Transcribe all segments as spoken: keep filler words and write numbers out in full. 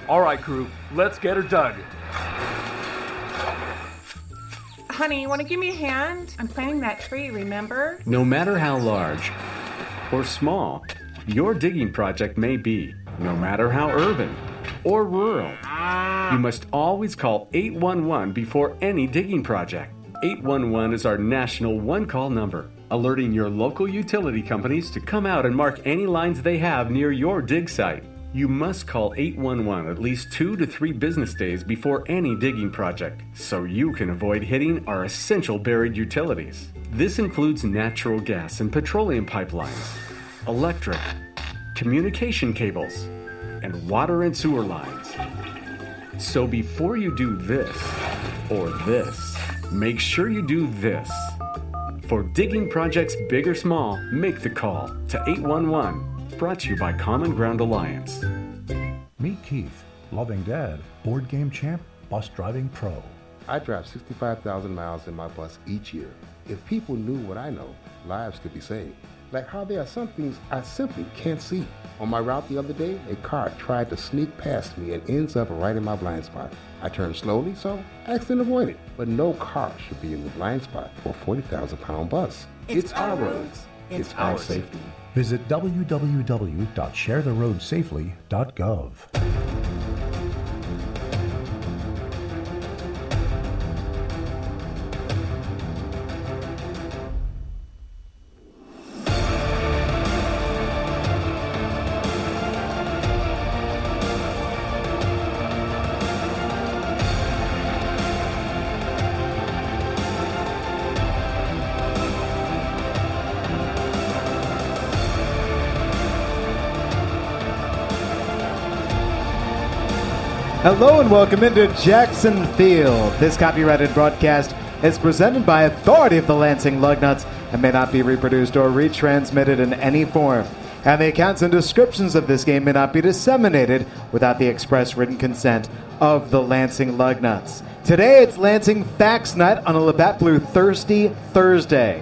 All right, crew, let's get her dug. Honey, you want to give me a hand? I'm planting that tree, remember? No matter how large or small your digging project may be, no matter how urban or rural, you must always call eight one one before any digging project. eight one one is our national one-call number, alerting your local utility companies to come out and mark any lines they have near your dig site. You must call eight one one at least two to three business days before any digging project, so you can avoid hitting our essential buried utilities. This includes natural gas and petroleum pipelines, electric, communication cables, and water and sewer lines. So before you do this or this, make sure you do this. For digging projects big or small, make the call to eight one one. Brought to you by Common Ground Alliance. Meet Keith, loving dad, board game champ, bus driving pro. I drive sixty-five thousand miles in my bus each year. If people knew what I know, lives could be saved. Like how there are some things I simply can't see. On my route the other day, a car tried to sneak past me and ends up right in my blind spot. I turned slowly, so I accident avoided. But no car should be in the blind spot for a forty thousand pound bus. It's, it's our roads. It's, it's our ours. Safety. Visit w w w dot share the road safely dot gov. Hello and welcome into Jackson Field. This copyrighted broadcast is presented by authority of the Lansing Lugnuts and may not be reproduced or retransmitted in any form. And the accounts and descriptions of this game may not be disseminated without the express written consent of the Lansing Lugnuts. Today it's Lansing Facts Night on a Labatt Blue Thirsty Thursday.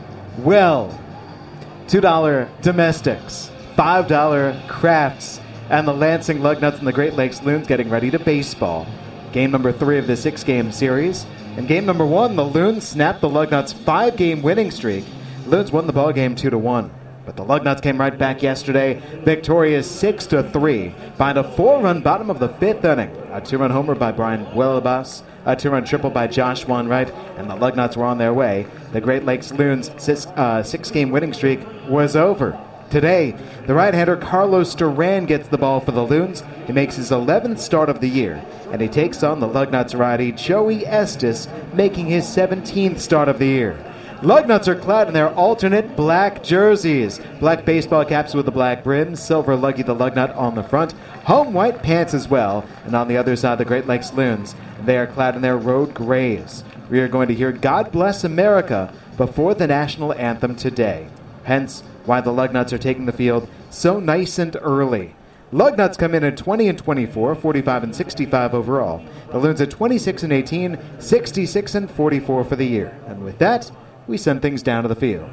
Well, two dollar domestics, five dollar crafts, and the Lansing Lugnuts and the Great Lakes Loons getting ready to baseball. Game number three of the six-game series. In game number one, the Loons snapped the Lugnuts' five-game winning streak. The Loons won the ball game two to one. But the Lugnuts came right back yesterday, victorious six to three, behind a four-run bottom of the fifth inning. A two-run homer by Brian Willebas, a two-run triple by Josh Wanwright, and the Lugnuts were on their way. The Great Lakes Loons' six, uh, six-game winning streak was over. Today, the right-hander Carlos Duran gets the ball for the Loons. He makes his eleventh start of the year, and he takes on the Lugnuts righty Joey Estes, making his seventeenth start of the year. Lugnuts are clad in their alternate black jerseys. Black baseball caps with a black brim, silver Luggy the Lugnut on the front, home white pants as well, and on the other side, the Great Lakes Loons, they are clad in their road grays. We are going to hear God Bless America before the national anthem today. Hence, why the Lugnuts are taking the field so nice and early. Lugnuts come in at twenty and twenty-four, forty-five and sixty-five overall. The Loons at twenty-six and eighteen, sixty-six and forty-four for the year. And with that, we send things down to the field.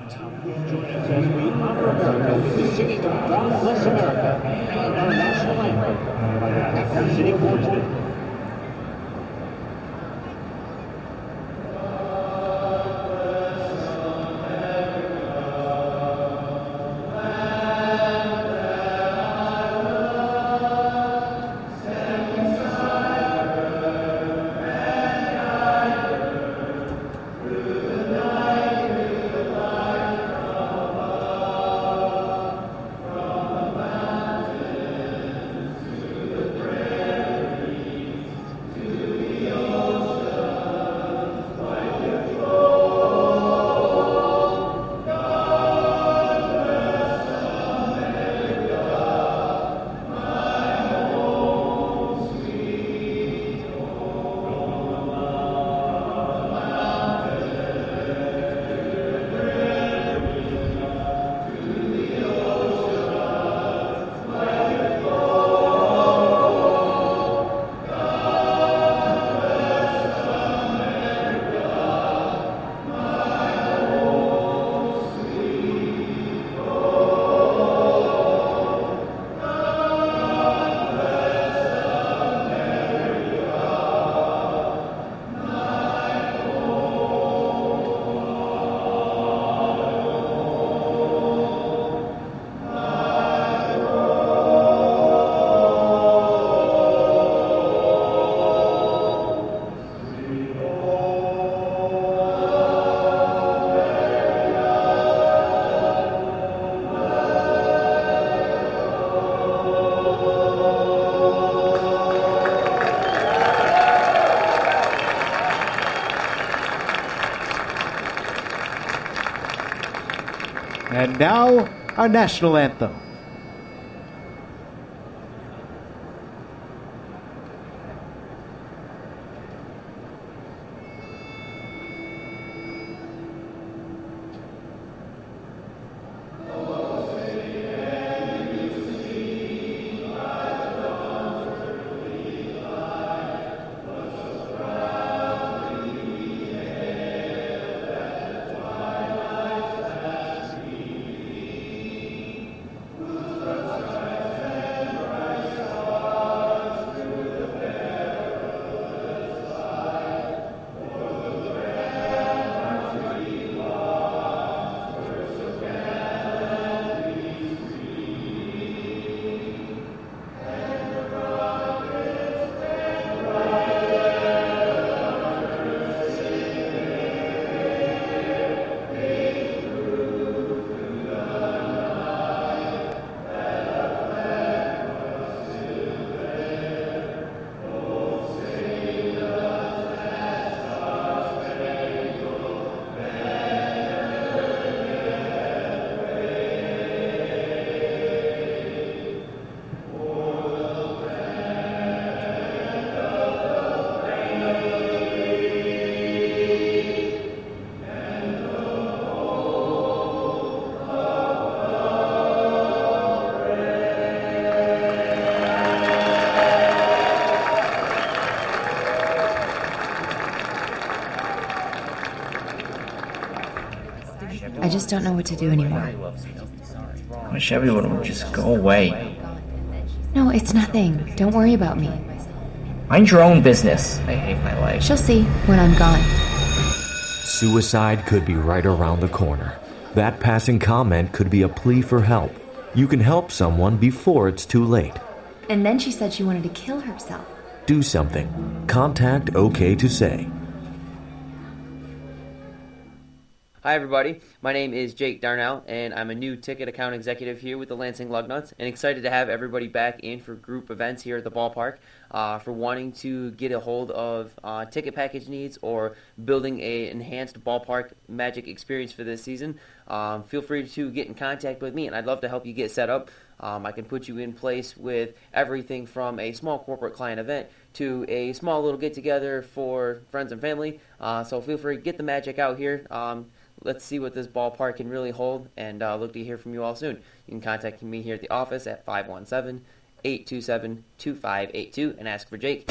Singing God Bless America, our national anthem, City Portsmouth. And now, our national anthem. I just don't know what to do anymore. I wish everyone would just go away. No, it's nothing. Don't worry about me. Mind your own business. I hate my life. She'll see when I'm gone. Suicide could be right around the corner. That passing comment could be a plea for help. You can help someone before it's too late. And then she said she wanted to kill herself. Do something. Contact OK to Say. Hi everybody, my name is Jake Darnell, and I'm a new ticket account executive here with the Lansing Lugnuts, and excited to have everybody back in for group events here at the ballpark. Uh, for wanting to get a hold of uh, ticket package needs or building a enhanced ballpark magic experience for this season, um, feel free to get in contact with me, and I'd love to help you get set up. Um, I can put you in place with everything from a small corporate client event to a small little get-together for friends and family. Uh, so feel free to get the magic out here. Um, Let's see what this ballpark can really hold, and uh, look to hear from you all soon. You can contact me here at the office at five one seven, eight two seven, two five eight two and ask for Jake.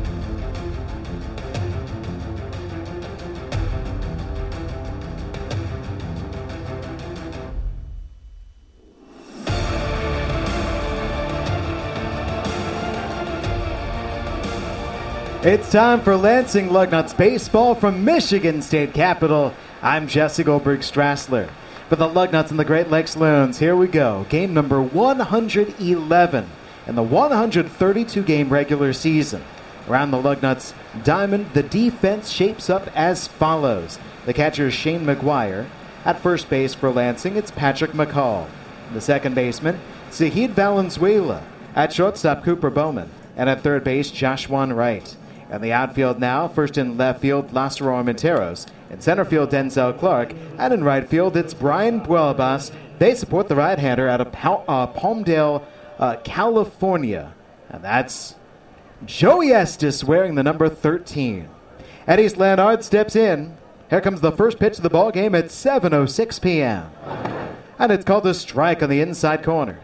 It's time for Lansing Lugnuts baseball from Michigan State Capital. I'm Jesse Goldberg Strassler. For the Lugnuts and the Great Lakes Loons, here we go. Game number one hundred eleven in the one hundred thirty-two game regular season. Around the Lugnuts diamond, the defense shapes up as follows. The catcher is Shane McGuire. At first base for Lansing, it's Patrick McCall. The second baseman, Zahid Valenzuela. At shortstop, Cooper Bowman. And at third base, Joshua Wright. And the outfield now, first in left field, Lázaro Armenteros. In center field, Denzel Clark. And in right field, it's Brian Buelbas. They support the right-hander out of Pal- uh, Palmdale, uh, California. And that's Joey Estes wearing the number thirteen. Eddie Leonard steps in. Here comes the first pitch of the ball game at seven oh six p.m. And it's called a strike on the inside corner.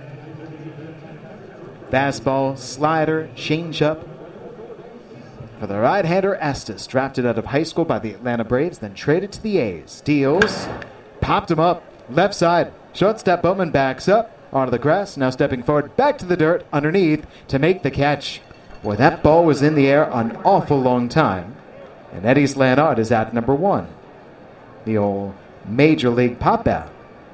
Fastball, slider, changeup. For the right-hander, Estes, drafted out of high school by the Atlanta Braves, then traded to the A's. Deals, popped him up, left side. Shortstop Bowman backs up onto the grass, now stepping forward, back to the dirt, underneath to make the catch. Boy, that ball was in the air an awful long time. And Eddie Leonard is at number one. The old Major League pop-out.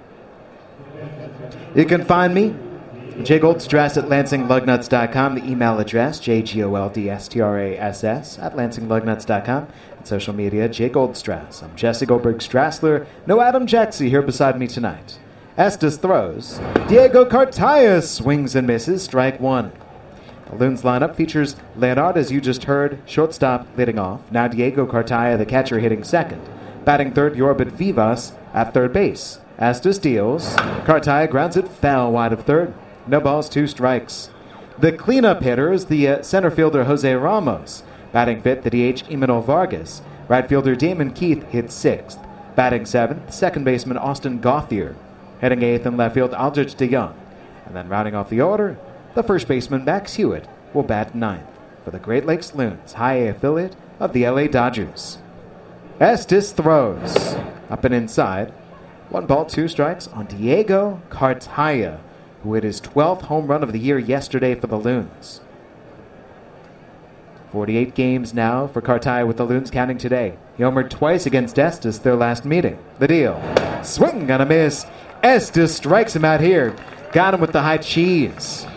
You can find me, Jay Goldstrass at Lansing Lugnuts dot com. The email address, J G O L D S T R A S S at Lansing Lugnuts dot com. And social media, Jay Goldstrass. I'm Jesse Goldberg Strassler. No Adam Jaxie here beside me tonight. Estes throws. Diego Cartaya swings and misses. Strike one. The Loons lineup features Leonard, as you just heard, shortstop leading off. Now Diego Cartaya, the catcher, hitting second. Batting third, Yorbit Vivas at third base. Estes deals. Cartaya grounds it foul wide of third. No balls, two strikes. The cleanup hitter is the uh, center fielder Jose Ramos. Batting fifth, the D H Imanol Vargas. Right fielder Damon Keith hits sixth. Batting seventh, second baseman Austin Gauthier. Hitting eighth in left field, Aldrich DeYoung. And then rounding off the order, the first baseman Max Hewitt will bat ninth for the Great Lakes Loons, high A affiliate of the L A Dodgers. Estes throws. Up and inside. One ball, two strikes on Diego Cartaya, who hit his twelfth home run of the year yesterday for the Loons. forty-eight games now for Cartaya with the Loons, counting today. He homered twice against Estes their last meeting. The deal. Swing and a miss. Estes strikes him out here. Got him with the high cheese.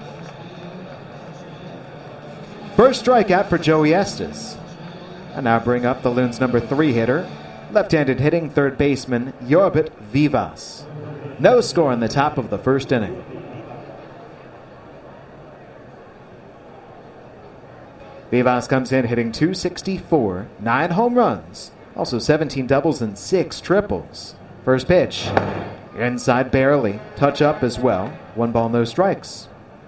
First strikeout for Joey Estes. And now bring up the Loons' number three hitter, left-handed hitting third baseman Yorbit Vivas. No score in the top of the first inning. Vivas comes in hitting two sixty-four, nine home runs, also seventeen doubles and six triples. First pitch, inside barely, touch up as well. One ball, no strikes.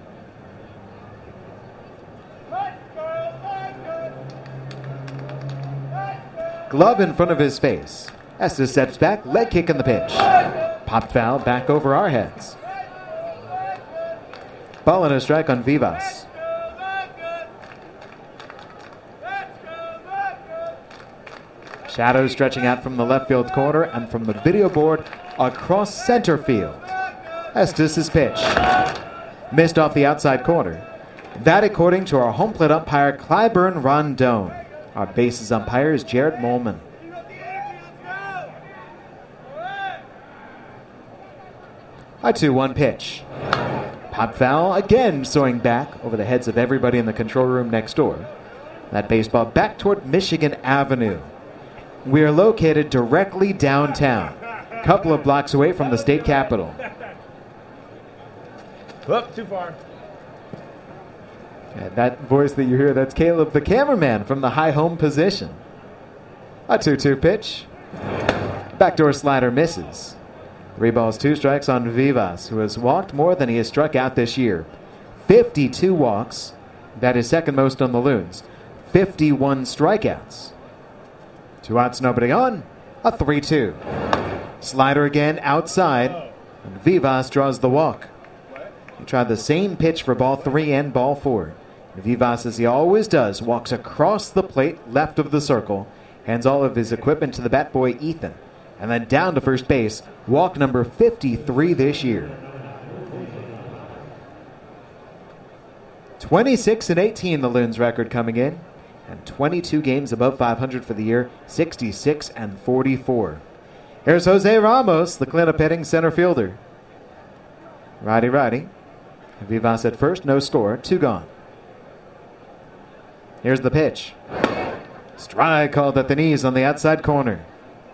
Glove in front of his face. Estes steps back, leg kick in the pitch. Popped foul back over our heads. Ball and a strike on Vivas. Shadows stretching out from the left field corner and from the video board across center field. Estes' pitch. Missed off the outside corner. That according to our home plate umpire Clyburn Rondone. Our bases umpire is Jared Molman. A two one pitch. Pop foul again, soaring back over the heads of everybody in the control room next door. That baseball back toward Michigan Avenue. We are located directly downtown, a couple of blocks away from the state capitol. Whoop, too far. And that voice that you hear, that's Caleb, the cameraman, from the high home position. A two two pitch. Backdoor slider misses. Three balls, two strikes on Vivas, who has walked more than he has struck out this year. fifty-two walks. That is second most on the Loons. fifty-one strikeouts. Two outs, nobody on. A three two. Slider again outside. And Vivas draws the walk. He tried the same pitch for ball three and ball four. Vivas, as he always does, walks across the plate left of the circle, hands all of his equipment to the bat boy Ethan, and then down to first base, walk number fifty-three this year. twenty-six and eighteen the Loons record coming in, and twenty-two games above five hundred for the year, sixty-six and forty-four. Here's Jose Ramos, the cleanup hitting center fielder. Righty, righty. Vivas at first, no score, two gone. Here's the pitch. Strike called at the knees on the outside corner.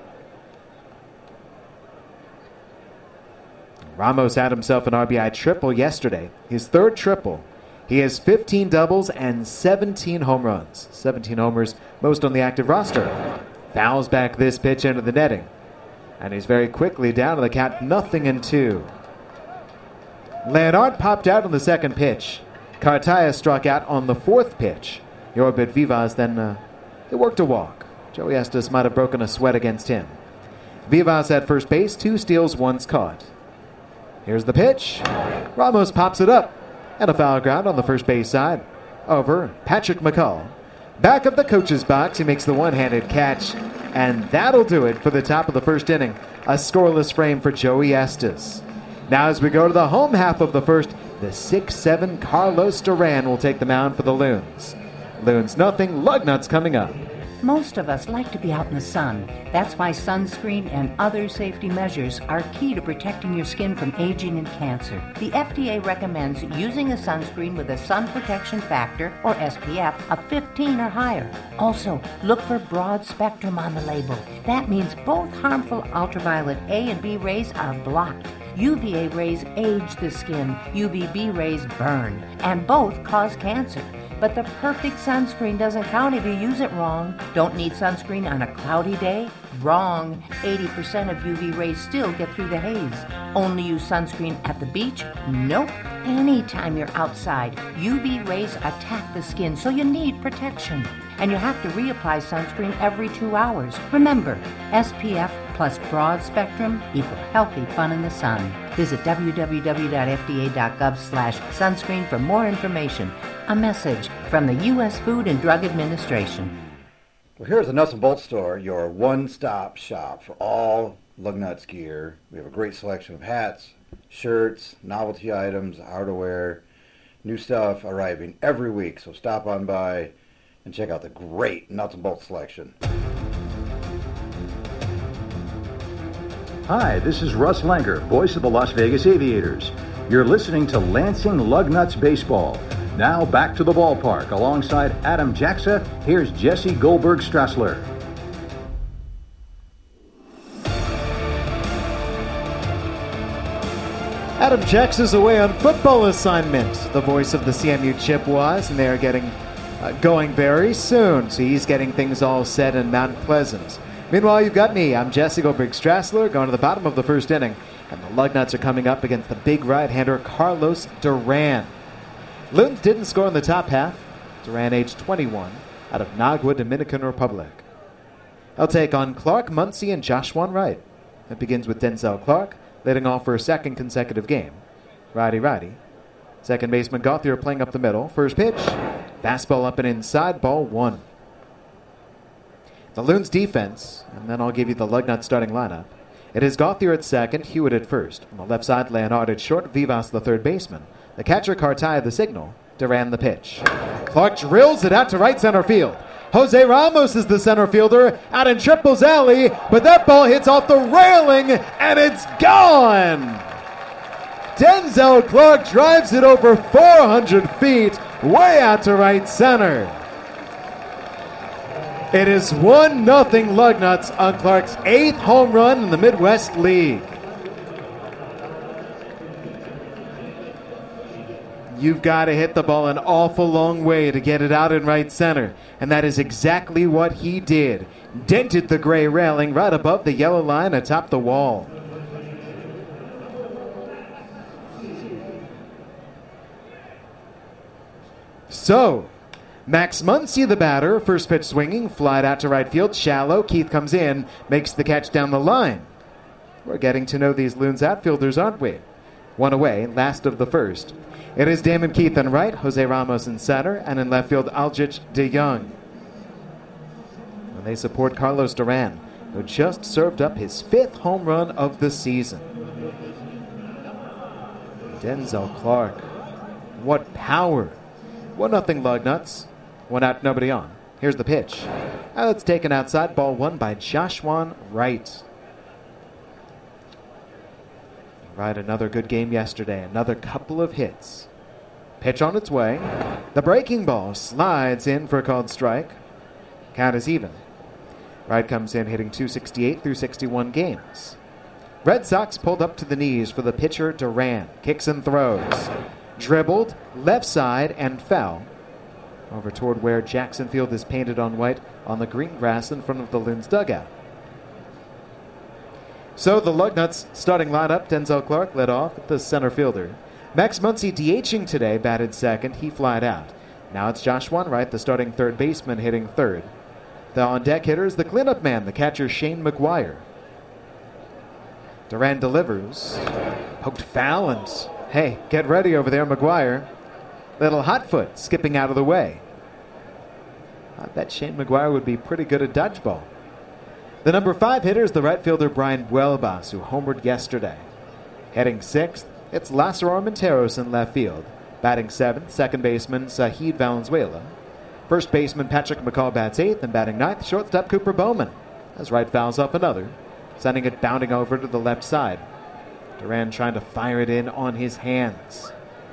Ramos had himself an R B I triple yesterday, his third triple. He has fifteen doubles and seventeen home runs. seventeen homers, most on the active roster. Fouls back this pitch into the netting. And he's very quickly down to the count, nothing and two. Leonard popped out on the second pitch. Cartaya struck out on the fourth pitch. Yorbit Vivas then uh, they worked a walk. Joey Estes might have broken a sweat against him. Vivas at first base, two steals, one's caught. Here's the pitch. Ramos pops it up. And a foul ground on the first base side. Over Patrick McCall. Back of the coach's box, he makes the one-handed catch. And that'll do it for the top of the first inning. A scoreless frame for Joey Estes. Now as we go to the home half of the first, the six seven Carlos Duran will take the mound for the Loons. Loons nothing, Lugnuts coming up. Most of us like to be out in the sun. That's why sunscreen and other safety measures are key to protecting your skin from aging and cancer. The F D A recommends using a sunscreen with a sun protection factor, or S P F, of fifteen or higher. Also, look for broad spectrum on the label. That means both harmful ultraviolet A and B rays are blocked. U V A rays age the skin, U V B rays burn, and both cause cancer. But the perfect sunscreen doesn't count if you use it wrong. Don't need sunscreen on a cloudy day? Wrong. eighty percent of U V rays still get through the haze. Only use sunscreen at the beach? Nope. Anytime you're outside, U V rays attack the skin, so you need protection. And you have to reapply sunscreen every two hours. Remember, S P F plus broad spectrum equal healthy fun in the sun. Visit w w w dot f d a dot gov slash sunscreen for more information. A message from the U S Food and Drug Administration. Well, here's the Nuts and Bolts Store, your one-stop shop for all Lugnuts gear. We have a great selection of hats, shirts, novelty items, outerwear, new stuff arriving every week. So stop on by and check out the great Nuts and Bolts selection. Hi, this is Russ Langer, voice of the Las Vegas Aviators. You're listening to Lansing Lugnuts Baseball. Now back to the ballpark. Alongside Adam Jaxa, here's Jesse Goldberg-Strassler. Adam Jax is away on football assignment. The voice of the C M U Chippewas, and they are getting uh, going very soon. So he's getting things all set in Mount Pleasant. Meanwhile, you've got me. I'm Jesse Goldberg-Strassler, going to the bottom of the first inning. And the Lugnuts are coming up against the big right-hander Carlos Duran. Loons didn't score in the top half. Duran, age twenty-one, out of Nagua, Dominican Republic. They'll take on Clark Muncy and Joshua Wright. It begins with Denzel Clark, leading off for a second consecutive game. Righty-righty. Second baseman Gauthier playing up the middle. First pitch, fastball up and inside, ball one. The Loons defense, and then I'll give you the Lugnuts starting lineup. It is Gauthier at second, Hewitt at first. On the left side, Leonard at short, Vivas the third baseman. The catcher Cartaya the signal, Duran the pitch. Clark drills it out to right center field. Jose Ramos is the center fielder out in Triple's alley, but that ball hits off the railing and it's gone. Denzel Clark drives it over four hundred feet, way out to right center. It is one nothing Lugnuts on Clark's eighth home run in the Midwest League. You've got to hit the ball an awful long way to get it out in right center. And that is exactly what he did. Dented the gray railing right above the yellow line atop the wall. So, Max Muncy, the batter, first pitch swinging, flied out to right field, shallow. Keith comes in, makes the catch down the line. We're getting to know these Loons outfielders, aren't we? One away, last of the first. It is Damon Keith in right, Jose Ramos in center, and in left field, Aljic de Jong. And they support Carlos Duran, who just served up his fifth home run of the season. Denzel Clark. What power. One nothing Lugnuts. One out, nobody on. Here's the pitch. Now it's taken outside, ball one by Joshua Wright. Right, another good game yesterday. Another couple of hits. Pitch on its way. The breaking ball slides in for a called strike. Count is even. Wright comes in hitting two sixty-eight through sixty-one games. Red Sox pulled up to the knees for the pitcher Duran. Kicks and throws. Dribbled, left side, and fell over toward where Jackson Field is painted on white on the green grass in front of the Loons dugout. So the Lugnuts starting lineup, Denzel Clark led off at the center fielder. Max Muncy DHing today, batted second. He flied out. Now it's Joshua Wright, the starting third baseman, hitting third. The on-deck hitter is the cleanup man, the catcher Shane McGuire. Duran delivers. Poked foul, and hey, get ready over there, McGuire. Little hot foot skipping out of the way. I bet Shane McGuire would be pretty good at dodgeball. The number five hitter is the right fielder Brian Buelbas, who homered yesterday. Heading sixth, it's Lazaro Armenteros in left field. Batting seventh, second baseman Sahid Valenzuela. First baseman Patrick McCall bats eighth, and batting ninth, shortstop Cooper Bowman. As Wright fouls off another, sending it bounding over to the left side. Duran trying to fire it in on his hands.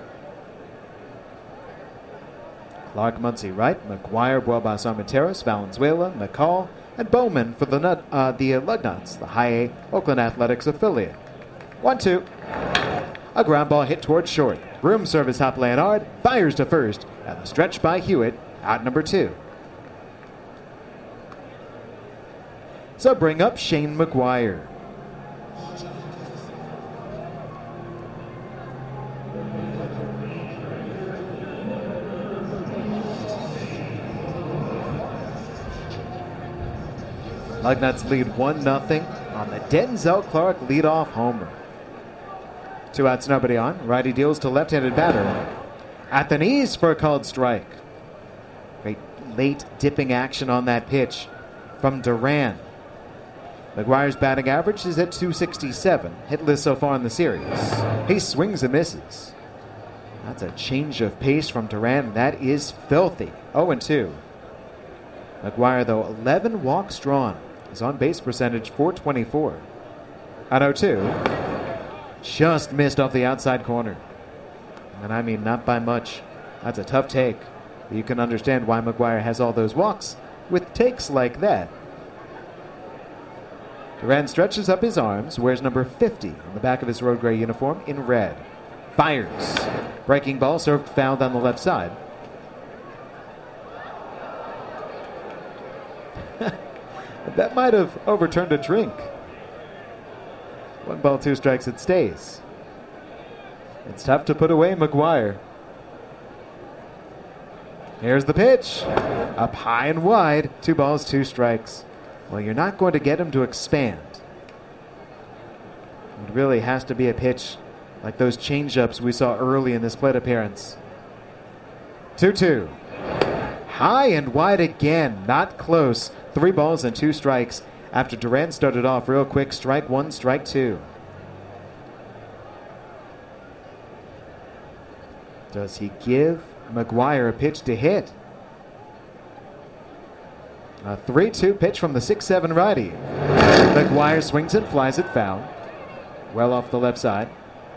Clark, Muncy, Wright, McGuire, Buelbas, Armenteros, Valenzuela, McCall, and Bowman for the nut, uh, the uh, Lugnuts, the High A Oakland Athletics affiliate. One two. A ground ball hit towards short. Room service hop Leonard fires to first. And the stretch by Hewitt, out number two. So bring up Shane McGuire. Lugnuts lead one nothing on the Denzel Clark leadoff homer. Two outs, nobody on. Righty deals to left-handed batter. At the knees for a called strike. Great late dipping action on that pitch from Duran. McGuire's batting average is at two sixty-seven, hitless so far in the series. He swings and misses. That's a change of pace from Duran. That is filthy. oh and two. McGuire, though, eleven walks drawn. His on-base percentage, four twenty-four. At oh two, just missed off the outside corner. And I mean, not by much. That's a tough take. But you can understand why McGuire has all those walks with takes like that. Duran stretches up his arms, wears number fifty on the back of his road gray uniform in red. Fires. Breaking ball served foul down the left side. That might have overturned a drink. One ball, two strikes, it stays. It's tough to put away McGuire. Here's the pitch. Up high and wide. Two balls, two strikes. Well, you're not going to get him to expand. It really has to be a pitch like those changeups we saw early in this plate appearance. two two. High and wide again. Not close. Three balls and two strikes after Duran started off real quick. Strike one, strike two. Does he give McGuire a pitch to hit? A three two pitch from the six seven righty. McGuire swings and flies it foul. Well off the left side.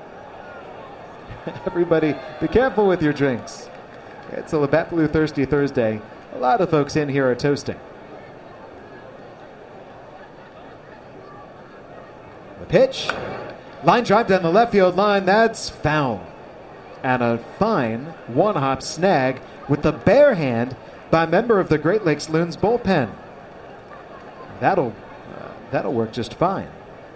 Everybody, be careful with your drinks. It's a Labatt Blue Thirsty Thursday. A lot of folks in here are toasting. The pitch. Line drive down the left field line. That's foul. And a fine one-hop snag with the bare hand by a member of the Great Lakes Loons bullpen. That'll, uh, that'll work just fine.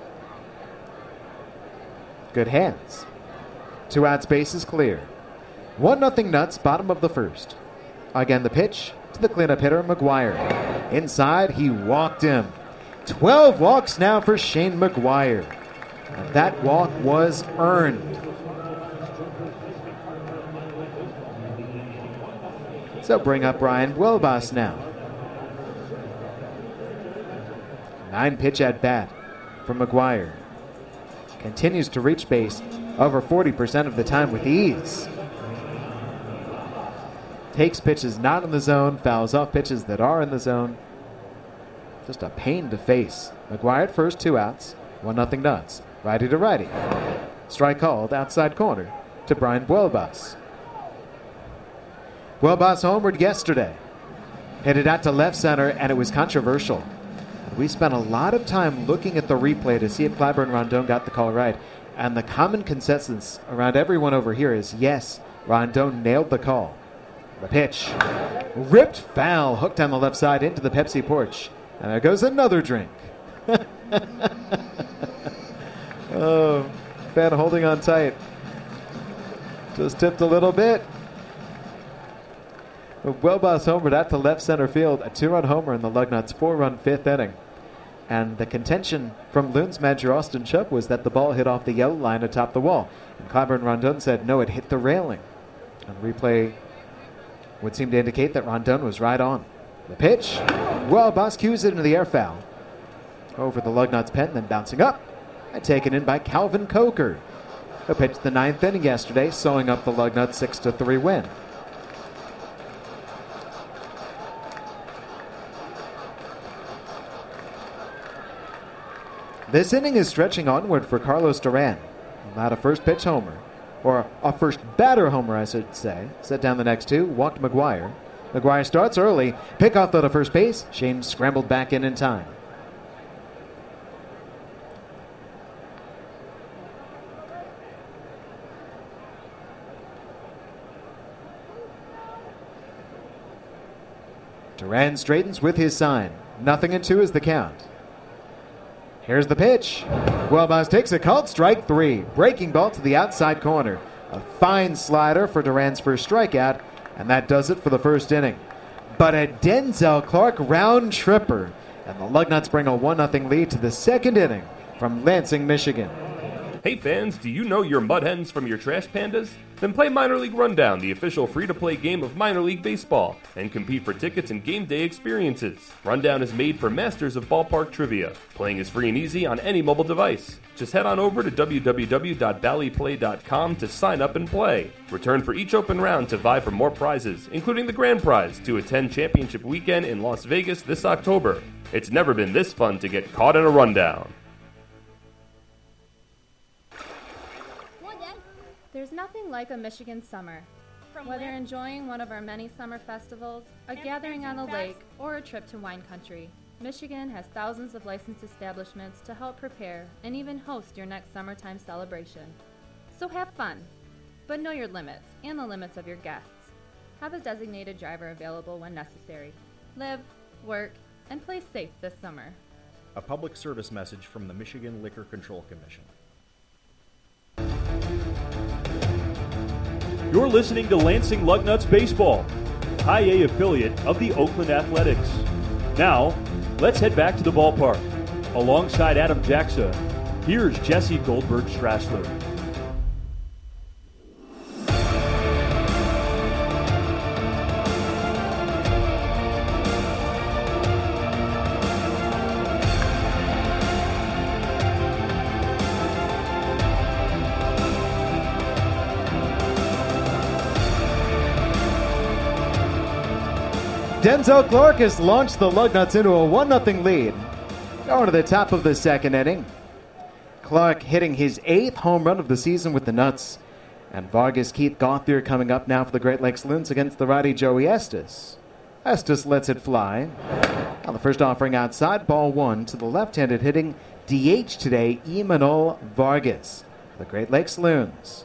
Good hands. Two outs, base is clear. One nothing Nuts, bottom of the first. Again, the pitch to the cleanup hitter, McGuire. Inside, he walked him. Twelve walks now for Shane McGuire. And that walk was earned. So bring up Brian Buelbas now. Nine pitch at bat from McGuire. Continues to reach base over forty percent of the time with ease. Takes pitches not in the zone, fouls off pitches that are in the zone. Just a pain to face. McGuire at first, two outs, one nothing Nuts. Righty to righty. Strike called outside corner to Brian Buelbas. Buelbas homered yesterday. Hit it out to left center, and it was controversial. We spent a lot of time looking at the replay to see if Clyburn Rondon got the call right. And the common consensus around everyone over here is yes, Rondon nailed the call. The pitch. Ripped foul, hooked on the left side into the Pepsi porch. And there goes another drink. Oh, fan holding on tight. Just tipped a little bit. Buelbas homered out to left center field. A two-run homer in the Lugnuts' four-run fifth inning. And the contention from Loons manager Austin Chubb was that the ball hit off the yellow line atop the wall. And Clyburn Rondon said, no, it hit the railing. And replay would seem to indicate that Rondon was right on. The pitch. Buelbas cues it into the air foul. Over the Lugnuts' pen, then bouncing up. And taken in by Calvin Coker, who pitched the ninth inning yesterday, sewing up the Lugnuts' six to three win. This inning is stretching onward for Carlos Duran. Not a first pitch homer, or a first batter homer, I should say. Set down the next two, walked McGuire. McGuire starts early, pickoff though to first base. Shane scrambled back in in time. Duran straightens with his sign. Nothing and two is the count. Here's the pitch. Wilbas takes a called strike three. Breaking ball to the outside corner. A fine slider for Duran's first strikeout, and that does it for the first inning. But a Denzel Clark round tripper, and the Lugnuts bring a one nothing lead to the second inning from Lansing, Michigan. Hey fans, do you know your mud hens from your trash pandas? Then play Minor League Rundown, the official free-to-play game of Minor League Baseball, and compete for tickets and game day experiences. Rundown is made for masters of ballpark trivia. Playing is free and easy on any mobile device. Just head on over to w w w dot bally play dot com to sign up and play. Return for each open round to vie for more prizes, including the grand prize to attend Championship Weekend in Las Vegas this October. It's never been this fun to get caught in a rundown. There's nothing like a Michigan summer. Whether enjoying one of our many summer festivals, a gathering on a lake, or a trip to wine country, Michigan has thousands of licensed establishments to help prepare and even host your next summertime celebration. So have fun, but know your limits and the limits of your guests. Have a designated driver available when necessary. Live, work, and play safe this summer. A public service message from the Michigan Liquor Control Commission. You're listening to Lansing Lugnuts Baseball, High A affiliate of the Oakland Athletics. Now, let's head back to the ballpark. Alongside Adam Jacksa, here's Jesse Goldberg-Strassler. Denzel Clark has launched the Lugnuts into a one nothing lead. Going to the top of the second inning. Clark hitting his eighth home run of the season with the Nuts. And Vargas Keith Gauthier coming up now for the Great Lakes Loons against the righty Joey Estes. Estes lets it fly. On the first offering outside, ball one to the left-handed hitting D H today, Imanol Vargas. The Great Lakes Loons.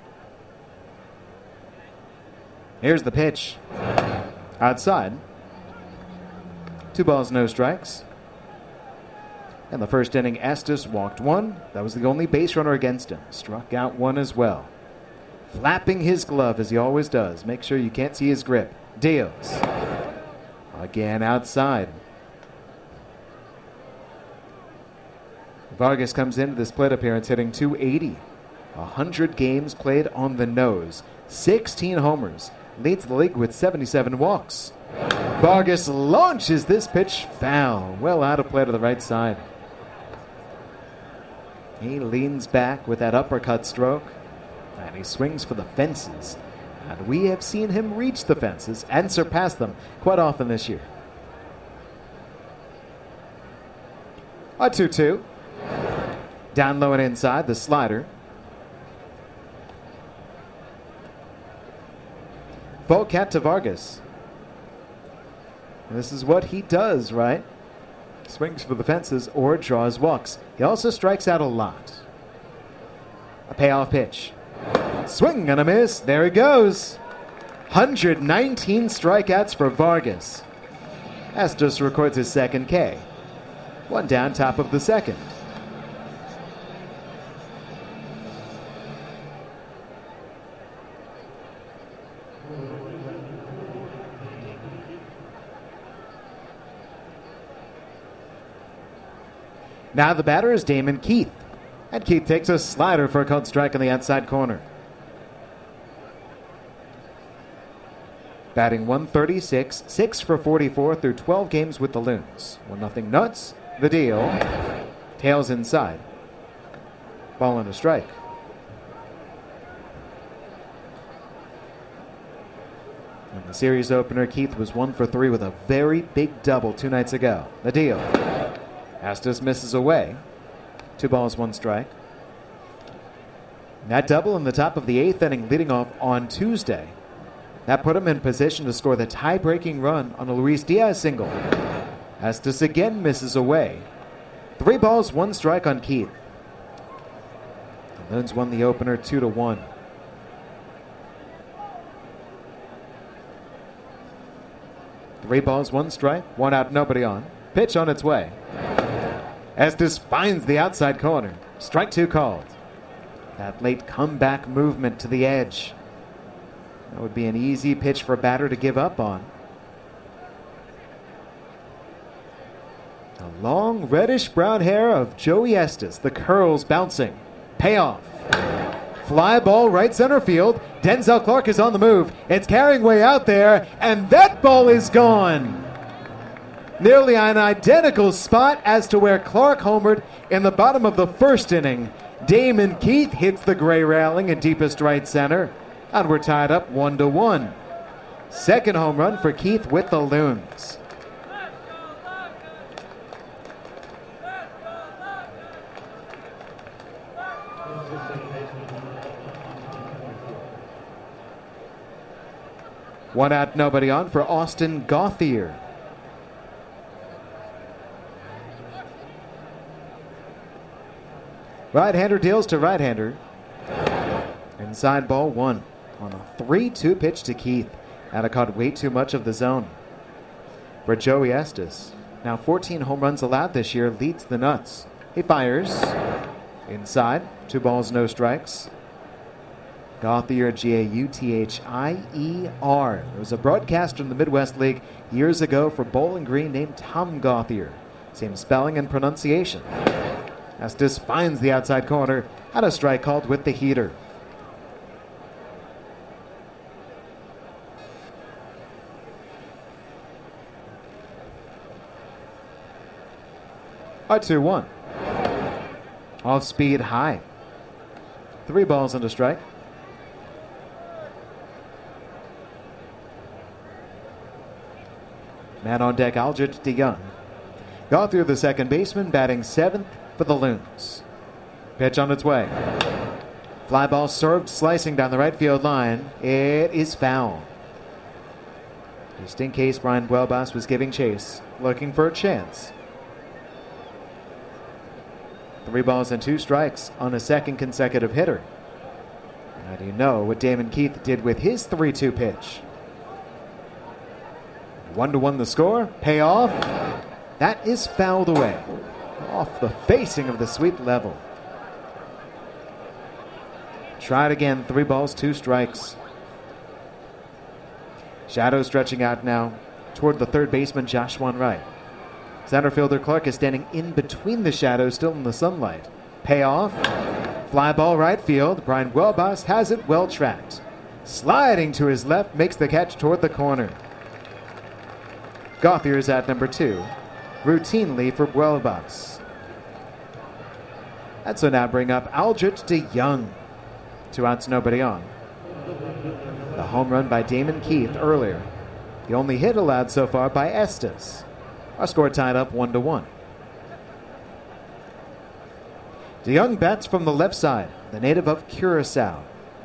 Here's the pitch. Outside. Two balls, no strikes. In the first inning, Estes walked one. That was the only base runner against him. Struck out one as well. Flapping his glove as he always does. Make sure you can't see his grip. Deals. Again outside. Vargas comes into this plate appearance hitting two eighty. one hundred games played on the nose. sixteen homers. Leads the league with seventy-seven walks. Vargas launches this pitch foul. Well out of play to the right side. He leans back with that uppercut stroke. And he swings for the fences. And we have seen him reach the fences and surpass them quite often this year. A two two. Down low and inside, the slider. Volcat to Vargas. This is what he does, right? Swings for the fences or draws walks. He also strikes out a lot. A payoff pitch. Swing and a miss. There he goes. one hundred nineteen strikeouts for Vargas. Estes records his second K. One down, top of the second. Now the batter is Damon Keith. And Keith takes a slider for a called strike on the outside corner. Batting one thirty-six, six for forty-four through twelve games with the Loons. one nothing Nuts, the deal. Tails inside. Ball and a strike. In the series opener, Keith was one for three with a very big double two nights ago. The deal. Estes misses away. Two balls, one strike. That double in the top of the eighth inning leading off on Tuesday. That put him in position to score the tie-breaking run on a Luis Diaz single. Estes again misses away. Three balls, one strike on Keith. The Loons won the opener two to one. Three balls, one strike, one out, nobody on. Pitch on its way. Estes finds the outside corner. Strike two called. That late comeback movement to the edge. That would be an easy pitch for a batter to give up on. The long reddish-brown hair of Joey Estes. The curls bouncing. Payoff. Fly ball right center field. Denzel Clark is on the move. It's carrying way out there, and that ball is gone. Nearly an identical spot as to where Clark homered in the bottom of the first inning. Damon Keith hits the gray railing in deepest right center, and we're tied up one to one. Second home run for Keith with the Loons. One out, nobody on for Austin Gauthier. Right-hander deals to right-hander. Inside ball one on a three two pitch to Keith. And it caught way too much of the zone. For Joey Estes, now fourteen home runs allowed this year, leads the Nuts. He fires. Inside, two balls, no strikes. Gauthier, G A U T H I E R. There was a broadcaster in the Midwest League years ago for Bowling Green named Tom Gauthier. Same spelling and pronunciation. Estes finds the outside corner and a strike called with the heater. A two one. Off speed high. Three balls and a strike. Man on deck, Aldrich DeYoung. Gauthier, the second baseman, batting seventh for the Loons. Pitch on its way. Fly ball served, slicing down the right field line. It is foul. Just in case Brian Buelbas was giving chase, looking for a chance. Three balls and two strikes on a second consecutive hitter. How do you know what Damon Keith did with his three two pitch? One to one the score. Payoff. That is fouled away. Off the facing of the sweep level. Tried again. Three balls, two strikes. Shadow stretching out now toward the third baseman, Joshua Wright. Center fielder Clark is standing in between the shadows, still in the sunlight. Payoff. Fly ball right field. Brian Buelbas has it well tracked. Sliding to his left, makes the catch toward the corner. Gauthier is at number two, routinely for Buelbas. That's so now bring up Aldrich DeYoung. Two outs, nobody on. The home run by Damon Keith earlier. The only hit allowed so far by Estes. Our score tied up one to one. DeYoung bats from the left side, the native of Curacao.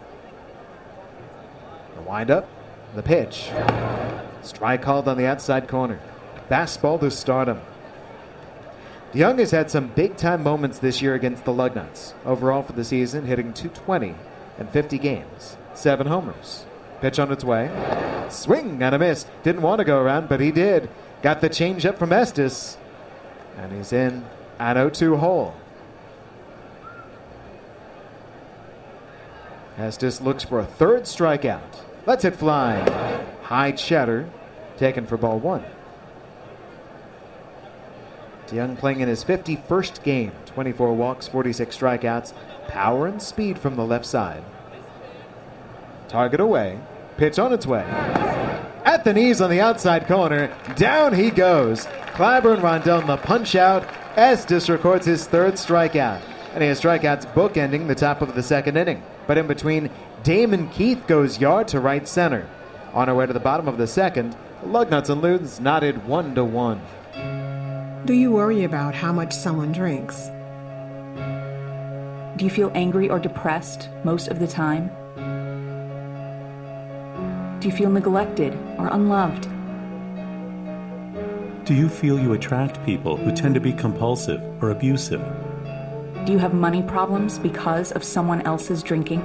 The windup, the pitch. Strike called on the outside corner. Fastball to stardom. DeYoung has had some big-time moments this year against the Lugnuts. Overall for the season, hitting two twenty in fifty games. Seven homers. Pitch on its way. Swing and a miss. Didn't want to go around, but he did. Got the changeup from Estes. And he's in an oh two hole. Estes looks for a third strikeout. Lets it fly. High cheddar, taken for ball one. DeYoung playing in his fifty-first game. twenty-four walks, forty-six strikeouts. Power and speed from the left side. Target away. Pitch on its way. At the knees on the outside corner. Down he goes. Clyburn Rondon the punch out. Estes records his third strikeout. And he has strikeouts bookending the top of the second inning. But in between, Damon Keith goes yard to right center. On our way to the bottom of the second, Lugnuts and Loons knotted one to one. Do you worry about how much someone drinks? Do you feel angry or depressed most of the time? Do you feel neglected or unloved? Do you feel you attract people who tend to be compulsive or abusive? Do you have money problems because of someone else's drinking?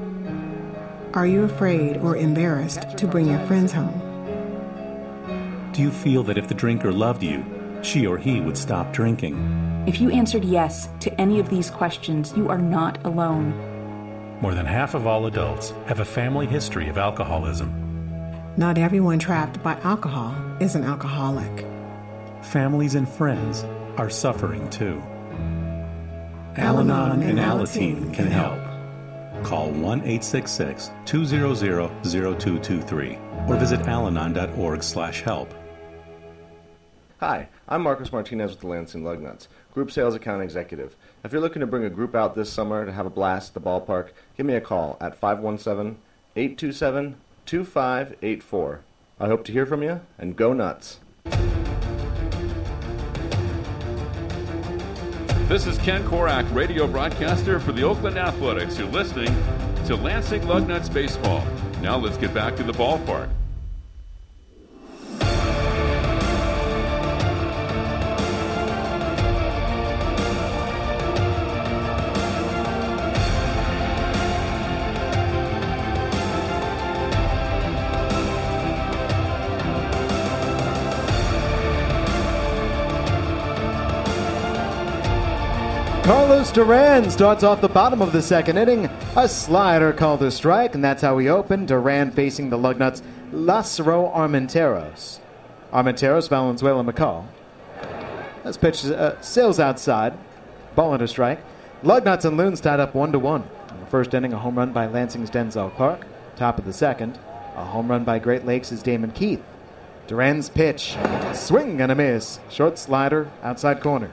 Are you afraid or embarrassed to bring your friends home? Do you feel that if the drinker loved you, she or he would stop drinking? If you answered yes to any of these questions, you are not alone. More than half of all adults have a family history of alcoholism. Not everyone trapped by alcohol is an alcoholic. Families and friends are suffering too. Al-Anon and Alateen can help. Call one eight six six, two zero zero, zero two two three or visit alanon dot org slash help. Hi, I'm Marcus Martinez with the Lansing Lugnuts, Group Sales Account Executive. If you're looking to bring a group out this summer to have a blast at the ballpark, give me a call at five one seven, eight two seven, two five eight four. I hope to hear from you, and go nuts. This is Ken Korak, radio broadcaster for the Oakland Athletics. You're listening to Lansing Lugnuts Baseball. Now let's get back to the ballpark. Carlos Duran starts off the bottom of the second inning. A slider called a strike, and that's how we open. Duran facing the Lugnuts, Lázaro Armenteros. Armenteros, Valenzuela McCall. This pitch uh, sails outside. Ball and a strike. Lugnuts and Loons tied up one to one. In the first inning, a home run by Lansing's Denzel Clark. Top of the second, a home run by Great Lakes' Damon Keith. Duran's pitch, swing and a miss. Short slider, outside corner.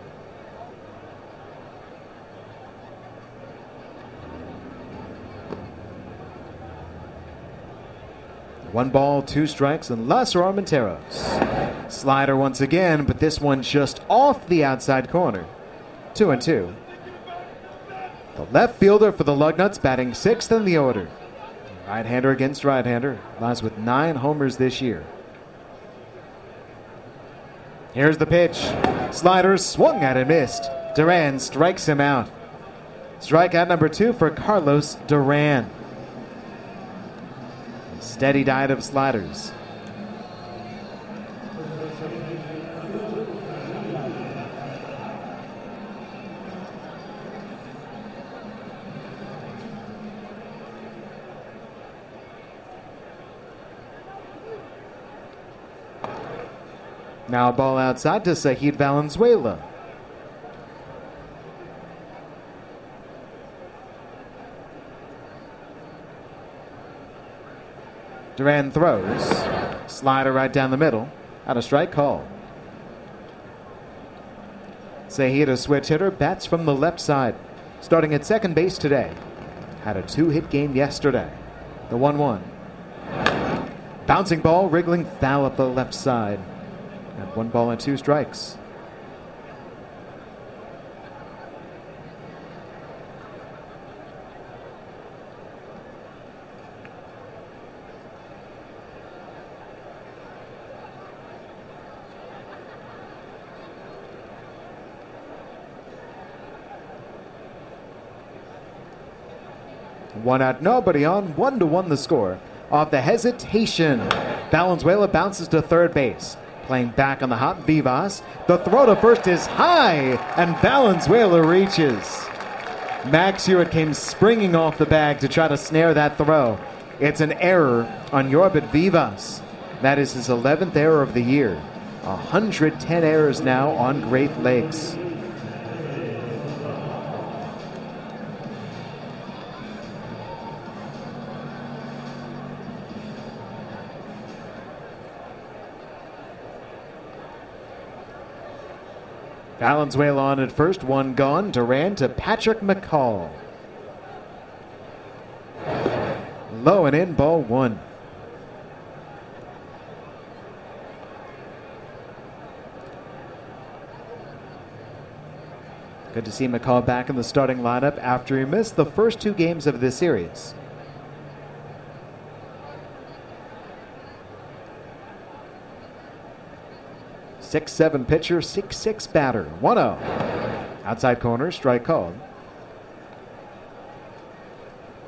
One ball, two strikes, and Lázaro Armenteros. Slider once again, but this one just off the outside corner. Two and two. The left fielder for the Lugnuts batting sixth in the order. Right-hander against right-hander. Lies with nine homers this year. Here's the pitch. Slider swung at and missed. Duran strikes him out. Strikeout number two for Carlos Duran. Steady diet of sliders. Now a ball outside to Zahid Valenzuela. Duran throws. Slider right down the middle. Out a strike call. Zahid, a switch hitter, bats from the left side. Starting at second base today. Had a two-hit game yesterday. The one one. Bouncing ball, wriggling foul up the left side. And one ball and two strikes. One out, nobody on. One to one the score. Off the hesitation, Valenzuela bounces to third base. Playing back on the hop, Vivas. The throw to first is high, and Valenzuela reaches. Max Hewitt came springing off the bag to try to snare that throw. It's an error on Yorbit Vivas. That is his eleventh error of the year. one hundred ten errors now on Great Lakes. Valenzuela on at first, one gone. Duran to Patrick McCall. Low and in, ball one. Good to see McCall back in the starting lineup after he missed the first two games of this series. six seven pitcher, six six batter. one oh. Outside corner, strike called.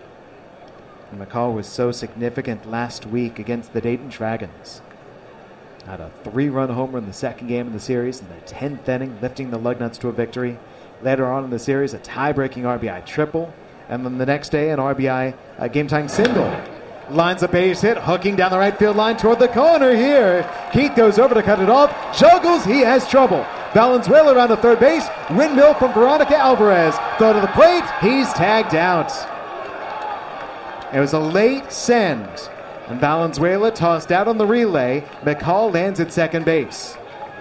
And McCall was so significant last week against the Dayton Dragons. Had a three-run homer in the second game of the series in the tenth inning, lifting the Lugnuts to a victory. Later on in the series, a tie-breaking R B I triple. And then the next day, an R B I uh, game-tying single. Lines a base hit, hooking down the right field line toward the corner here. Keith goes over to cut it off. Juggles, he has trouble. Valenzuela around the third base. Windmill from Veronica Alvarez. Throw to the plate. He's tagged out. It was a late send. And Valenzuela tossed out on the relay. McCall lands at second base.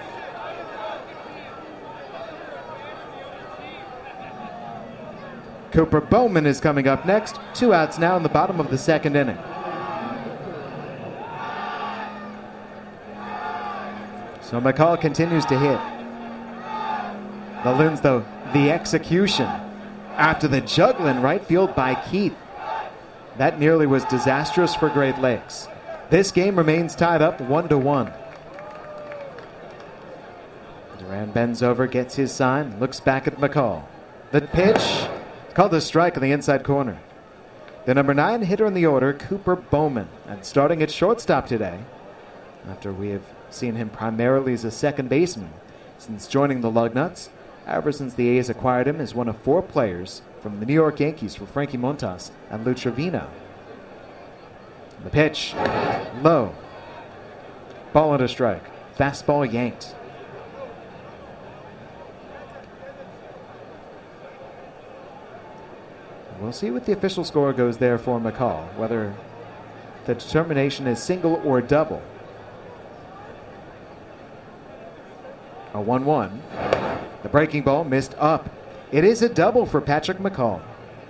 Cooper Bowman is coming up next. Two outs now in the bottom of the second inning. So McCall continues to hit. The Loons, though, the execution after the juggle in right field by Keith. That nearly was disastrous for Great Lakes. This game remains tied up one to one. Duran bends over, gets his sign, looks back at McCall. The pitch, called a strike in the inside corner. The number nine hitter in the order, Cooper Bowman, and starting at shortstop today, after we have seen him primarily as a second baseman since joining the Lugnuts. Ever since the A's acquired him as one of four players from the New York Yankees for Frankie Montas and Lou Trevino. The pitch, low. Ball and a strike. Fastball yanked. We'll see what the official score goes there for McCall, whether the determination is single or double. A one one. The breaking ball missed up. It is a double for Patrick McCall.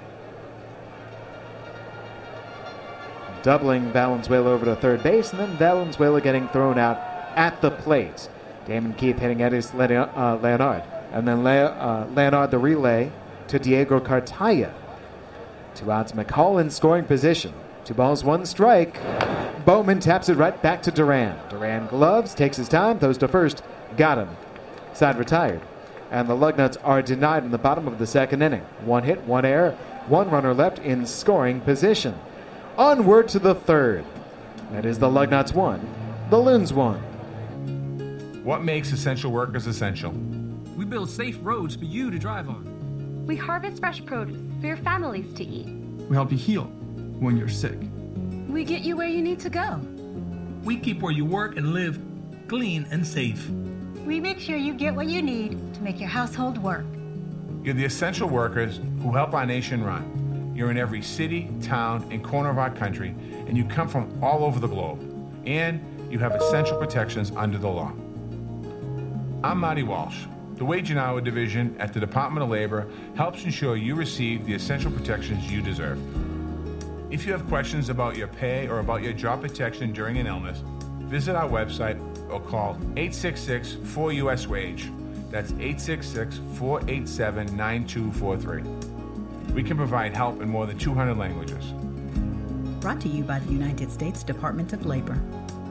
Doubling Valenzuela over to third base, and then Valenzuela getting thrown out at the plate. Damon Keith hitting Eddie uh, Leonard. And then Le- uh, Leonard the relay to Diego Cartaya. Two outs, McCall in scoring position. Two balls, one strike. Bowman taps it right back to Duran. Duran gloves, takes his time, throws to first. Got him. Side retired. And the Lugnuts are denied in the bottom of the second inning. One hit, one error, one runner left in scoring position. Onward to the third. That is the Lugnuts one, the Loons one. What makes essential workers essential? We build safe roads for you to drive on. We harvest fresh produce for your families to eat. We help you heal when you're sick. We get you where you need to go. We keep where you work and live clean and safe. We make sure you get what you need to make your household work. You're the essential workers who help our nation run. You're in every city, town, and corner of our country, and you come from all over the globe. And you have essential protections under the law. I'm Marty Walsh. The Wage and Hour Division at the Department of Labor helps ensure you receive the essential protections you deserve. If you have questions about your pay or about your job protection during an illness, visit our website or call eight six six four U S wage. That's eight six six four eight seven nine two four three. We can provide help in more than two hundred languages. Brought to you by the United States Department of Labor.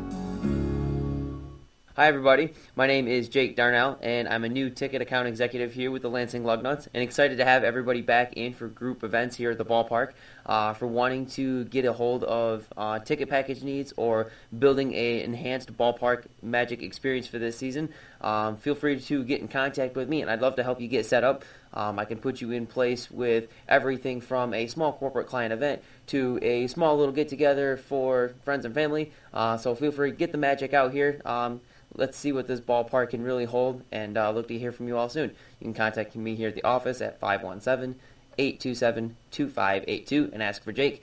Hi everybody, my name is Jake Darnell, and I'm a new ticket account executive here with the Lansing Lugnuts, and excited to have everybody back in for group events here at the ballpark. Uh, for wanting to get a hold of uh, ticket package needs or building a enhanced ballpark magic experience for this season, um, feel free to get in contact with me, and I'd love to help you get set up. Um, I can put you in place with everything from a small corporate client event to a small little get-together for friends and family. Uh, so feel free to get the magic out here. Um, Let's see what this ballpark can really hold, and uh, look to hear from you all soon. You can contact me here at the office at five one seven, eight two seven, two five eight two and ask for Jake.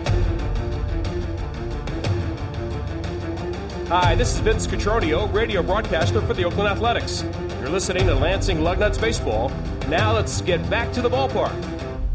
Hi, this is Vince Cotroneo, radio broadcaster for the Oakland Athletics. You're listening to Lansing Lugnuts Baseball. Now let's get back to the ballpark.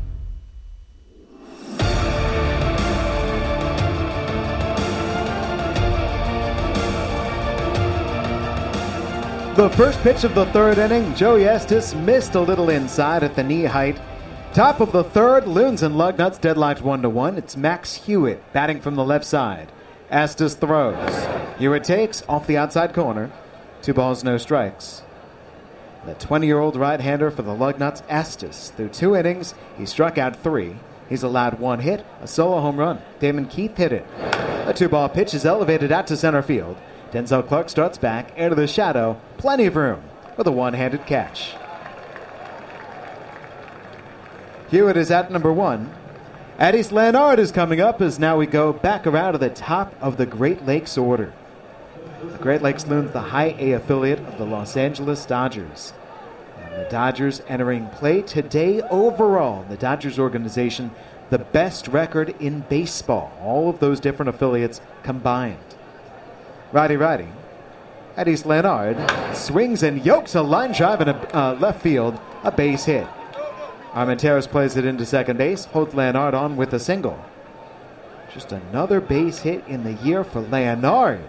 The first pitch of the third inning, Joey Estes missed a little inside at the knee height. Top of the third, Loons and Lugnuts deadlocked one to one. It's Max Hewitt batting from the left side. Estes throws. Hewitt takes off the outside corner. Two balls, no strikes. The twenty-year-old right-hander for the Lugnuts, Estes. Through two innings, he struck out three. He's allowed one hit, a solo home run. Damon Keith hit it. A two-ball pitch is elevated out to center field. Denzel Clark starts back, into the shadow, plenty of room with a one-handed catch. Hewitt is at number one. Addis Leonard is coming up as now we go back around to the top of the Great Lakes order. The Great Lakes Loons, the high A affiliate of the Los Angeles Dodgers. And the Dodgers entering play today overall. The Dodgers organization, the best record in baseball. All of those different affiliates combined. Righty, righty. Addis Leonard swings and yokes a line drive in a uh, left field, a base hit. Armenteros plays it into second base, holds Leonard on with a single. Just another base hit in the year for Leonard.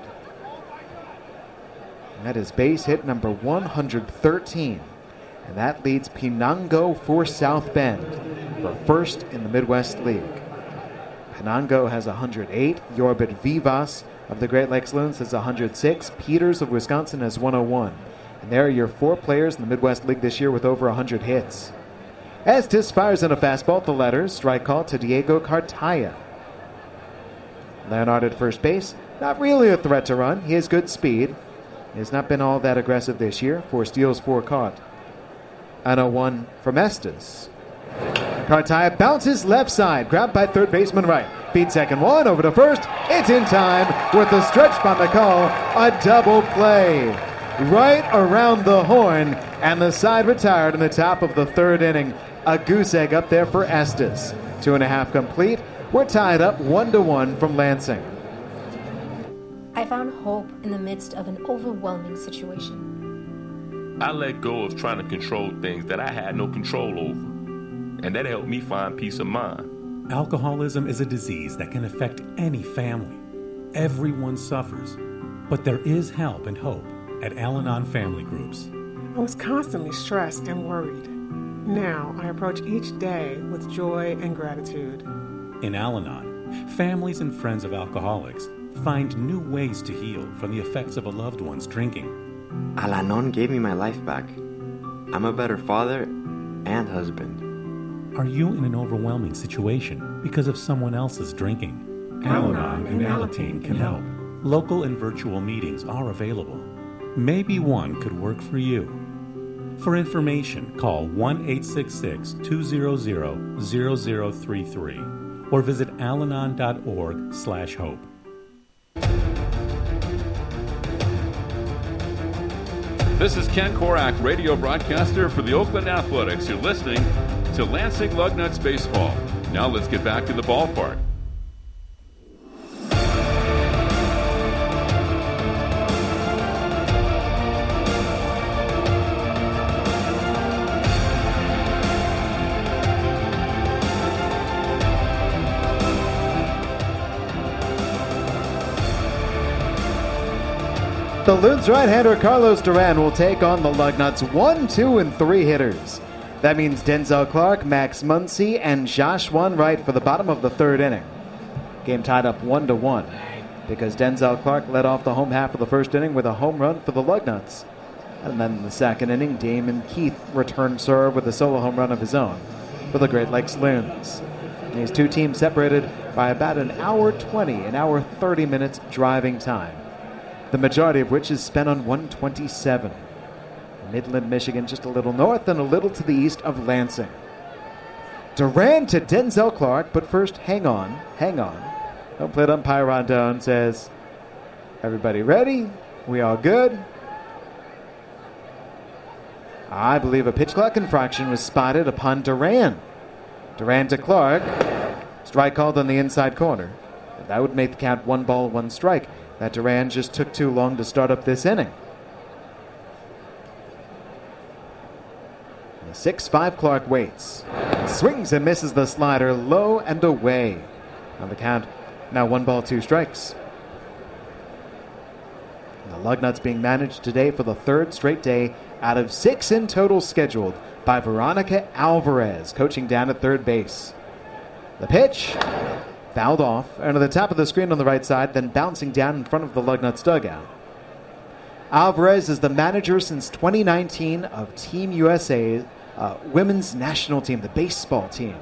And that is base hit number one hundred thirteen. And that leads Pinango for South Bend for first in the Midwest League. Pinango has one hundred eight. Yorbit Vivas of the Great Lakes Loons has one hundred six. Peters of Wisconsin has one oh one. And there are your four players in the Midwest League this year with over one hundred hits. Estes fires in a fastball at the letters. Strike call to Diego Cartaya. Leonard at first base. Not really a threat to run. He has good speed. He has not been all that aggressive this year. Four steals, four caught. And a one from Estes. Cartaya bounces left side. Grabbed by third baseman right. Feed second one over to first. It's in time with the stretch by McCall. A double play. Right around the horn. And the side retired in the top of the third inning. A goose egg up there for Estes. Two and a half complete. We're tied up one to one from Lansing. I found hope in the midst of an overwhelming situation. I let go of trying to control things that I had no control over. And that helped me find peace of mind. Alcoholism is a disease that can affect any family. Everyone suffers. But there is help and hope at Al-Anon Family Groups. I was constantly stressed and worried. Now I approach each day with joy and gratitude. In Al-Anon, families and friends of alcoholics find new ways to heal from the effects of a loved one's drinking. Al-Anon gave me my life back. I'm a better father and husband. Are you in an overwhelming situation because of someone else's drinking? Al-Anon and Alateen can help. Local and virtual meetings are available. Maybe one could work for you. For information, call one eight six six, two zero zero, zero zero three three or visit alanon dot org slash hope. This is Ken Korak, radio broadcaster for the Oakland Athletics. You're listening to Lansing Lugnuts Baseball. Now let's get back to the ballpark. The Loons right-hander Carlos Duran will take on the Lugnuts one, two, and three hitters. That means Denzel Clark, Max Muncy, and Josh Wainwright for the bottom of the third inning. Game tied up one to one because Denzel Clark led off the home half of the first inning with a home run for the Lugnuts. And then in the second inning, Damon Keith returned serve with a solo home run of his own for the Great Lakes Loons. These two teams separated by about an hour twenty, an hour thirty minutes driving time, the majority of which is spent on one twenty-seven. Midland, Michigan, just a little north and a little to the east of Lansing. Duran to Denzel Clark, but first, hang on, hang on. Home plate umpire Rondon says, everybody ready? We all good? I believe a pitch clock infraction was spotted upon Duran. Duran to Clark. Strike called on the inside corner. That would make the count one ball, one strike. That Duran just took too long to start up this inning. The six five Clark waits. Swings and misses the slider low and away. On the count, now one ball, two strikes. The Lugnuts being managed today for the third straight day out of six in total scheduled by Veronica Alvarez, coaching down at third base. The pitch fouled off, under the top of the screen on the right side, then bouncing down in front of the Lugnuts dugout. Alvarez is the manager since twenty nineteen of Team U S A, uh, women's national team, the baseball team.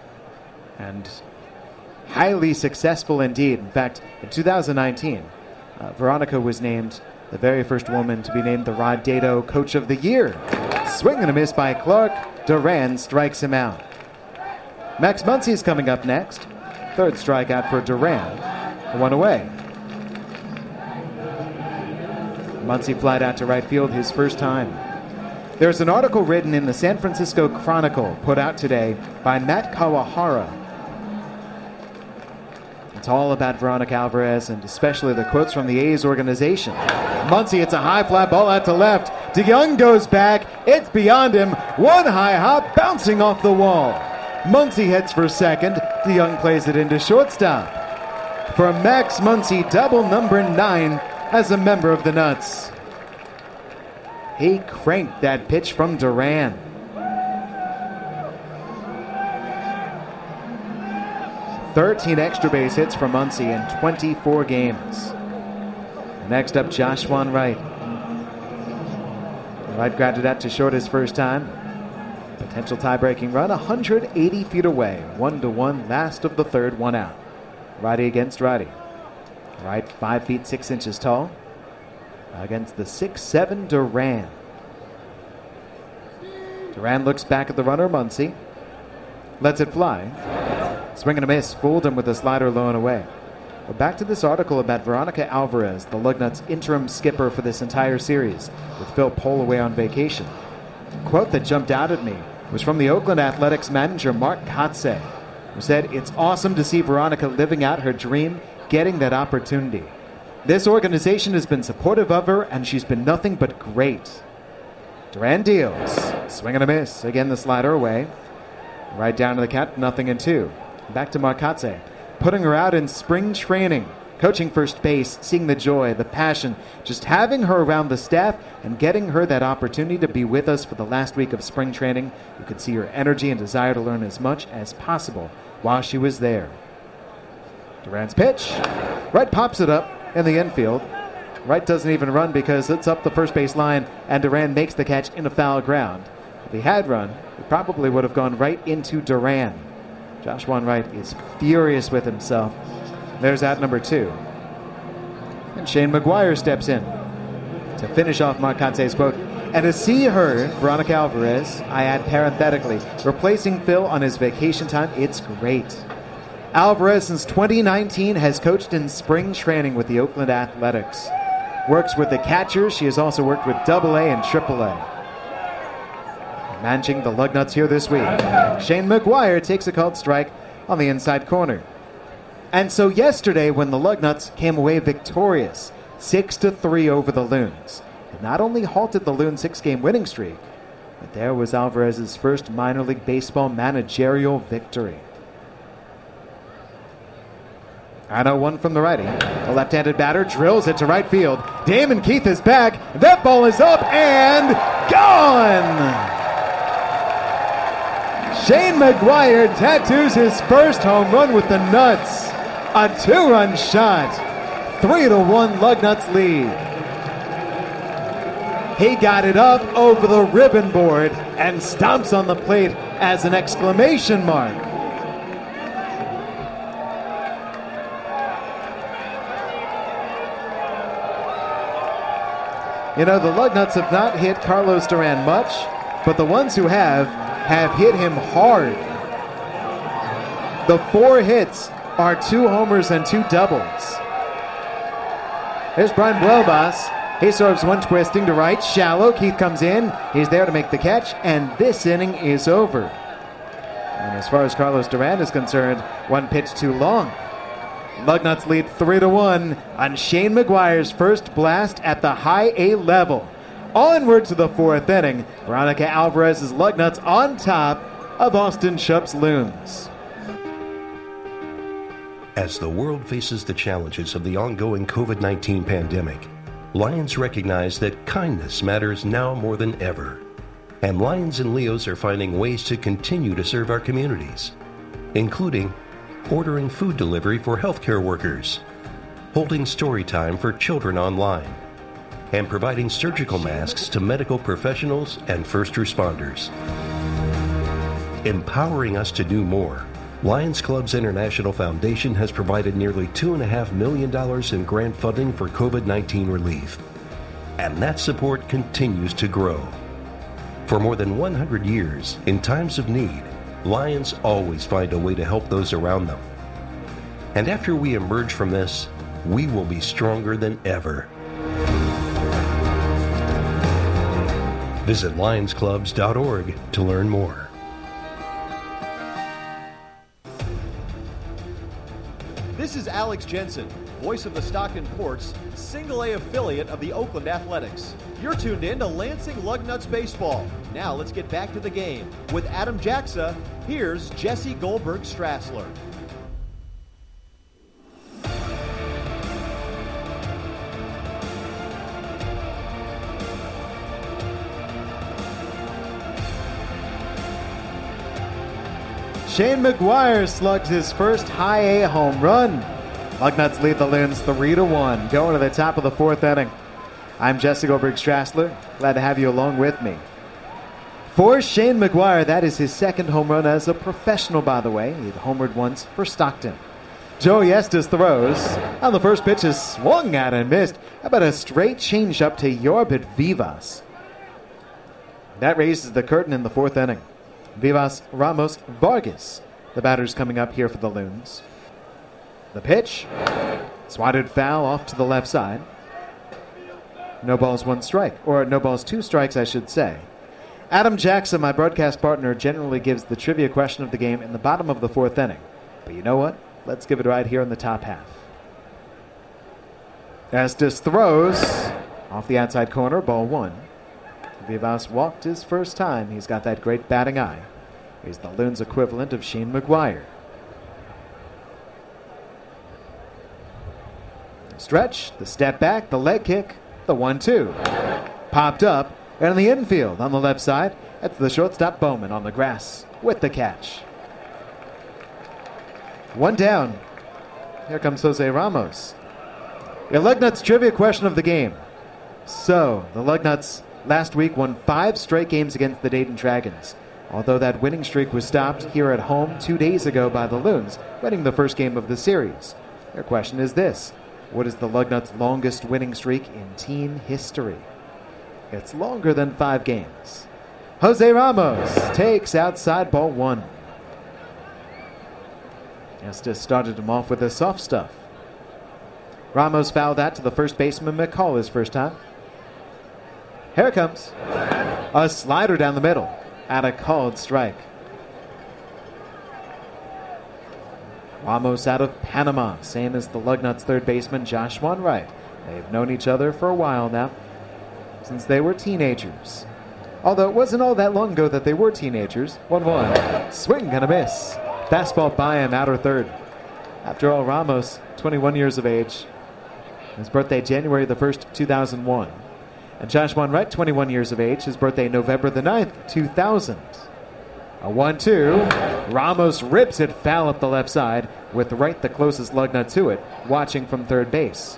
And highly successful indeed. In fact, in two thousand nineteen, Uh, Veronica was named the very first woman to be named the Rod Dedeaux Coach of the Year. Swing and a miss by Clark. Duran strikes him out. Max Muncy's coming up next. Third strikeout for Duran. One away. Muncy flied out to right field his first time. There's an article written in the San Francisco Chronicle put out today by Matt Kawahara. It's all about Veronica Alvarez and especially the quotes from the A's organization. Muncy hits a high fly ball out to left. DeYoung goes back. It's beyond him. One high hop bouncing off the wall. Muncy heads for second. DeYoung plays it into shortstop. For Max Muncy, double number nine as a member of the Nuts. He cranked that pitch from Duran. thirteen extra base hits for Muncy in twenty-four games. Next up, Joshua Wright. Wright grounded out to short his first time. Potential tie-breaking run, one hundred eighty feet away. One to one, last of the third, one out. Righty against righty. Wright, five feet six inches tall, against the six seven Duran. Duran looks back at the runner, Muncy. Lets it fly. Swing and a miss, fooled him with a slider low and away. But back to this article about Veronica Alvarez, the Lugnuts interim skipper for this entire series, with Phil Pohl away on vacation. The quote that jumped out at me was from the Oakland Athletics manager Mark Kotsay, who said, "It's awesome to see Veronica living out her dream, getting that opportunity. This organization has been supportive of her, and she's been nothing but great." Duran deals. Swing and a miss. Again, the slider away. Right down to the count, nothing in two. Back to Markatse, putting her out in spring training, coaching first base, seeing the joy, the passion, just having her around the staff and getting her that opportunity to be with us for the last week of spring training. You could see her energy and desire to learn as much as possible while she was there. Duran's pitch. Wright pops it up in the infield. Wright doesn't even run because it's up the first base line, and Duran makes the catch in a foul ground. If he had run, it probably would have gone right into Duran. Joshua Wright is furious with himself. There's out number two. And Shane McGuire steps in to finish off Marcante's quote. And to see her, Veronica Alvarez, I add parenthetically, replacing Phil on his vacation time, it's great. Alvarez, since twenty nineteen, has coached in spring training with the Oakland Athletics. Works with the catchers. She has also worked with double A and triple A. Managing the Lugnuts here this week. Shane McGuire takes a called strike on the inside corner. And so yesterday, when the Lugnuts came away victorious, six to three over the Loons, it not only halted the Loons' six-game winning streak, but there was Alvarez's first minor league baseball managerial victory. I know one from the righty. The left-handed batter drills it to right field. Damon Keith is back. That ball is up and gone! Shane McGuire tattoos his first home run with the Nuts. A two-run shot. Three to one Lugnuts lead. He got it up over the ribbon board and stomps on the plate as an exclamation mark. You know, the Lugnuts have not hit Carlos Duran much, but the ones who have, have hit him hard. The four hits are two homers and two doubles. Here's Brian Buelbas. He serves one twisting to right, shallow. Keith comes in. He's there to make the catch, and this inning is over. And as far as Carlos Duran is concerned, one pitch too long. Lugnuts lead three to one on Shane McGuire's first blast at the high A level. Onward to the fourth inning, Veronica Alvarez's Lugnuts on top of Austin Shupp's Loons. As the world faces the challenges of the ongoing covid nineteen pandemic, Lions recognize that kindness matters now more than ever. And Lions and Leos are finding ways to continue to serve our communities, including ordering food delivery for healthcare workers, holding story time for children online, and providing surgical masks to medical professionals and first responders. Empowering us to do more, Lions Clubs International Foundation has provided nearly two point five million dollars in grant funding for COVID nineteen relief. And that support continues to grow. For more than one hundred years, in times of need, Lions always find a way to help those around them. And after we emerge from this, we will be stronger than ever. Visit lions clubs dot org to learn more. This is Alex Jensen, voice of the Stockton Ports, single A affiliate of the Oakland Athletics. You're tuned in to Lansing Lugnuts Baseball. Now let's get back to the game. With Adam Jaxa, here's Jesse Goldberg Strassler. Shane McGuire slugged his first high A home run. Lugnuts lead the Loons three to one, going to the top of the fourth inning. I'm Jesse Goldberg Strassler. Glad to have you along with me. For Shane McGuire, that is his second home run as a professional, by the way. He homered once for Stockton. Joey Estes throws. On the first pitch is swung at and missed. How about a straight changeup to Yorbit Vivas? That raises the curtain in the fourth inning. Vivas Ramos Vargas, the batters coming up here for the Loons. The pitch, swatted foul off to the left side. No balls, one strike, or no balls, two strikes, I should say. Adam Jackson, my broadcast partner, generally gives the trivia question of the game in the bottom of the fourth inning. But you know what? Let's give it right here in the top half. Estes throws off the outside corner, ball one. Vivas walked his first time. He's got that great batting eye. He's the Loons equivalent of Shane McGuire. The stretch, the step back, the leg kick, the one two. Popped up, and in the infield on the left side, that's the shortstop Bowman on the grass with the catch. One down. Here comes Jose Ramos. Your Lugnuts trivia question of the game. So, the Lugnuts last week won five straight games against the Dayton Dragons, although that winning streak was stopped here at home two days ago by the Loons, winning the first game of the series. Their question is this: what is the Lugnuts' longest winning streak in team history? It's longer than five games. Jose Ramos takes outside ball one. Estes started him off with the soft stuff. Ramos fouled that to the first baseman McCall his first time. Here it comes. A slider down the middle at a called strike. Ramos out of Panama, same as the Lugnuts third baseman Josh Wanwright. They've known each other for a while now, since they were teenagers. Although it wasn't all that long ago that they were teenagers. one one. Swing and a miss. Fastball by him, outer third. After all, Ramos, twenty-one years of age. His birthday January the first, two thousand one. And Josh Wanwright, twenty-one years of age, his birthday November the ninth, two thousand. A one two. Ramos rips it foul up the left side, with Wright the closest Lugnut to it, watching from third base.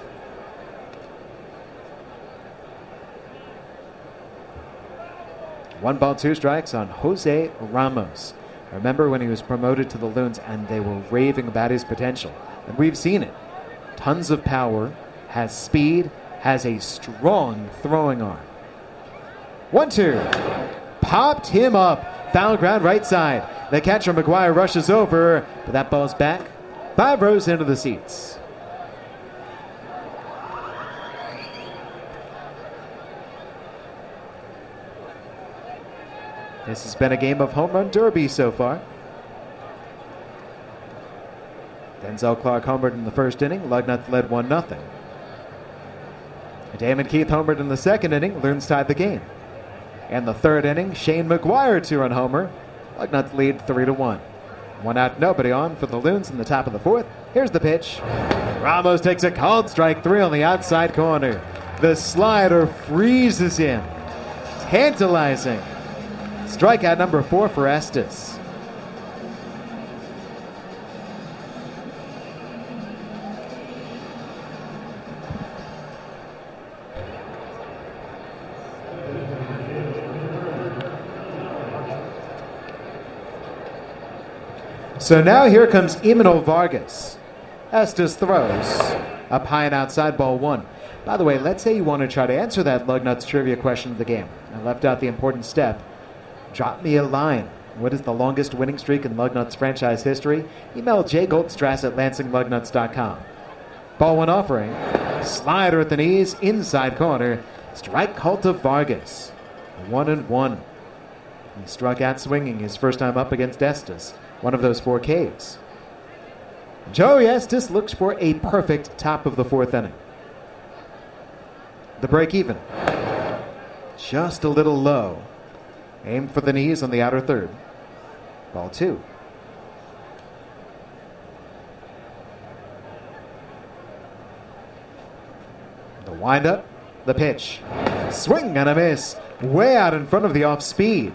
One ball, two strikes on Jose Ramos. Remember when he was promoted to the Loons and they were raving about his potential. And we've seen it. Tons of power, has speed, has a strong throwing arm. one two. Popped him up. Foul ground right side. The catcher McGuire rushes over, but that ball's back. Five rows into the seats. This has been a game of home run derby so far. Denzel Clark homered in the first inning. Lugnuts led one nothing. Damon Keith homered in the second inning. Loons tied the game. In the third inning, Shane McGuire two-run homer. Lugnuts lead three to one. One out, nobody on for the Loons in the top of the fourth. Here's the pitch. Ramos takes a called strike three on the outside corner. The slider freezes him. Tantalizing. Strikeout number four for Estes. So now here comes Imanol Vargas. Estes throws. Up high and outside, ball one. By the way, let's say you want to try to answer that Lugnuts trivia question of the game. I left out the important step. Drop me a line. What is the longest winning streak in Lugnuts franchise history? Email j goldstrass at lansing lugnuts dot com. Ball one offering. Slider at the knees, inside corner. Strike called to Vargas. One and one. He struck out swinging his first time up against Estes, one of those four Ks. Joey Estes looks for a perfect top of the fourth inning. The break even. Just a little low. Aim for the knees on the outer third. Ball two. The windup, the pitch. Swing and a miss. Way out in front of the off speed.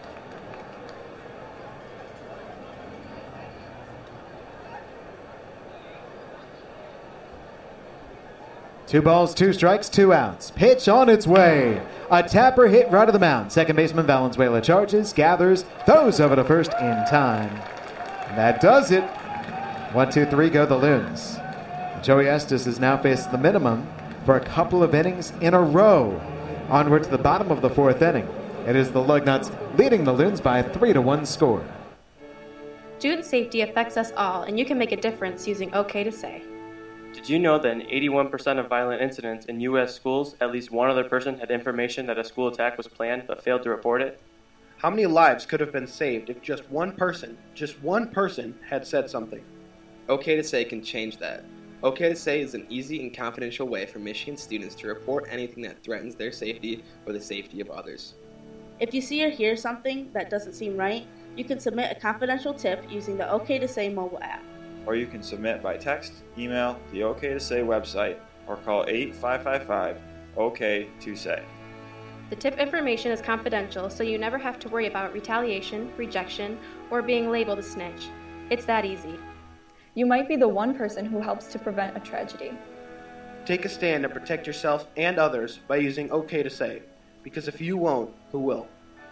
Two balls, two strikes, two outs. Pitch on its way. A tapper hit right of the mound. Second baseman Valenzuela charges, gathers, throws over to first in time. And that does it. One, two, three, go the Loons. Joey Estes has now faced the minimum for a couple of innings in a row. Onward to the bottom of the fourth inning. It is the Lugnuts leading the Loons by a three to one score. Student safety affects us all, and you can make a difference using OK to Say. Did you know that in eighty-one percent of violent incidents in U S schools, at least one other person had information that a school attack was planned but failed to report it? How many lives could have been saved if just one person, just one person, had said something? OK to Say can change that. OK to Say is an easy and confidential way for Michigan students to report anything that threatens their safety or the safety of others. If you see or hear something that doesn't seem right, you can submit a confidential tip using the OK to Say mobile app. Or you can submit by text, email, the OK to Say website, or call eight five five five O K to Say. The tip information is confidential, so you never have to worry about retaliation, rejection, or being labeled a snitch. It's that easy. You might be the one person who helps to prevent a tragedy. Take a stand and protect yourself and others by using OK to Say, because if you won't, who will?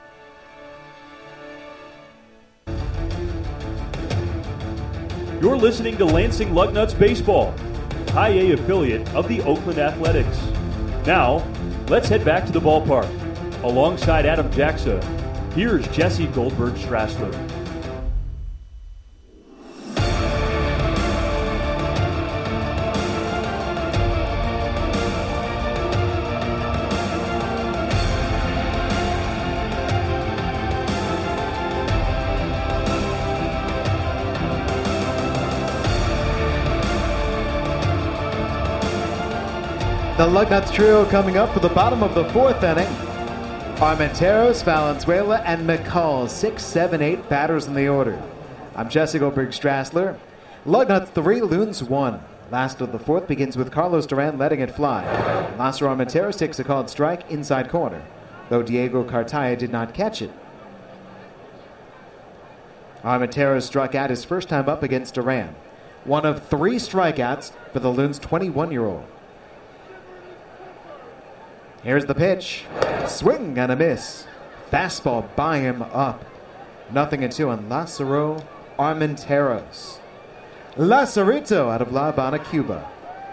You're listening to Lansing Lugnuts Baseball, High A affiliate of the Oakland Athletics. Now, let's head back to the ballpark. Alongside Adam Jackson, here's Jesse Goldberg-Strassler. The Lugnuts trio coming up for the bottom of the fourth inning. Armenteros, Valenzuela, and McCall, six, seven, eight batters in the order. I'm Jesse Goldberg-Strassler. Lugnuts three, Loons one. Last of the fourth begins with Carlos Duran letting it fly. Lázaro Armenteros takes a called strike inside corner, though Diego Cartaya did not catch it. Armenteros struck out his first time up against Duran. One of three strikeouts for the Loons' twenty-one-year-old. Here's the pitch. Swing and a miss. Fastball by him up. Nothing and two on Lázaro Armenteros. Lazarito out of La Habana, Cuba.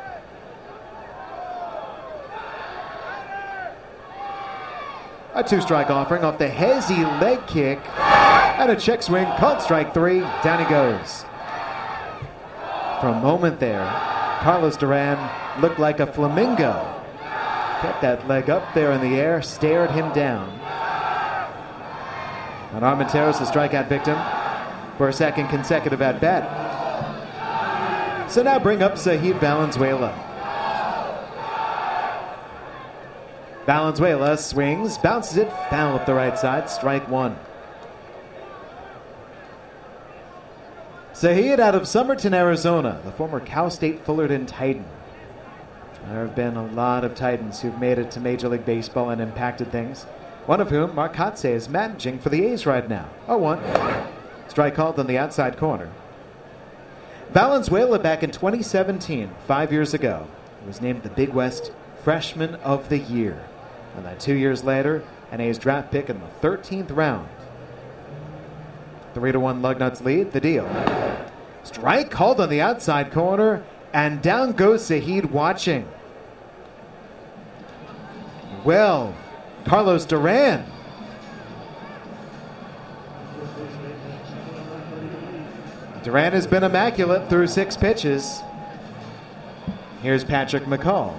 A two-strike offering off the Hezzy leg kick. And a check swing, called strike three. Down he goes. For a moment there, Carlos Duran looked like a flamingo. Kept that leg up there in the air, stared him down. And Armenteros, the strikeout victim, for a second consecutive at-bat. So now bring up Zahid Valenzuela. Valenzuela swings, bounces it, foul up the right side, strike one. Zahid out of Summerton, Arizona, the former Cal State Fullerton Titan. There have been a lot of Titans who've made it to Major League Baseball and impacted things. One of whom, Mark Kotze, is managing for the A's right now. oh one. Strike called on the outside corner. Valenzuela back in twenty seventeen, five years ago, was named the Big West Freshman of the Year. And then two years later, an A's draft pick in the thirteenth round. Three to one Lugnuts lead the deal. Strike called on the outside corner, and down goes Saheed watching. Well, Carlos Duran. Duran has been immaculate through six pitches. Here's Patrick McCall.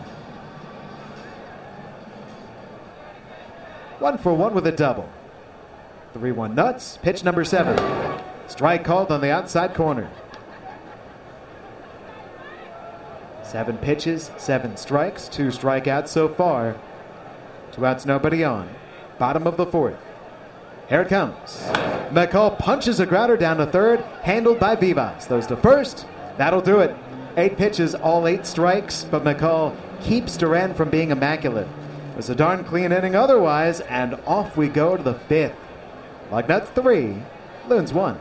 One for one with a double. three one Nuts. Pitch number seven. Strike called on the outside corner. Seven pitches, seven strikes, two strikeouts so far. Two outs, nobody on. Bottom of the fourth. Here it comes. McCall punches a grounder down to third, handled by Vivas. Those to first. That'll do it. Eight pitches, all eight strikes, but McCall keeps Duran from being immaculate. It was a darn clean inning otherwise, and off we go to the fifth. Lugnuts three, Loons one.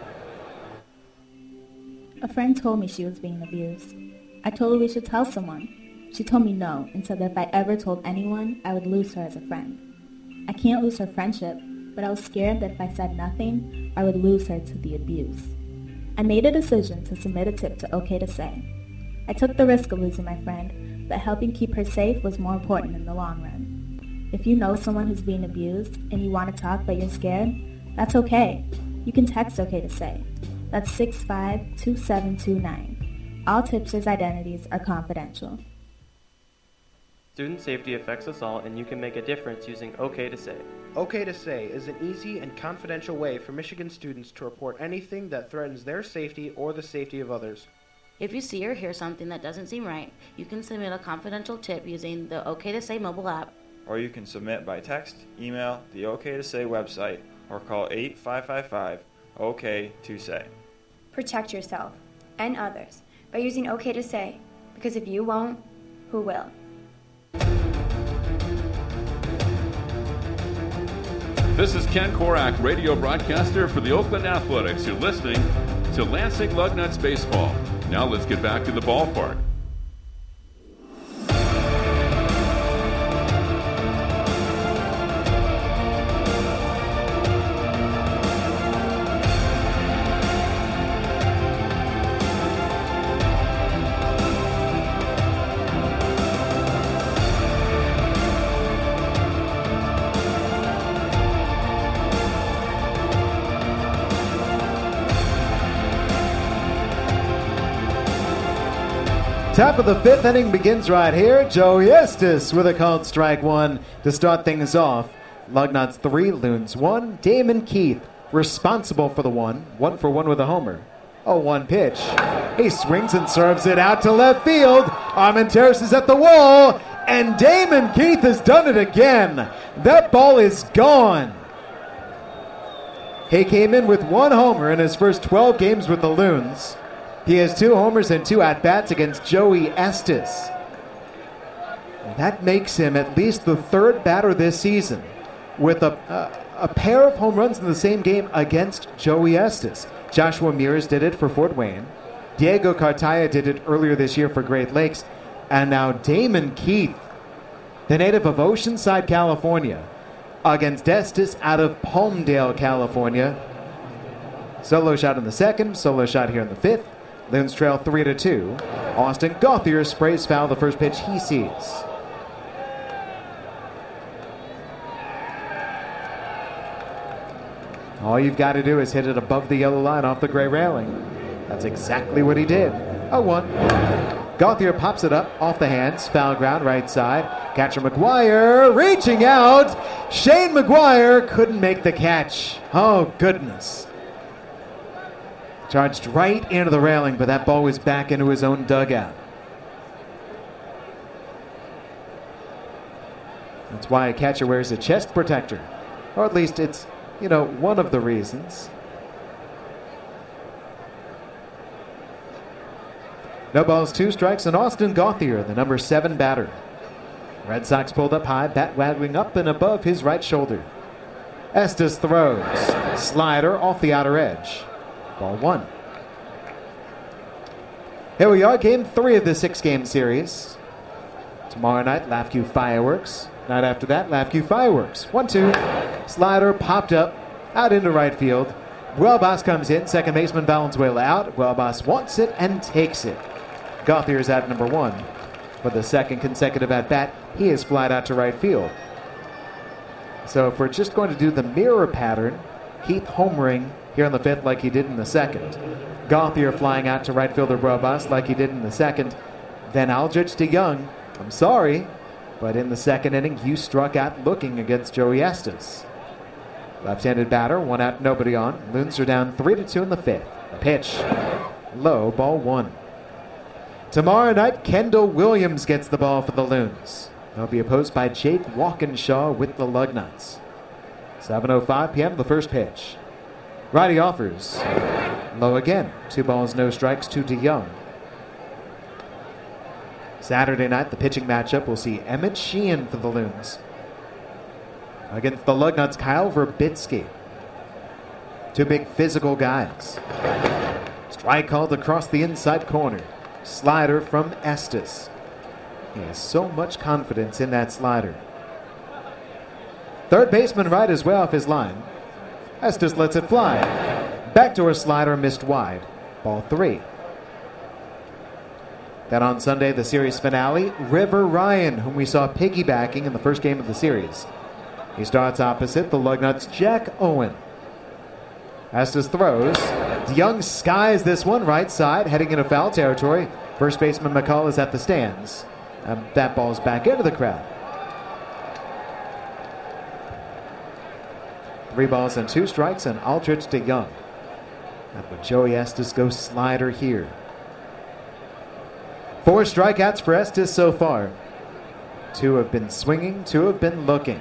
A friend told me she was being abused. I told her we should tell someone. She told me no, and said that if I ever told anyone, I would lose her as a friend. I can't lose her friendship, but I was scared that if I said nothing, I would lose her to the abuse. I made a decision to submit a tip to OK to Say. I took the risk of losing my friend, but helping keep her safe was more important in the long run. If you know someone who's being abused and you want to talk but you're scared, that's okay. You can text OK to Say. That's six five two seven two nine. All tipsters' identities are confidential. Student safety affects us all, and you can make a difference using OK to Say. OK to Say is an easy and confidential way for Michigan students to report anything that threatens their safety or the safety of others. If you see or hear something that doesn't seem right, you can submit a confidential tip using the OK to Say mobile app. Or you can submit by text, email, the OK to Say website, or call eight five five five O K to Say. Protect yourself and others by using OK to Say, because if you won't, who will? This is Ken Korak, radio broadcaster for the Oakland Athletics. You're listening to Lansing Lugnuts Baseball. Now let's get back to the ballpark. Top of the fifth inning begins right here. Joey Estes with a called strike one to start things off. Lugnuts three, Loons one. Damon Keith responsible for the one. One for one with a homer. oh one pitch. He swings and serves it out to left field. Armenteros is at the wall, and Damon Keith has done it again. That ball is gone. He came in with one homer in his first twelve games with the Loons. He has two homers and two at-bats against Joey Estes. That makes him at least the third batter this season with a, a, a pair of home runs in the same game against Joey Estes. Joshua Mears did it for Fort Wayne. Diego Cartaya did it earlier this year for Great Lakes. And now Damon Keith, the native of Oceanside, California, against Estes out of Palmdale, California. Solo shot in the second, solo shot here in the fifth. Loons trail three to two. Austin Gauthier sprays foul the first pitch he sees. All you've got to do is hit it above the yellow line off the gray railing. That's exactly what he did. oh one. Gauthier pops it up off the hands. Foul ground right side. Catcher McGuire reaching out. Shane McGuire couldn't make the catch. Oh, goodness. Charged right into the railing, but that ball was back into his own dugout. That's why a catcher wears a chest protector. Or at least it's, you know, one of the reasons. No balls, two strikes, and Austin Gauthier, the number seven batter. Red Sox pulled up high, bat waggling up and above his right shoulder. Estes throws. Slider off the outer edge. Ball one. Here we are, game three of the six-game series. Tomorrow night, LAFCU Fireworks. Night after that, LAFCU Fireworks. One two. Slider popped up, out into right field. Buelbas comes in. Second baseman Valenzuela out. Buelbas wants it and takes it. Gauthier is at number one. For the second consecutive at-bat, he is flied out to right field. So if we're just going to do the mirror pattern, Heath homering here in the fifth like he did in the second. Gauthier flying out to right fielder Buelbas like he did in the second. Then Aldrich DeYoung, I'm sorry, but in the second inning, you struck out looking against Joey Estes. Left-handed batter, one out, nobody on. Loons are down three to two in the fifth. The pitch, low, ball one. Tomorrow night, Kendall Williams gets the ball for the Loons. They'll be opposed by Jake Walkinshaw with the Lugnuts. seven oh five p.m. the first pitch. Righty offers. Low again. Two balls, no strikes to DeYoung. Saturday night, the pitching matchup, we'll see Emmett Sheehan for the Loons against the Lugnuts' Kyle Verbitsky. Two big physical guys. Strike called across the inside corner. Slider from Estes. He has so much confidence in that slider. Third baseman right is way off his line. Estes lets it fly. Backdoor slider missed wide. Ball three. Then on Sunday, the series finale, River Ryan, whom we saw piggybacking in the first game of the series. He starts opposite the Lugnuts' Jack Owen. Estes throws. DeYoung skies this one right side, heading into foul territory. First baseman McCall is at the stands. And that ball's back into the crowd. Three balls and two strikes, and Aldrich DeYoung. And with Joey Estes go slider here. Four strikeouts for Estes so far. Two have been swinging, two have been looking.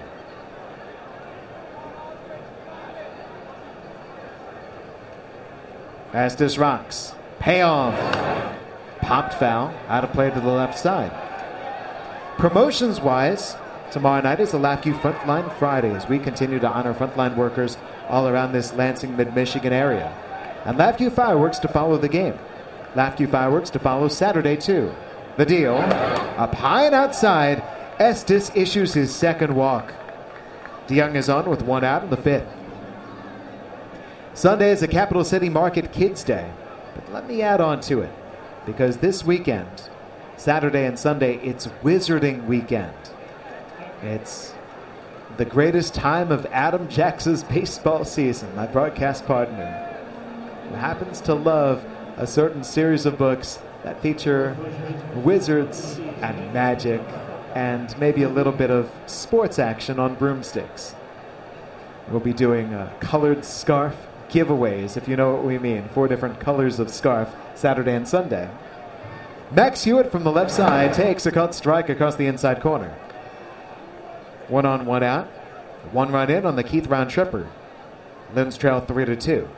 Estes rocks. Payoff. Popped foul. Out of play to the left side. Promotions-wise, tomorrow night is the LAFCU Frontline Friday as we continue to honor frontline workers all around this Lansing, Mid-Michigan area. And LAFCU Fireworks to follow the game. LAFCU Fireworks to follow Saturday, too. The deal, up high and outside, Estes issues his second walk. DeYoung is on with one out in the fifth. Sunday is a Capital City Market Kids Day, but let me add on to it, because this weekend, Saturday and Sunday, it's Wizarding Weekend. It's the greatest time of Adam Jax's baseball season, my broadcast partner, who happens to love a certain series of books that feature wizards and magic and maybe a little bit of sports action on broomsticks. We'll be doing a colored scarf giveaways, if you know what we mean. Four different colors of scarf, Saturday and Sunday. Max Hewitt from the left side takes a cut strike across the inside corner. One on, one out. One run in on the Keith Round tripper. Loons trail three to two.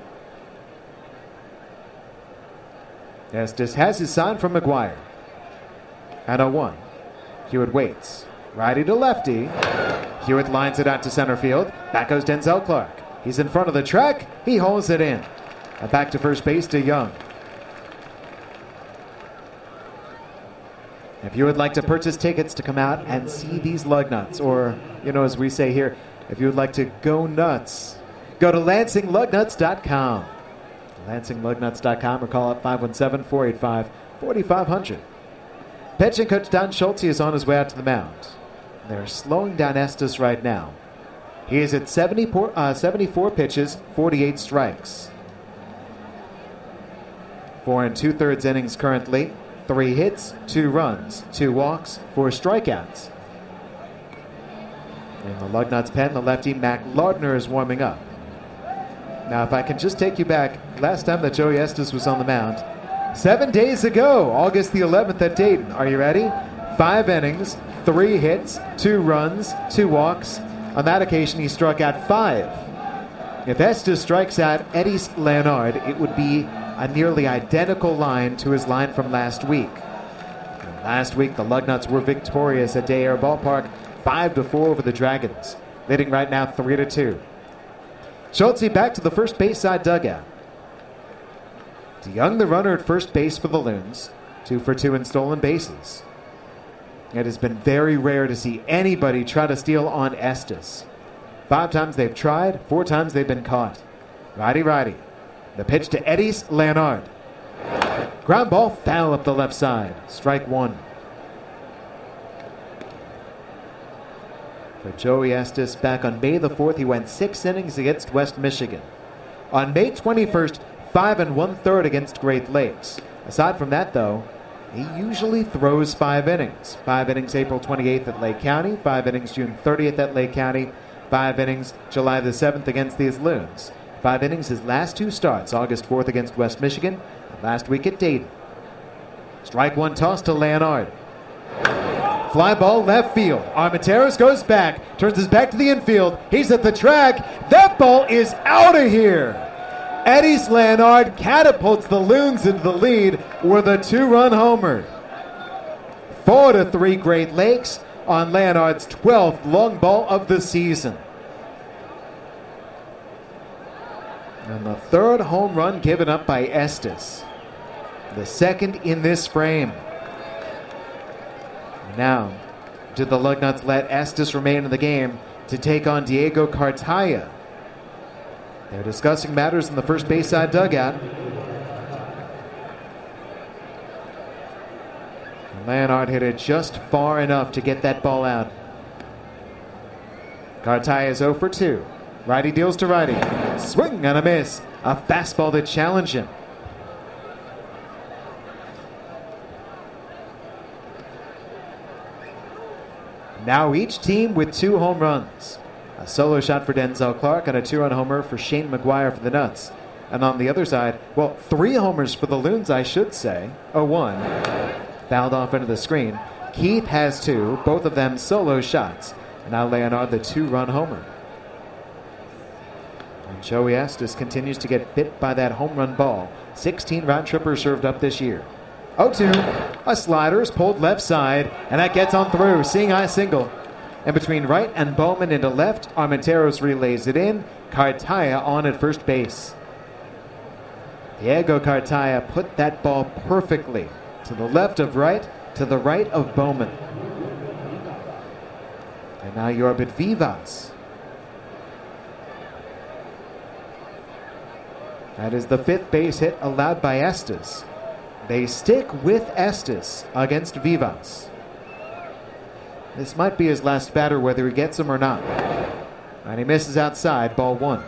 Estes has his sign from McGuire. And a one. Hewitt waits. Righty to lefty. Hewitt lines it out to center field. Back goes Denzel Clark. He's in front of the track. He holds it in. And back to first base to Young. If you would like to purchase tickets to come out and see these Lugnuts, or, you know, as we say here, if you would like to go nuts, go to Lansing Lugnuts dot com. Lansing Lugnuts dot com, or call up five one seven, four eight five, four five zero zero. Pitching coach Don Schulte is on his way out to the mound. They're slowing down Estes right now. He is at seventy-four, uh, seventy-four pitches, forty-eight strikes. Four and two-thirds innings currently. Three hits, two runs, two walks, four strikeouts. In the Lugnuts pen, the lefty Mac Lardner is warming up. Now, if I can just take you back, last time that Joey Estes was on the mound, seven days ago, August the eleventh at Dayton. Are you ready? Five innings, three hits, two runs, two walks. On that occasion, he struck out five. If Estes strikes out Eddie Leonard, it would be a nearly identical line to his line from last week. And last week, the Lugnuts were victorious at Day Air Ballpark, five to four over the Dragons, leading right now three to two. Schulte back to the first base side dugout. DeYoung, the runner at first base for the Loons, two for two in stolen bases. It has been very rare to see anybody try to steal on Estes. Five times they've tried, four times they've been caught. Righty, righty. The pitch to Edis Leonard. Ground ball foul up the left side. Strike one. For Joey Estes, back on May the fourth, he went six innings against West Michigan. On May twenty-first, five and one-third against Great Lakes. Aside from that, though, he usually throws five innings. Five innings April twenty-eighth at Lake County, five innings June thirtieth at Lake County, five innings July the seventh against these Loons. Five innings his last two starts, August fourth against West Michigan, and last week at Dayton. Strike one toss to Leonard. Fly ball left field. Armenteros goes back, turns his back to the infield. He's at the track. That ball is out of here. Edis Leonard catapults the Loons into the lead with a two-run homer. Four to three Great Lakes on Leonard's twelfth long ball of the season. And the third home run given up by Estes. The second in this frame. Now, do the Lugnuts let Estes remain in the game to take on Diego Cartaya? They're discussing matters in the first base side dugout. Leonard hit it just far enough to get that ball out. Cartaya is oh for two. Righty deals to righty. Swing and a miss. A fastball to challenge him. Now each team with two home runs. A solo shot for Denzel Clark and a two-run homer for Shane McGuire for the Nuts. And on the other side, well, three homers for the Loons, I should say. oh one. Fouled off into the screen. Keith has two, both of them solo shots. And now Leonard, the two-run homer. And Joey Estes continues to get bit by that home run ball. sixteen round trippers served up this year. oh two. A slider is pulled left side, and that gets on through. Seeing eye single. And between right and Bowman into left, Armenteros relays it in. Cartaya on at first base. Diego Cartaya put that ball perfectly to the left of right, to the right of Bowman. And now Yorbit Vivas. That is the fifth base hit allowed by Estes. They stick with Estes against Vivas. This might be his last batter, whether he gets him or not. And he misses outside, ball one.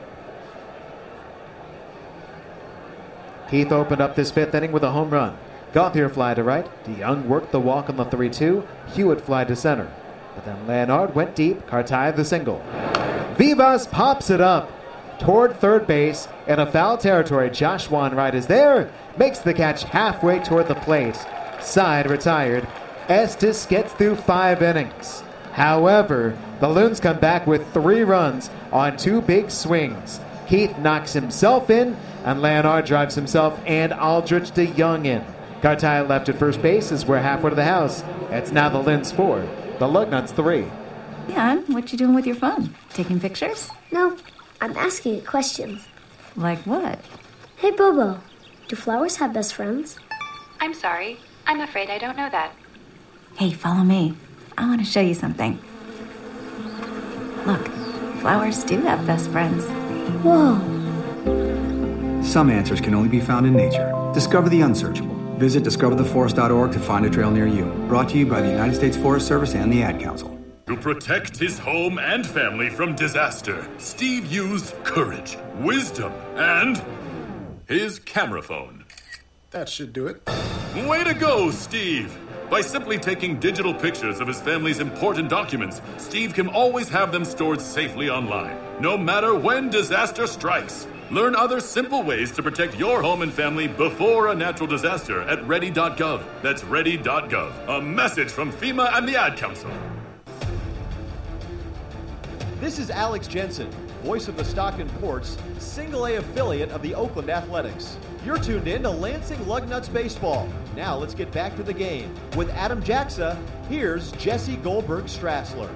Keith opened up this fifth inning with a home run. Gauthier fly to right. DeYoung worked the walk on the three two. Hewitt fly to center. But then Leonard went deep. Cartaya the single. Vivas pops it up toward third base in a foul territory. Josh Wanwright is there. Makes the catch halfway toward the plate. Side retired. Estes gets through five innings. However, the Loons come back with three runs on two big swings. Keith knocks himself in, and Leonard drives himself and Aldrich DeYoung in. Cartaya left at first base as we're halfway to the house. It's now the Lins four, the Lugnuts three. Yeah, what you doing with your phone? Taking pictures? No, I'm asking it questions. Like what? Hey, Bobo, do flowers have best friends? I'm sorry. I'm afraid I don't know that. Hey, follow me. I want to show you something. Look, flowers do have best friends. Whoa. Some answers can only be found in nature. Discover the unsearchable. Visit discover the forest dot org to find a trail near you. Brought to you by the United States Forest Service and the Ad Council. To protect his home and family from disaster, Steve used courage, wisdom, and his camera phone. That should do it. Way to go, Steve! By simply taking digital pictures of his family's important documents, Steve can always have them stored safely online, no matter when disaster strikes. Learn other simple ways to protect your home and family before a natural disaster at ready dot gov. That's ready dot gov. A message from FEMA and the Ad Council. This is Alex Jensen, voice of the Stockton Ports, single A affiliate of the Oakland Athletics. You're tuned in to Lansing Lugnuts Baseball. Now let's get back to the game. With Adam Jaxa, here's Jesse Goldberg-Strassler.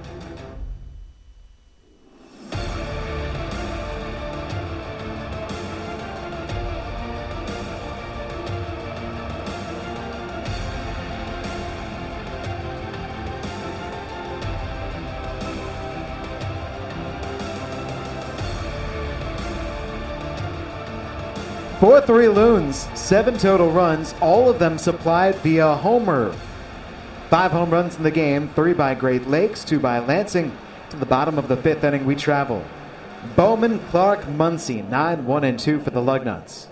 four three Loons, seven total runs, all of them supplied via homer. Five home runs in the game, three by Great Lakes, two by Lansing. To the bottom of the fifth inning, we travel. Bowman, Clark, Muncie, nine one and two for the Lugnuts.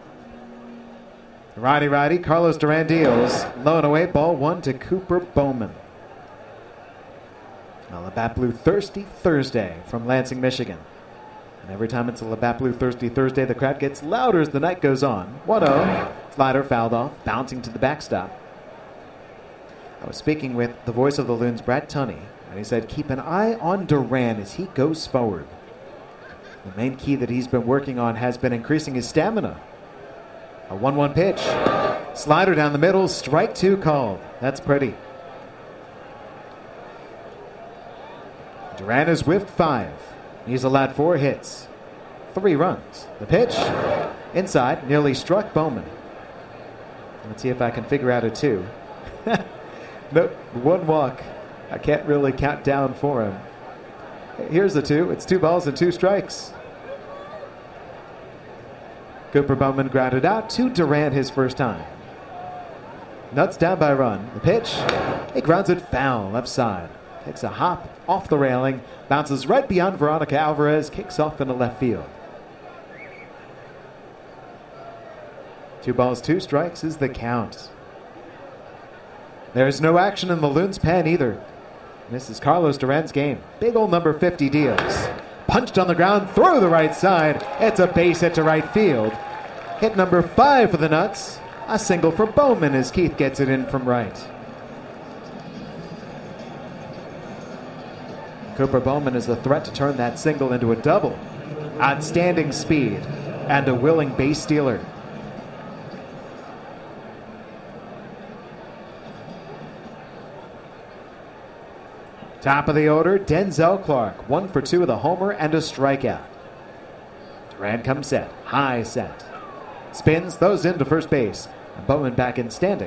Righty righty, Carlos Duran deals. Low and away, ball one to Cooper Bowman. A Labatt Blue Thirsty Thursday from Lansing, Michigan. And every time it's a Labatt Blue Thirsty Thursday, the crowd gets louder as the night goes on. one oh, slider fouled off, bouncing to the backstop. I was speaking with the voice of the Loons, Brad Tunney, and he said, keep an eye on Duran as he goes forward. The main key that he's been working on has been increasing his stamina. A one one pitch. Slider down the middle, strike two called. That's pretty. Duran has whiffed five. He's allowed four hits. Three runs. The pitch. Inside, nearly struck Bowman. Let's see if I can figure out a two. Nope, one walk. I can't really count down for him. Here's the two. It's two balls and two strikes. Cooper Bowman grounded out to Duran his first time. Nuts down by a run. The pitch. He grounds it foul left side. Takes a hop off the railing. Bounces right beyond Veronica Alvarez. Kicks off into left field. Two balls, two strikes is the count. There's no action in the Loons' pen either. This is Carlos Duran's game. Big old number fifty deals. Punched on the ground through the right side. It's a base hit to right field. Hit number five for the Nuts. A single for Bowman as Keith gets it in from right. Cooper Bowman is a threat to turn that single into a double. Outstanding speed and a willing base stealer. Top of the order, Denzel Clark. One for two with a homer and a strikeout. Duran comes set. High set. Spins, throws into first base. And Bowman back in standing.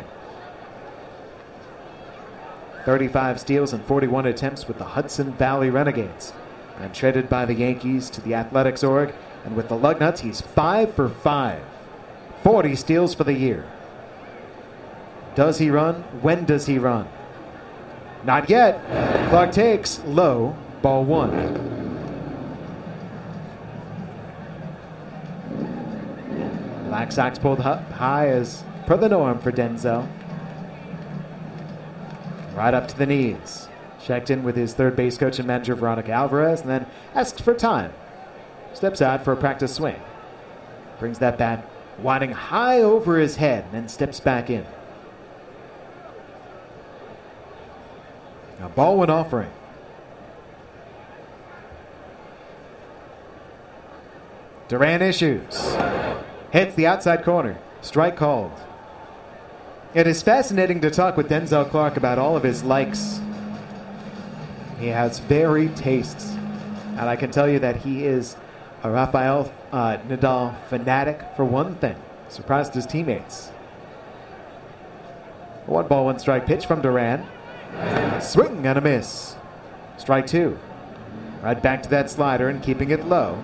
thirty-five steals and forty-one attempts with the Hudson Valley Renegades. And traded by the Yankees to the Athletics org. And with the Lugnuts, he's five for five. forty steals for the year. Does he run? When does he run? Not yet. Clark takes low, ball one. Black Sox pulled up high as per the norm for Denzel. Right up to the knees. Checked in with his third base coach and manager, Veronica Alvarez, and then asked for time. Steps out for a practice swing. Brings that bat winding high over his head, and then steps back in. A ball one offering. Duran issues. Hits the outside corner. Strike called. It is fascinating to talk with Denzel Clark about all of his likes. He has varied tastes. And I can tell you that he is a Rafael uh, Nadal fanatic for one thing. Surprised his teammates. One ball, one strike pitch from Duran. Swing and a miss. Strike two. Right back to that slider and keeping it low.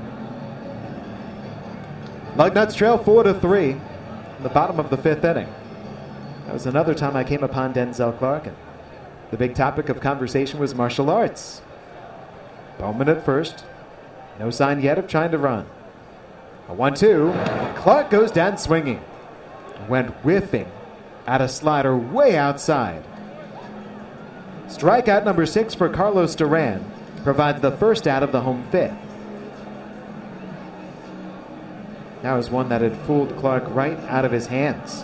Lugnuts trail four to three in the bottom of the fifth inning. That was another time I came upon Denzel Clark, and the big topic of conversation was martial arts. Bowman at first. No sign yet of trying to run. A one two. Clark goes down swinging. Went whiffing at a slider way outside. Strikeout number six for Carlos Duran provides the first out of the home fifth. That was one that had fooled Clark right out of his hands.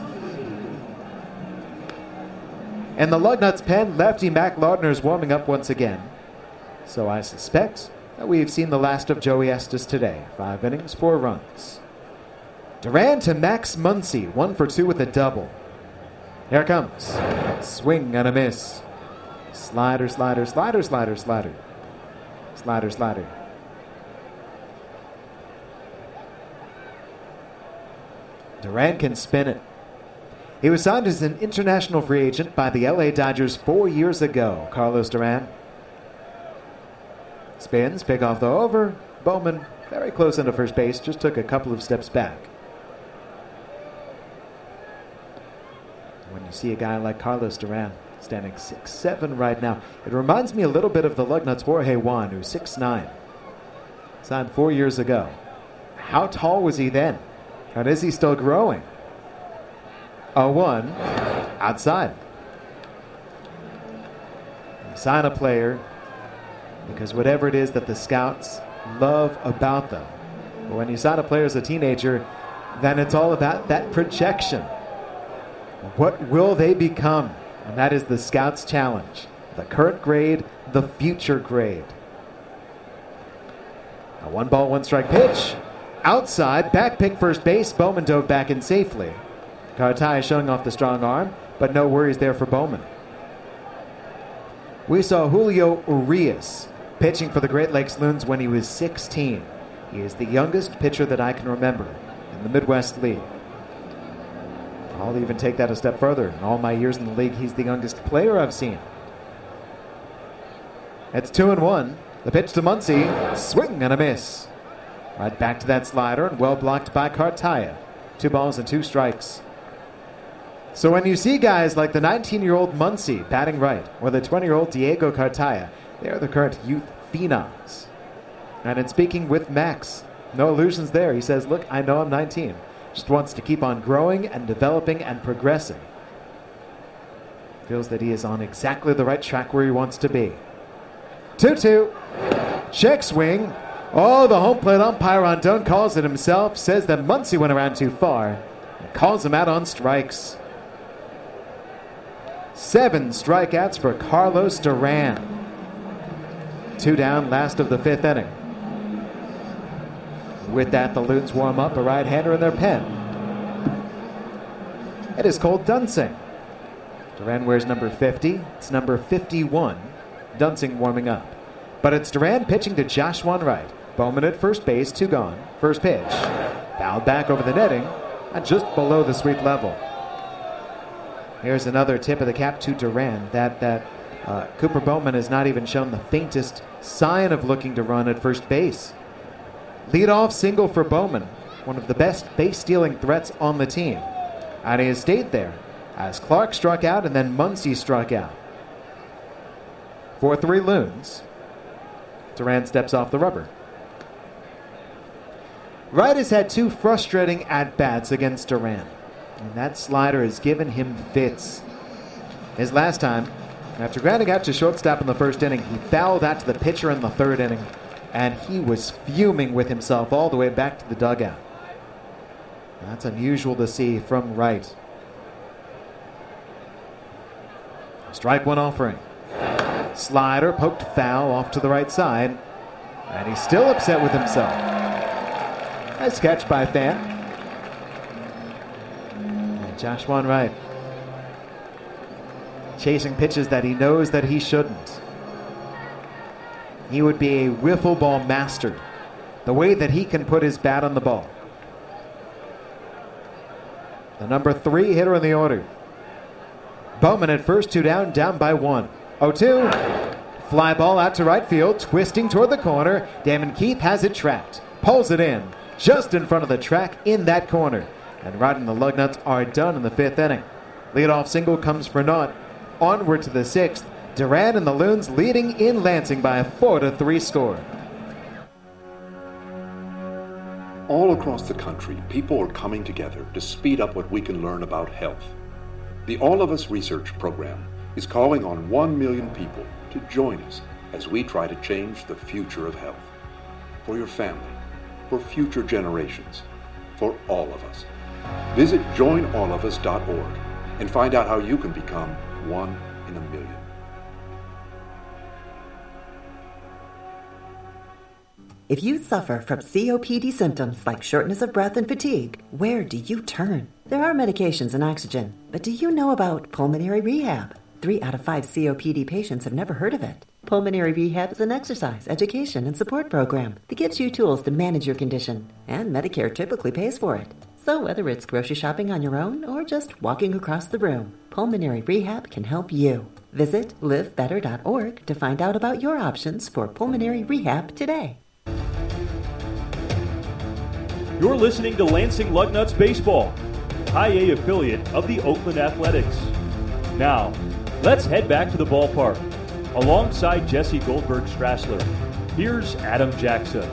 And the Lugnuts pen, lefty Mac Lardner is warming up once again. So I suspect that we've seen the last of Joey Estes today. Five innings, four runs. Duran to Max Muncie, one for two with a double. Here it comes. Swing and a miss. Slider, slider, slider, slider, slider. Slider, slider. Duran can spin it. He was signed as an international free agent by the L A Dodgers four years ago, Carlos Duran. Spins, pick off the over. Bowman, very close into first base, just took a couple of steps back. You see a guy like Carlos Duran standing six seven right now. It reminds me a little bit of the Lugnuts' Jorge Juan, who's six nine. Signed four years ago. How tall was he then? And is he still growing? oh one, outside. You sign a player because whatever it is that the scouts love about them, but when you sign a player as a teenager, then it's all about that projection. What will they become? And that is the scouts' challenge. The current grade, the future grade. A one ball, one strike pitch. Outside, back pick first base. Bowman dove back in safely. Cartaya showing off the strong arm, but no worries there for Bowman. We saw Julio Urias pitching for the Great Lakes Loons when he was sixteen. He is the youngest pitcher that I can remember in the Midwest League. I'll even take that a step further. In all my years in the league, he's the youngest player I've seen. It's two and one. The pitch to Muncy. Swing and a miss. Right back to that slider and well blocked by Cartaya. Two balls and two strikes. So when you see guys like the nineteen-year-old Muncy batting right, or the twenty-year-old Diego Cartaya, they're the current youth phenoms. And in speaking with Max, no illusions there. He says, look, I know I'm nineteen. Just wants to keep on growing and developing and progressing. Feels that he is on exactly the right track where he wants to be. two two. Check swing. Oh, the home plate umpire Rondon calls it himself. Says that Muncy went around too far. And calls him out on strikes. Seven strikeouts for Carlos Duran. Two down, last of the fifth inning. With that, the Loons warm up a right-hander in their pen. It is Cole Dunsing. Duran wears number fifty. It's number fifty-one. Dunsing warming up. But it's Duran pitching to Josh Wanwright. Bowman at first base, two gone. First pitch. Fouled back over the netting and just below the sweep level. Here's another tip of the cap to Duran that, that uh, Cooper Bowman has not even shown the faintest sign of looking to run at first base. Leadoff single for Bowman, one of the best base-stealing threats on the team. And he has stayed there as Clark struck out and then Muncy struck out. four three Loons. Duran steps off the rubber. Wright has had two frustrating at-bats against Duran. And that slider has given him fits. His last time, after grounding out to shortstop in the first inning, he fouled out to the pitcher in the third inning. And he was fuming with himself all the way back to the dugout. That's unusual to see from Wright. Strike one offering. Slider poked foul off to the right side. And he's still upset with himself. Nice catch by Fan. And Josh Wanwright chasing pitches that he knows that he shouldn't. He would be a wiffle ball master. The way that he can put his bat on the ball. The number three hitter in the order. Bowman at first, two down, down by one. oh two. Fly ball out to right field, twisting toward the corner. Damon Keith has it trapped. Pulls it in, just in front of the track in that corner. And Rod and the Lugnuts are done in the fifth inning. Leadoff single comes for naught. Onward to the sixth. Duran and the Loons leading in Lansing by a four to three score. All across the country, people are coming together to speed up what we can learn about health. The All of Us Research Program is calling on one million people to join us as we try to change the future of health. For your family, for future generations, for all of us. Visit join all of us dot org and find out how you can become one in a million. If you suffer from C O P D symptoms like shortness of breath and fatigue, where do you turn? There are medications and oxygen, but do you know about pulmonary rehab? Three out of five C O P D patients have never heard of it. Pulmonary rehab is an exercise, education, and support program that gives you tools to manage your condition, and Medicare typically pays for it. So whether it's grocery shopping on your own or just walking across the room, pulmonary rehab can help you. Visit live better dot org to find out about your options for pulmonary rehab today. You're listening to Lansing Lugnuts Baseball, High A affiliate of the Oakland Athletics. Now, let's head back to the ballpark. Alongside Jesse Goldberg-Strassler, here's Adam Jackson.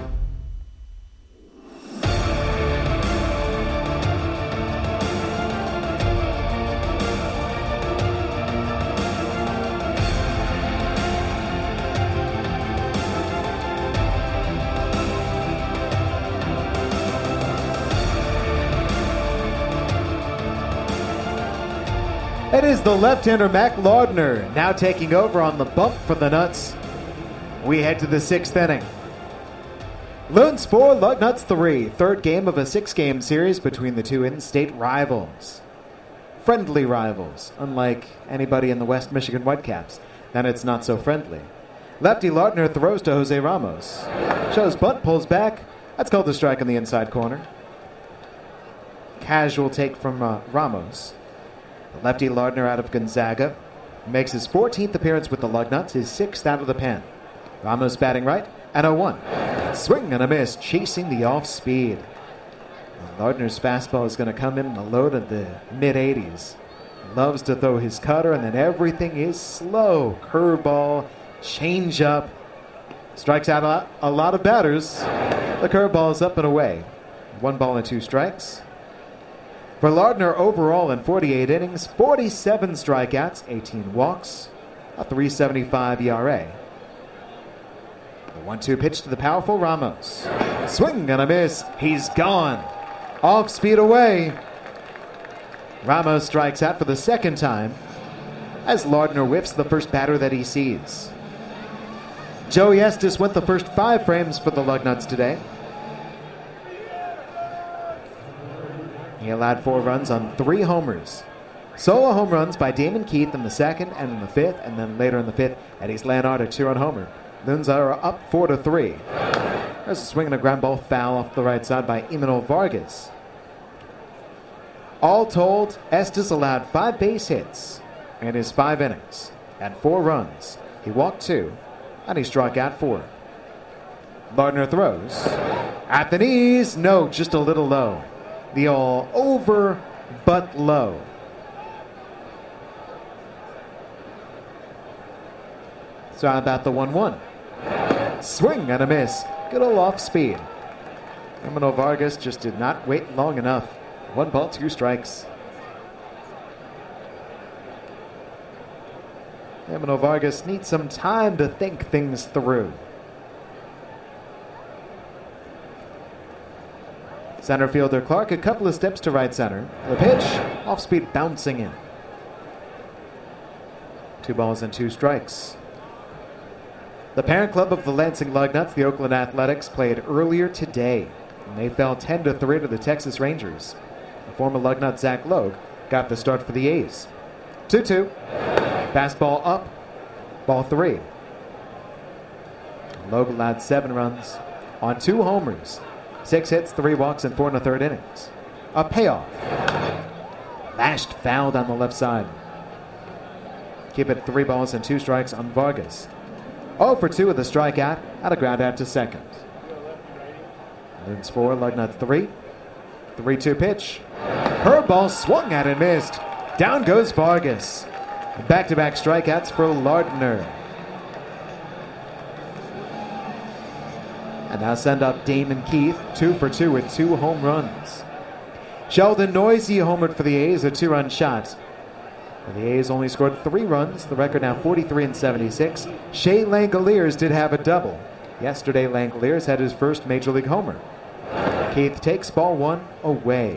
It is the left-hander Mac Lardner now taking over on the bump for the Nuts. We head to the sixth inning. Loons four, Lugnuts three. Third game of a six-game series between the two in-state rivals. Friendly rivals, unlike anybody in the West Michigan Whitecaps. Then it's not so friendly. Lefty Lardner throws to Jose Ramos. Shows bunt, pulls back. That's called a strike in the inside corner. Casual take from uh, Ramos. Lefty Lardner out of Gonzaga makes his fourteenth appearance with the Lugnuts, his sixth out of the pen. Ramos batting right, and oh one. Swing and a miss, chasing the off-speed. Lardner's fastball is going to come in a load of the mid-eighties. Loves to throw his cutter, and then everything is slow. Curveball, changeup. Strikes out a lot, a lot of batters. The curveball is up and away. One ball and two strikes. For Lardner overall in forty-eight innings, forty-seven strikeouts, eighteen walks, a three seventy-five E R A. The one two pitch to the powerful Ramos. Swing and a miss. He's gone. Off speed away. Ramos strikes out for the second time as Lardner whiffs the first batter that he sees. Joey Estes went the first five frames for the Lugnuts today. He allowed four runs on three homers. Solo home runs by Damon Keith in the second and in the fifth, and then later in the fifth, Eddie Leonard a two-run homer. Loons are up four to three. There's a swing and a ground ball foul off the right side by Imanol Vargas. All told, Estes allowed five base hits in his five innings and four runs. He walked two, and he struck out four. Lardner throws. At the knees, no, just a little low. The all over but low. So how about the one one? Swing and a miss. Good old off speed. Imanol Vargas just did not wait long enough. One ball, two strikes. Imanol Vargas needs some time to think things through. Center fielder Clark a couple of steps to right center. The pitch, off speed bouncing in. Two balls and two strikes. The parent club of the Lansing Lugnuts, the Oakland Athletics, played earlier today, and they fell ten to three to the Texas Rangers. The former Lugnut Zach Logue got the start for the A's. two two. Fastball up, ball three. Logue allowed seven runs on two homers. Six hits, three walks, and four in the third innings. A payoff. Lashed foul down the left side. Keep it three balls and two strikes on Vargas. oh for two with a strikeout and a ground out to second. Loons four, Lugnuts three. three two pitch. Curveball swung at and missed. Down goes Vargas. Back-to-back strikeouts for Lardner. And now send up Damon Keith, two for two with two home runs. Sheldon Noisy homered for the A's, a two-run shot. The A's only scored three runs, the record now forty-three and seventy-six. Shea Langoliers did have a double. Yesterday, Langoliers had his first Major League homer. Keith takes ball one away.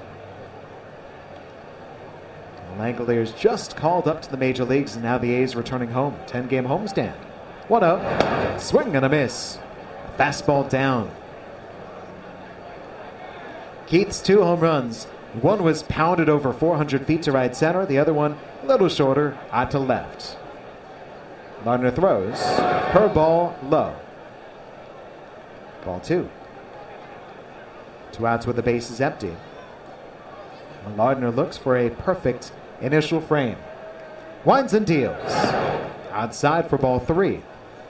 Langoliers just called up to the Major Leagues, and now the A's returning home. ten-game homestand. one oh. Swing and a miss. Fastball down. Keith's two home runs. One was pounded over four hundred feet to right center. The other one a little shorter out to left. Lardner throws. Curveball low. Ball two. Two outs with the bases empty. Lardner looks for a perfect initial frame. Winds and deals. Outside for ball three.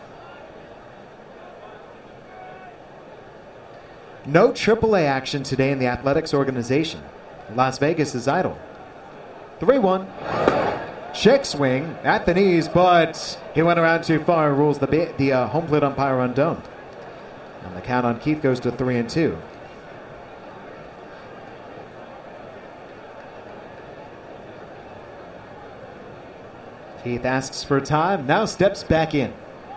No triple A action today in the Athletics organization. Las Vegas is idle. three one. Check swing at the knees, but he went around too far. Rules the the uh, home plate umpire undone. And the count on Keith goes to three and two. Keith asks for time, now steps back in.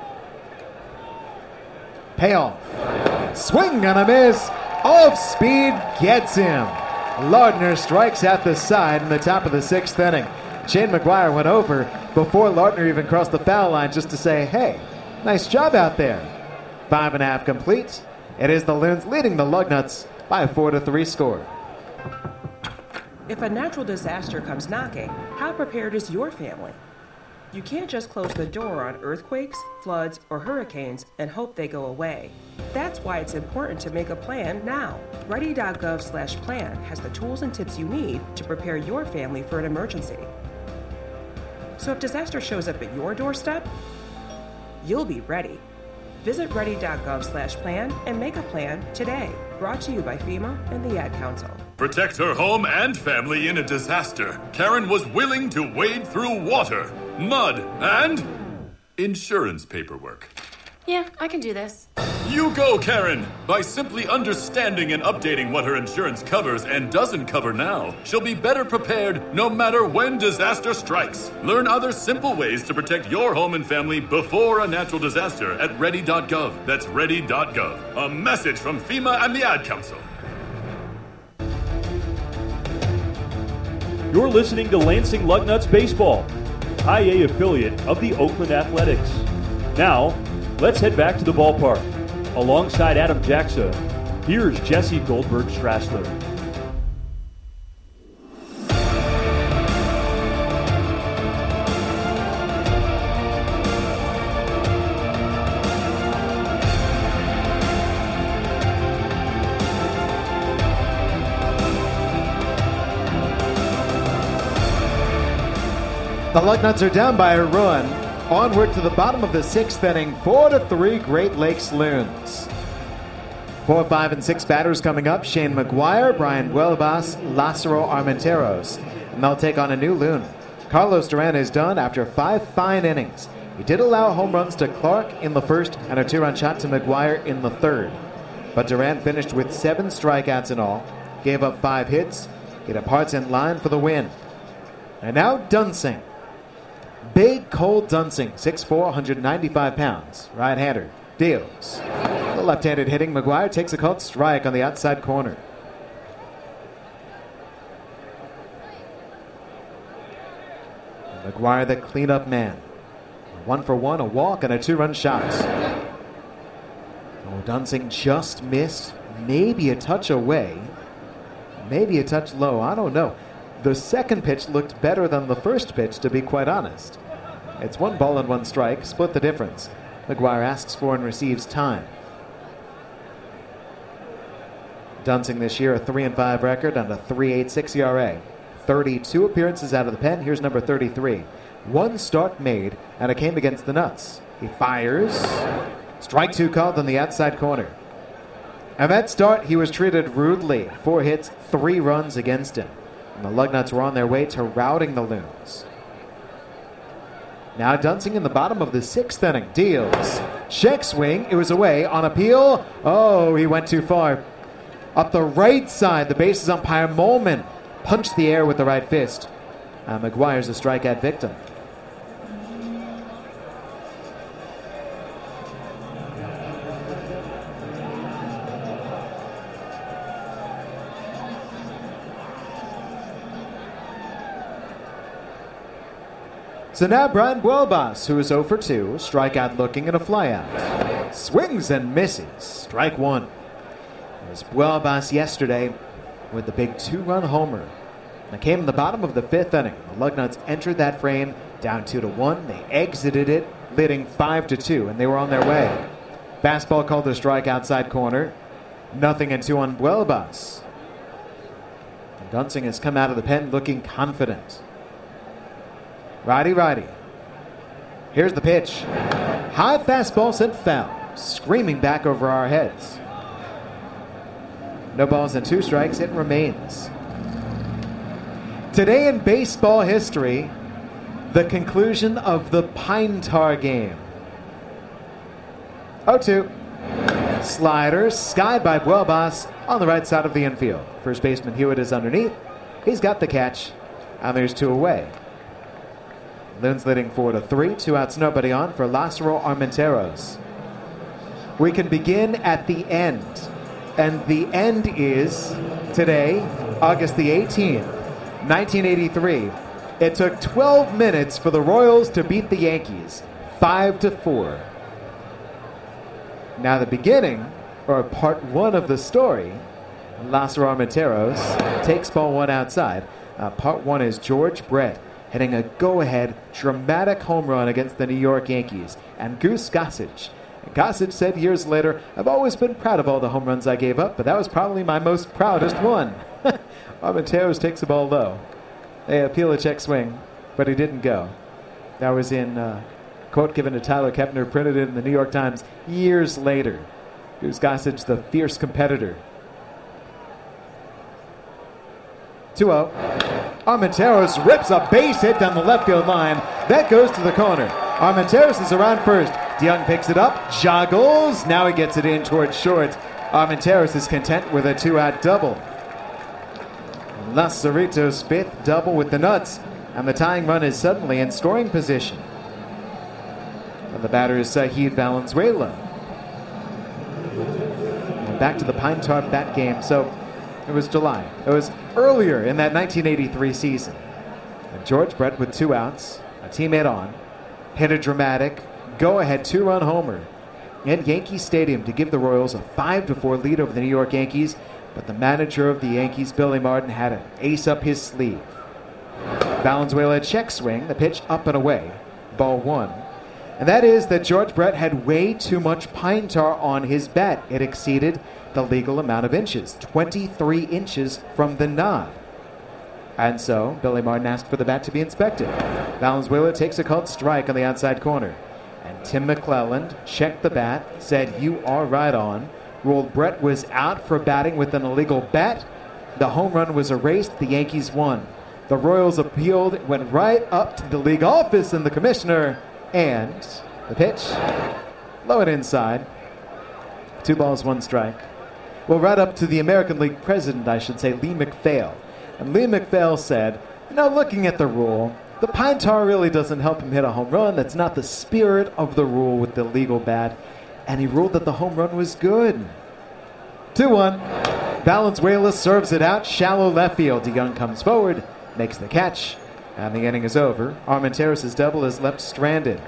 Payoff. Swing and a miss. Off speed gets him. Lardner strikes at the side in the top of the sixth inning. Shane McGuire went over before Lardner even crossed the foul line just to say, hey, nice job out there. Five and a half complete. It is the Loons leading the Lugnuts by a four to three score. If a natural disaster comes knocking, how prepared is your family? You can't just close the door on earthquakes, floods, or hurricanes and hope they go away. That's why it's important to make a plan now. Ready.gov slash plan has the tools and tips you need to prepare your family for an emergency. So if disaster shows up at your doorstep, you'll be ready. Visit ready.gov slash plan and make a plan today. Brought to you by FEMA and the Ad Council. Protect her home and family in a disaster. Karen was willing to wade through water, mud, and insurance paperwork. Yeah, I can do this. You go, Karen! By simply understanding and updating what her insurance covers and doesn't cover now, she'll be better prepared no matter when disaster strikes. Learn other simple ways to protect your home and family before a natural disaster at ready dot gov. That's ready dot gov. A message from FEMA and the Ad Council. You're listening to Lansing Lugnuts Baseball, High A affiliate of the Oakland Athletics. Now, let's head back to the ballpark. Alongside Adam Jackson, here's Jesse Goldberg-Strassler. The Lugnuts are down by a run. Onward to the bottom of the sixth inning, four to three Great Lakes Loons. Four, five, and six batters coming up. Shane McGuire, Brian Huelbas, Lázaro Armenteros. And they'll take on a new Loon. Carlos Duran is done after five fine innings. He did allow home runs to Clark in the first and a two-run shot to McGuire in the third. But Duran finished with seven strikeouts in all, gave up five hits. He departs in line for the win. And now Dunsing. Big Cole Dunsing, six foot four, one hundred ninety-five pounds, right-hander, deals. The left-handed hitting McGuire takes a called strike on the outside corner. McGuire, the cleanup man. One for one, a walk, and a two-run shot. Oh, Dunsing just missed, maybe a touch away, maybe a touch low, I don't know. The second pitch looked better than the first pitch, to be quite honest. It's one ball and one strike, split the difference. McGuire asks for and receives time. Dunsing this year, a three and five record and a three point eight six E R A. thirty-two appearances out of the pen. Here's number thirty-three. One start made, and it came against the Nuts. He fires. Strike two called on the outside corner. And that start, he was treated rudely. Four hits, three runs against him. And the Lugnuts were on their way to routing the Loons. Now Dunsing in the bottom of the sixth inning. Deals. Check swing. It was away. On appeal. Oh, he went too far. Up the right side, the bases umpire Molman punched the air with the right fist. Uh, McGuire's a strikeout victim. So now Brian Huelbas, who is zero for two, strikeout looking and a flyout. Swings and misses. Strike one. It was Huelbas yesterday with the big two-run homer. That came in the bottom of the fifth inning. The Lugnuts entered that frame down two to one. They exited it, leading five to two, and they were on their way. Fastball called a strike outside corner. Nothing and two on Huelbas. And Dunsing has come out of the pen looking confident. Righty, righty. Here's the pitch. High fastball sent foul, screaming back over our heads. No balls and two strikes, it remains. Today in baseball history, the conclusion of the Pine Tar game. oh two. Slider, skied by Buelbas on the right side of the infield. First baseman Hewitt is underneath. He's got the catch, and there's two away. Loons leading four to three. Two outs, nobody on for Lázaro Armenteros. We can begin at the end, and the end is today, August the eighteenth, nineteen eighty-three. It took twelve minutes for the Royals to beat the Yankees, five to four. Now the beginning, or part one of the story, Lázaro Armenteros takes ball one outside. Uh, part one is George Brett hitting a go-ahead, dramatic home run against the New York Yankees. And Goose Gossage. Gossage said years later, "I've always been proud of all the home runs I gave up, but that was probably my most proudest one." Armenteros takes the ball low. They appeal a check swing, but he didn't go. That was in uh, quote given to Tyler Kepner, printed in the New York Times years later. Goose Gossage, the fierce competitor. two oh. Armenteros rips a base hit down the left field line. That goes to the corner. Armenteros is around first. DeYoung picks it up, joggles. Now he gets it in towards short. Armenteros is content with a two-out double. Lazarito's fifth double with the Nuts, and the tying run is suddenly in scoring position. And the batter is Saheed Valenzuela. And back to the Pine Tar bat game. So it was July. It was earlier in that nineteen eighty-three season. And George Brett with two outs, a teammate on, hit a dramatic go-ahead two-run homer at Yankee Stadium to give the Royals a five to four lead over the New York Yankees. But the manager of the Yankees, Billy Martin, had an ace up his sleeve. Valenzuela check swing, the pitch up and away, ball one. And that is that George Brett had way too much pine tar on his bat. It exceeded the legal amount of inches, twenty-three inches from the knob. And so Billy Martin asked for the bat to be inspected. Valenzuela takes a called strike on the outside corner. And Tim McClelland checked the bat, said, "You are right on," ruled Brett was out for batting with an illegal bat. The home run was erased. The Yankees won. The Royals appealed. It went right up to the league office and the commissioner. And the pitch, low and inside. Two balls, one strike. Well, right up to the American League president, I should say, Lee MacPhail. And Lee MacPhail said, you know, looking at the rule, the pine tar really doesn't help him hit a home run. That's not the spirit of the rule with the legal bat. And he ruled that the home run was good. two one. Valenzuela serves it out, shallow left field. DeYoung comes forward, makes the catch, and the inning is over. Armenteros' double is left stranded.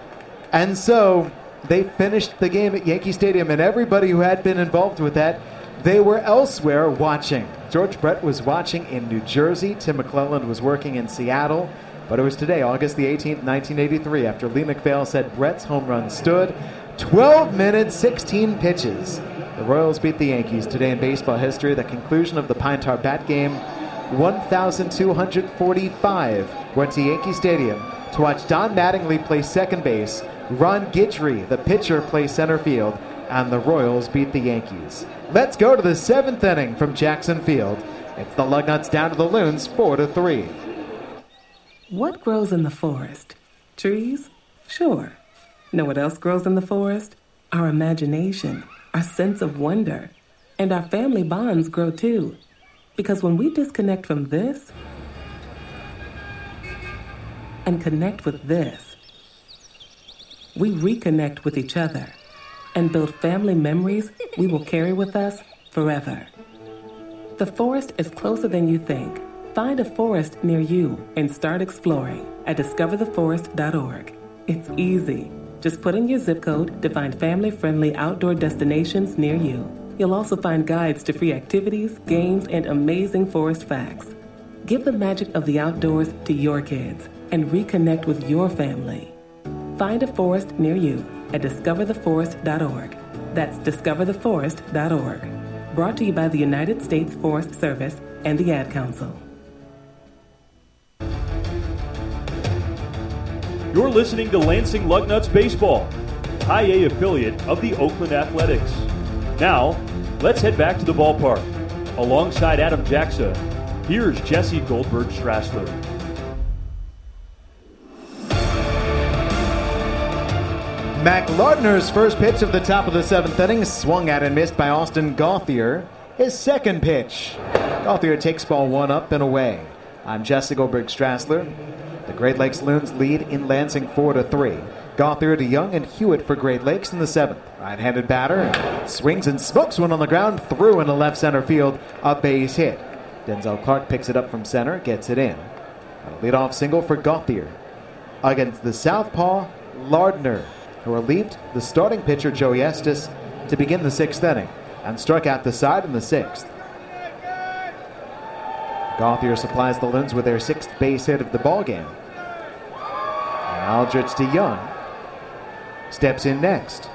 And so they finished the game at Yankee Stadium, and everybody who had been involved with that, they were elsewhere watching. George Brett was watching in New Jersey. Tim McClelland was working in Seattle. But it was today, August the eighteenth, nineteen eighty-three, after Lee MacPhail said Brett's home run stood. twelve minutes, sixteen pitches. The Royals beat the Yankees today in baseball history. The conclusion of the Pine Tar bat game, one thousand two hundred forty-five went to Yankee Stadium to watch Don Mattingly play second base, Ron Guidry, the pitcher, play center field, and the Royals beat the Yankees. Let's go to the seventh inning from Jackson Field. It's the Lugnuts down to the Loons, four to three. What grows in the forest? Trees? Sure. Know what else grows in the forest? Our imagination, our sense of wonder, and our family bonds grow too. Because when we disconnect from this and connect with this, we reconnect with each other and build family memories we will carry with us forever. The forest is closer than you think. Find a forest near you and start exploring at discover the forest dot org. It's easy. Just put in your zip code to find family-friendly outdoor destinations near you. You'll also find guides to free activities, games, and amazing forest facts. Give the magic of the outdoors to your kids and reconnect with your family. Find a forest near you at discover the forest dot org. That's discover the forest dot org. Brought to you by the United States Forest Service and the Ad Council. You're listening to Lansing Lugnuts Baseball, High A affiliate of the Oakland Athletics. Now, let's head back to the ballpark. Alongside Adam Jackson, here's Jesse Goldberg-Strassler. Mac Lardner's first pitch of the top of the seventh inning swung at and missed by Austin Gauthier. His second pitch. Gauthier takes ball one up and away. I'm Jesse Goldberg-Strassler. The Great Lakes Loons lead in Lansing four to three. Gauthier to Young and Hewitt for Great Lakes in the seventh. Right-handed batter swings and smokes one on the ground, through into left center field, a base hit. Denzel Clark picks it up from center, gets it in. A leadoff single for Gauthier. Against the southpaw, Lardner, who relieved the starting pitcher Joey Estes to begin the sixth inning and struck out the side in the sixth. Gauthier supplies the Loons with their sixth base hit of the ballgame. And Aldrich to Young steps in next.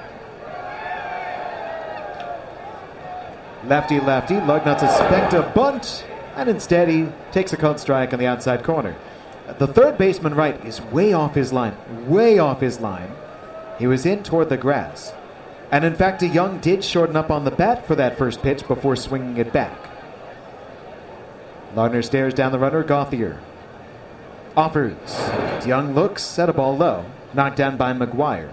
Lefty, lefty. Lugnuts suspect a bunt, and instead he takes a called strike on the outside corner. The third baseman right is way off his line, way off his line. He was in toward the grass. And in fact, DeYoung did shorten up on the bat for that first pitch before swinging it back. Lardner stares down the runner, Gauthier. Offers. DeYoung looks at a ball low, knocked down by McGuire.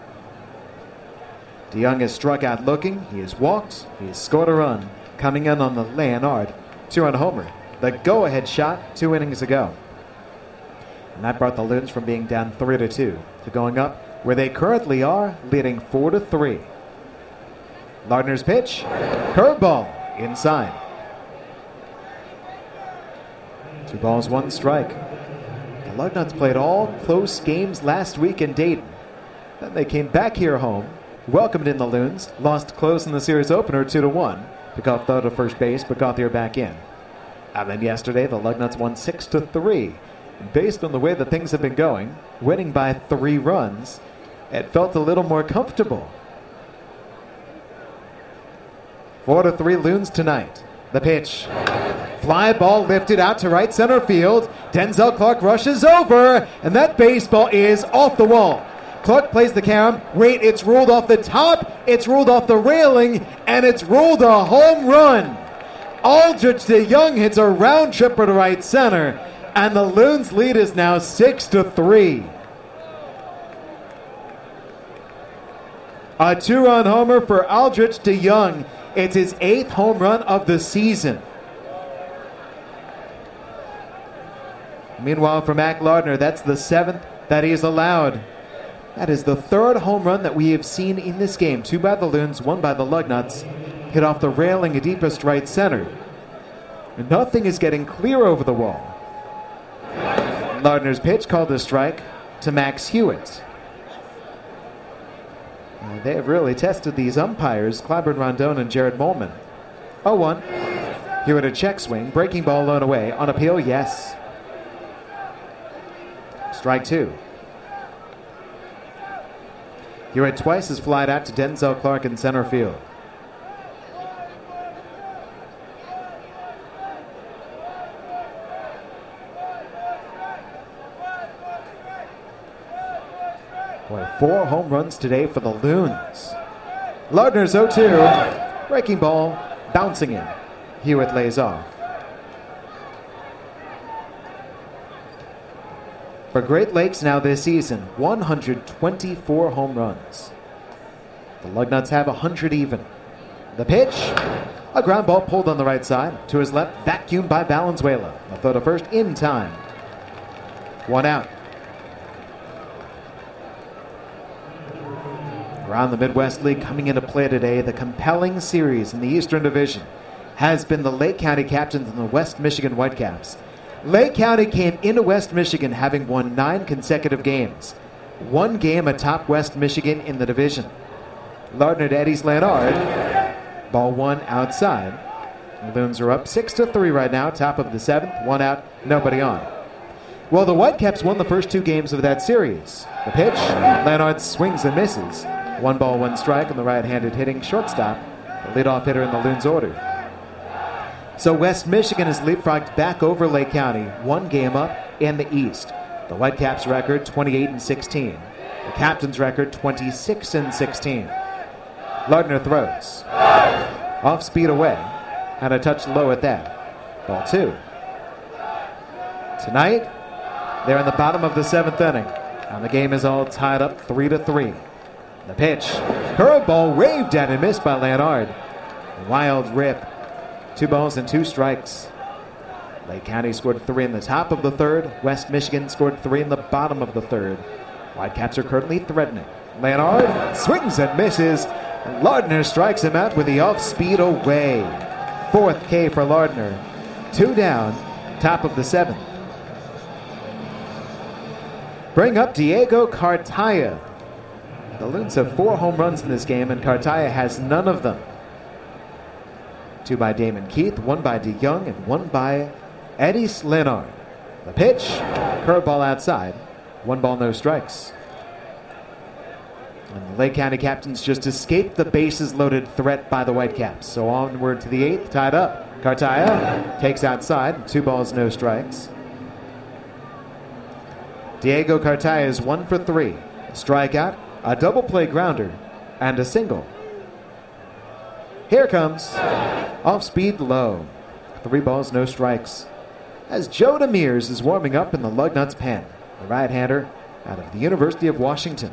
DeYoung has struck out looking. He has walked. He has scored a run, coming in on the Leonard two-run homer. The go-ahead shot two innings ago. And that brought the Loons from being down three to two to going up where they currently are, leading four to three. Lardner's pitch, curveball, inside. Two balls, one strike. The Lugnuts played all close games last week in Dayton. Then they came back here home, welcomed in the Loons, lost close in the series opener two to one. Pickoff throw to first base, but Gauthier back in. And then yesterday, the Lugnuts won six to three. And based on the way that things have been going, winning by three runs, it felt a little more comfortable. Four to three Loons tonight. The pitch. Fly ball lifted out to right center field. Denzel Clark rushes over, and that baseball is off the wall. Clark plays the carom. Wait, it's ruled off the top, it's ruled off the railing, and it's ruled a home run. Aldrich DeYoung hits a round tripper to right center, and the Loons' lead is now six to three. A two-run homer for Aldrich DeYoung. It's his eighth home run of the season. Meanwhile, for Mac Lardner, that's the seventh that he has allowed. That is the third home run that we have seen in this game. Two by the Loons, one by the Lugnuts. Hit off the railing at deepest right center. And nothing is getting clear over the wall. Lardner's pitch called a strike to Max Hewitt. Uh, they have really tested these umpires, Clyburn Rondon and Jared Molman. oh one. Hewitt a check swing, breaking ball low and away. On appeal, yes. Strike two. Hewitt twice has flied out to Denzel Clark in center field. Boy, four home runs today for the Loons. Lardner's oh two. Breaking ball, bouncing in. Hewitt lays off. For Great Lakes now this season, one hundred twenty-four home runs. The Lugnuts have one hundred even. The pitch, a ground ball pulled on the right side. To his left, vacuumed by Valenzuela. A throw to first in time. One out. Around the Midwest League coming into play today, the compelling series in the Eastern Division has been the Lake County Captains and the West Michigan Whitecaps. Lake County came into West Michigan having won nine consecutive games. One game atop West Michigan in the division. Lardner to Eddie's Leonard. Ball one outside. The Loons are up six to three right now, top of the seventh. One out, nobody on. Well, the Whitecaps won the first two games of that series. The pitch, Leonard swings and misses. One ball, one strike on the right-handed hitting shortstop, the leadoff hitter in the Loons order. So West Michigan has leapfrogged back over Lake County, one game up in the East. The Whitecaps record twenty-eight and sixteen. The Captains record twenty-six and sixteen. Lardner throws. Off speed away, and a touch low at that. Ball two. Tonight, they're in the bottom of the seventh inning, and the game is all tied up three to three. The pitch. Curveball waved at and missed by Leonard. Wild rip. Two balls and two strikes. Lake County scored three in the top of the third. West Michigan scored three in the bottom of the third. Whitecaps are currently threatening. Leonard swings and misses. Lardner strikes him out with the off-speed away. Fourth K for Lardner. Two down, top of the seventh. Bring up Diego Cartaya. The Loons have four home runs in this game, and Cartaya has none of them. Two by Damon Keith, one by DeYoung, and one by Eddie Leonard. The pitch, curveball outside. One ball, no strikes. And the Lake County Captains just escaped the bases-loaded threat by the Whitecaps. So onward to the eighth, tied up. Cartaya takes outside, two balls, no strikes. Diego Cartaya is one for three. A strikeout, a double play grounder, and a single. Here comes off speed low. Three balls, no strikes. As Joe Demers is warming up in the Lugnuts pen, the right-hander out of the University of Washington.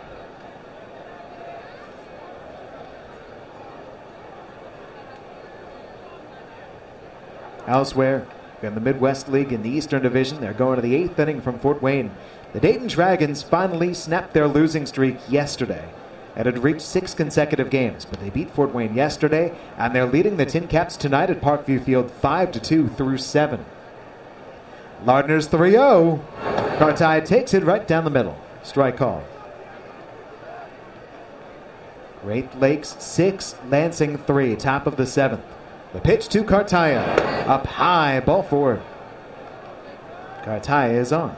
Elsewhere, in the Midwest League in the Eastern Division, they're going to the eighth inning from Fort Wayne. The Dayton Dragons finally snapped their losing streak yesterday. It had reached six consecutive games, but they beat Fort Wayne yesterday, and they're leading the Tin Caps tonight at Parkview Field five to two through seven. Lardner's three oh. Cartaya takes it right down the middle. Strike call. Great Lakes six, Lansing three, top of the seventh. The pitch to Cartaya. Up high, ball four. Cartaya is on.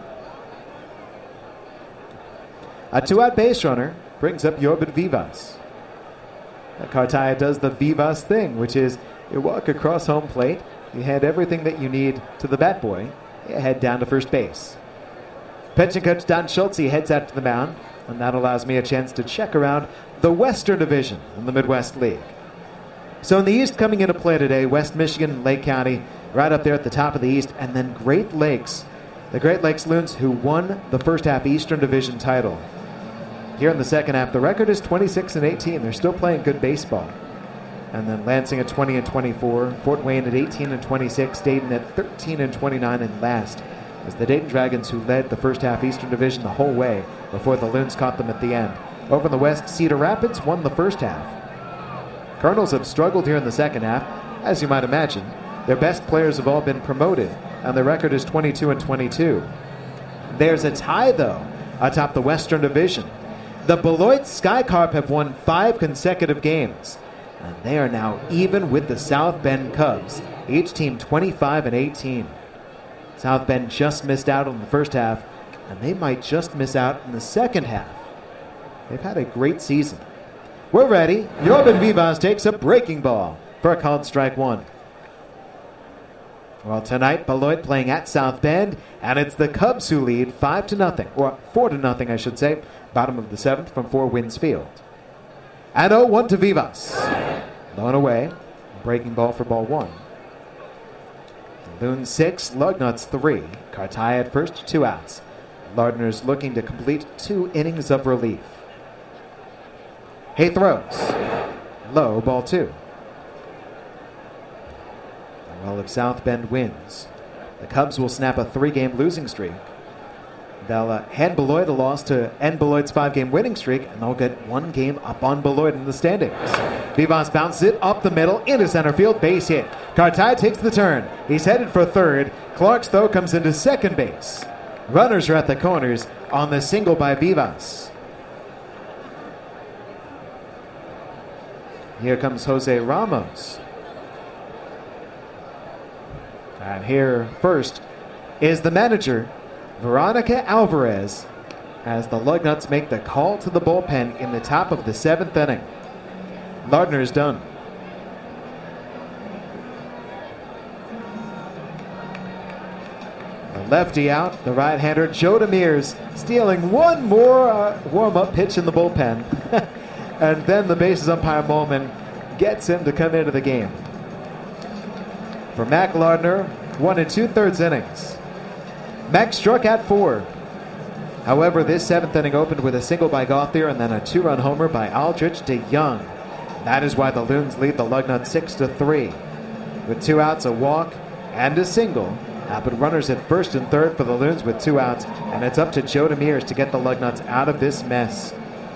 A two-out base runner brings up Yorbit Vivas. Cartaya does the Vivas thing, which is you walk across home plate, you hand everything that you need to the bat boy, you head down to first base. Pitching coach Don Schultze heads out to the mound, and that allows me a chance to check around the Western Division in the Midwest League. So in the East, coming into play today, West Michigan and Lake County right up there at the top of the East, and then Great Lakes. The Great Lakes Loons, who won the first half Eastern Division title. Here in the second half, the record is twenty-six and eighteen. They're still playing good baseball. And then Lansing at twenty and twenty-four, Fort Wayne at eighteen and twenty-six, Dayton at thirteen and twenty-nine, and last is the Dayton Dragons, who led the first half Eastern Division the whole way before the Loons caught them at the end. Over in the West, Cedar Rapids won the first half. Colonels have struggled here in the second half, as you might imagine. Their best players have all been promoted, and their record is twenty-two and twenty-two. There's a tie, though, atop the Western Division. The Beloit Skycarp have won five consecutive games, and they are now even with the South Bend Cubs, each team twenty-five and eighteen. South Bend just missed out on the first half, and they might just miss out in the second half. They've had a great season. We're ready. Yorbin Vivas takes a breaking ball for a called strike one. Well, tonight, Beloit playing at South Bend, and it's the Cubs who lead five to nothing, or four to nothing, I should say, bottom of the seventh from Four Winds Field. And oh one to Vivas. Low and away. Breaking ball for ball one. Loons six, Lugnuts three. Cartaya at first, two outs. Lardner's looking to complete two innings of relief. He throws. Low, ball two. Well, if South Bend wins, the Cubs will snap a three-game losing streak. They'll uh, hand Beloit a loss to end Beloit's five-game winning streak, and they'll get one game up on Beloit in the standings. Vivas bounces it up the middle into center field, base hit. Cartaya takes the turn. He's headed for third. Clark's throw comes into second base. Runners are at the corners on the single by Vivas. Here comes Jose Ramos. And here first is the manager, Veronica Alvarez, as the Lugnuts make the call to the bullpen in the top of the seventh inning. Lardner is done. The lefty out, the right-hander Joe Demers stealing one more uh, warm-up pitch in the bullpen. And then the bases umpire Molman gets him to come into the game. For Mac Lardner, one and two-thirds innings. Mac struck out four. However, this seventh inning opened with a single by Gauthier and then a two-run homer by Aldrich DeYoung. That is why the Loons lead the Lugnuts six to three. With two outs, a walk, and a single, uh, but runners at first and third for the Loons with two outs, and it's up to Joe Demers to get the Lugnuts out of this mess.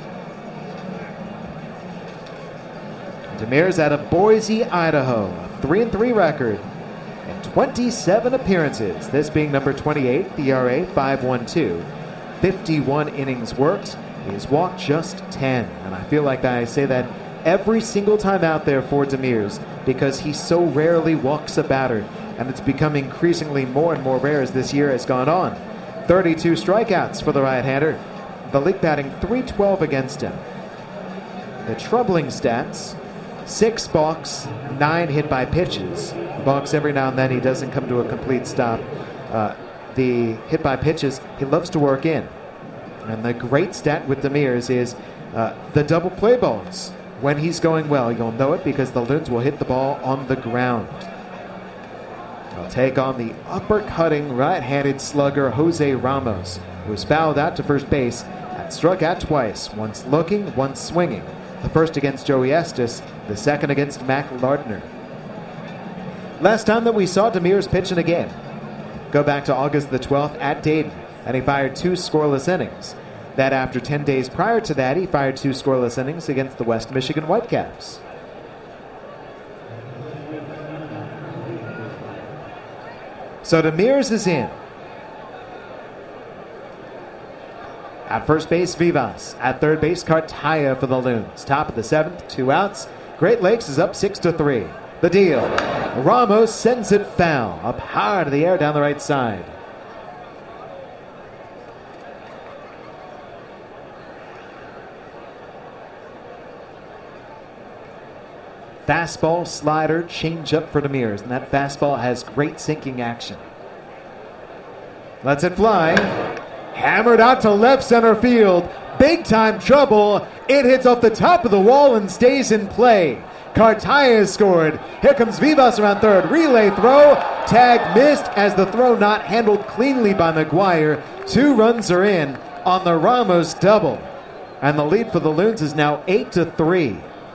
Demers out of Boise, Idaho, a three and three record and twenty-seven appearances, this being number twenty-eight, the E R A five point one two. fifty-one innings worked. He has walked just ten. And I feel like I say that every single time out there for Demers because he so rarely walks a batter. And it's become increasingly more and more rare as this year has gone on. thirty-two strikeouts for the right-hander. The league batting three twelve against him. The troubling stats: six balks, nine hit by pitches. Balks every now and then, he doesn't come to a complete stop. Uh, the hit by pitches, he loves to work in. And the great stat with Demers is uh, the double play balls. When he's going well, you'll know it because the Loons will hit the ball on the ground. They'll take on the uppercutting right-handed slugger Jose Ramos, who was fouled out to first base and struck out twice, once looking, once swinging. The first against Joey Estes, the second against Mac Lardner. Last time that we saw Demers pitch in a game, go back to August the twelfth at Dayton, and he fired two scoreless innings. That after ten days prior to that, he fired two scoreless innings against the West Michigan Whitecaps. So Demers is in. At first base, Vivas. At third base, Cartaya for the Loons. Top of the seventh, two outs. Great Lakes is up six to three. The deal. Ramos sends it foul. Up high to the air down the right side. Fastball, slider, changeup for Demers. And that fastball has great sinking action. Lets it fly. Hammered out to left center field. Big time trouble. It hits off the top of the wall and stays in play. Cartaya has scored. Here comes Vivas around third. Relay throw. Tag missed as the throw not handled cleanly by McGuire. Two runs are in on the Ramos double. And the lead for the Loons is now eight to three.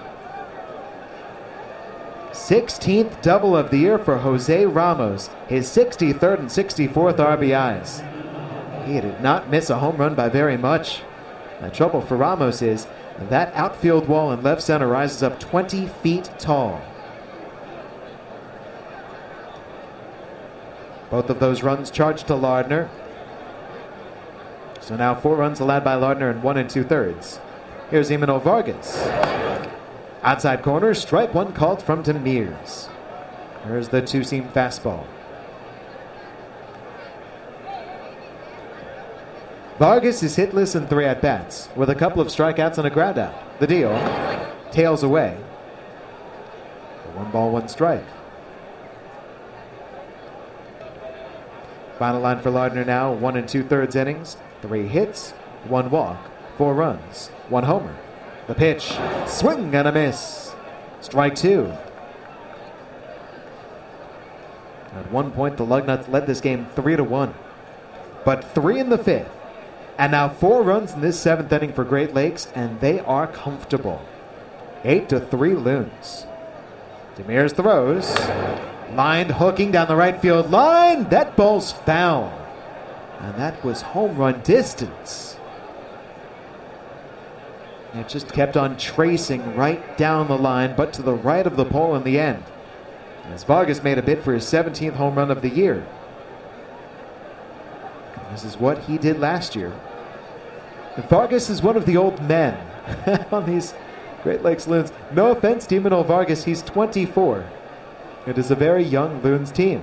sixteenth double of the year for Jose Ramos. His sixty-third and sixty-fourth R B Is. He did not miss a home run by very much. The trouble for Ramos is that outfield wall in left center rises up twenty feet tall. Both of those runs charged to Lardner. So now four runs allowed by Lardner in one and two thirds. Here's Emmanuel Vargas. Outside corner, strike one called from Demers. There's the two-seam fastball. Vargas is hitless in three at-bats, with a couple of strikeouts and a groundout. The deal, tails away. One ball, one strike. Final line for Lardner now, one and two-thirds innings, three hits, one walk, four runs, one homer. The pitch, swing and a miss. Strike two. At one point, the Lugnuts led this game three to one, but three in the fifth. And now four runs in this seventh inning for Great Lakes, and they are comfortable. Eight to three Loons. Demers throws. Lined hooking down the right field line. That ball's foul. And that was home run distance. And it just kept on tracing right down the line, but to the right of the pole in the end. As Vargas made a bid for his seventeenth home run of the year. This is what he did last year. And Vargas is one of the old men on these Great Lakes Loons. No offense to Emmanuel Vargas, he's twenty-four. It is a very young Loons team.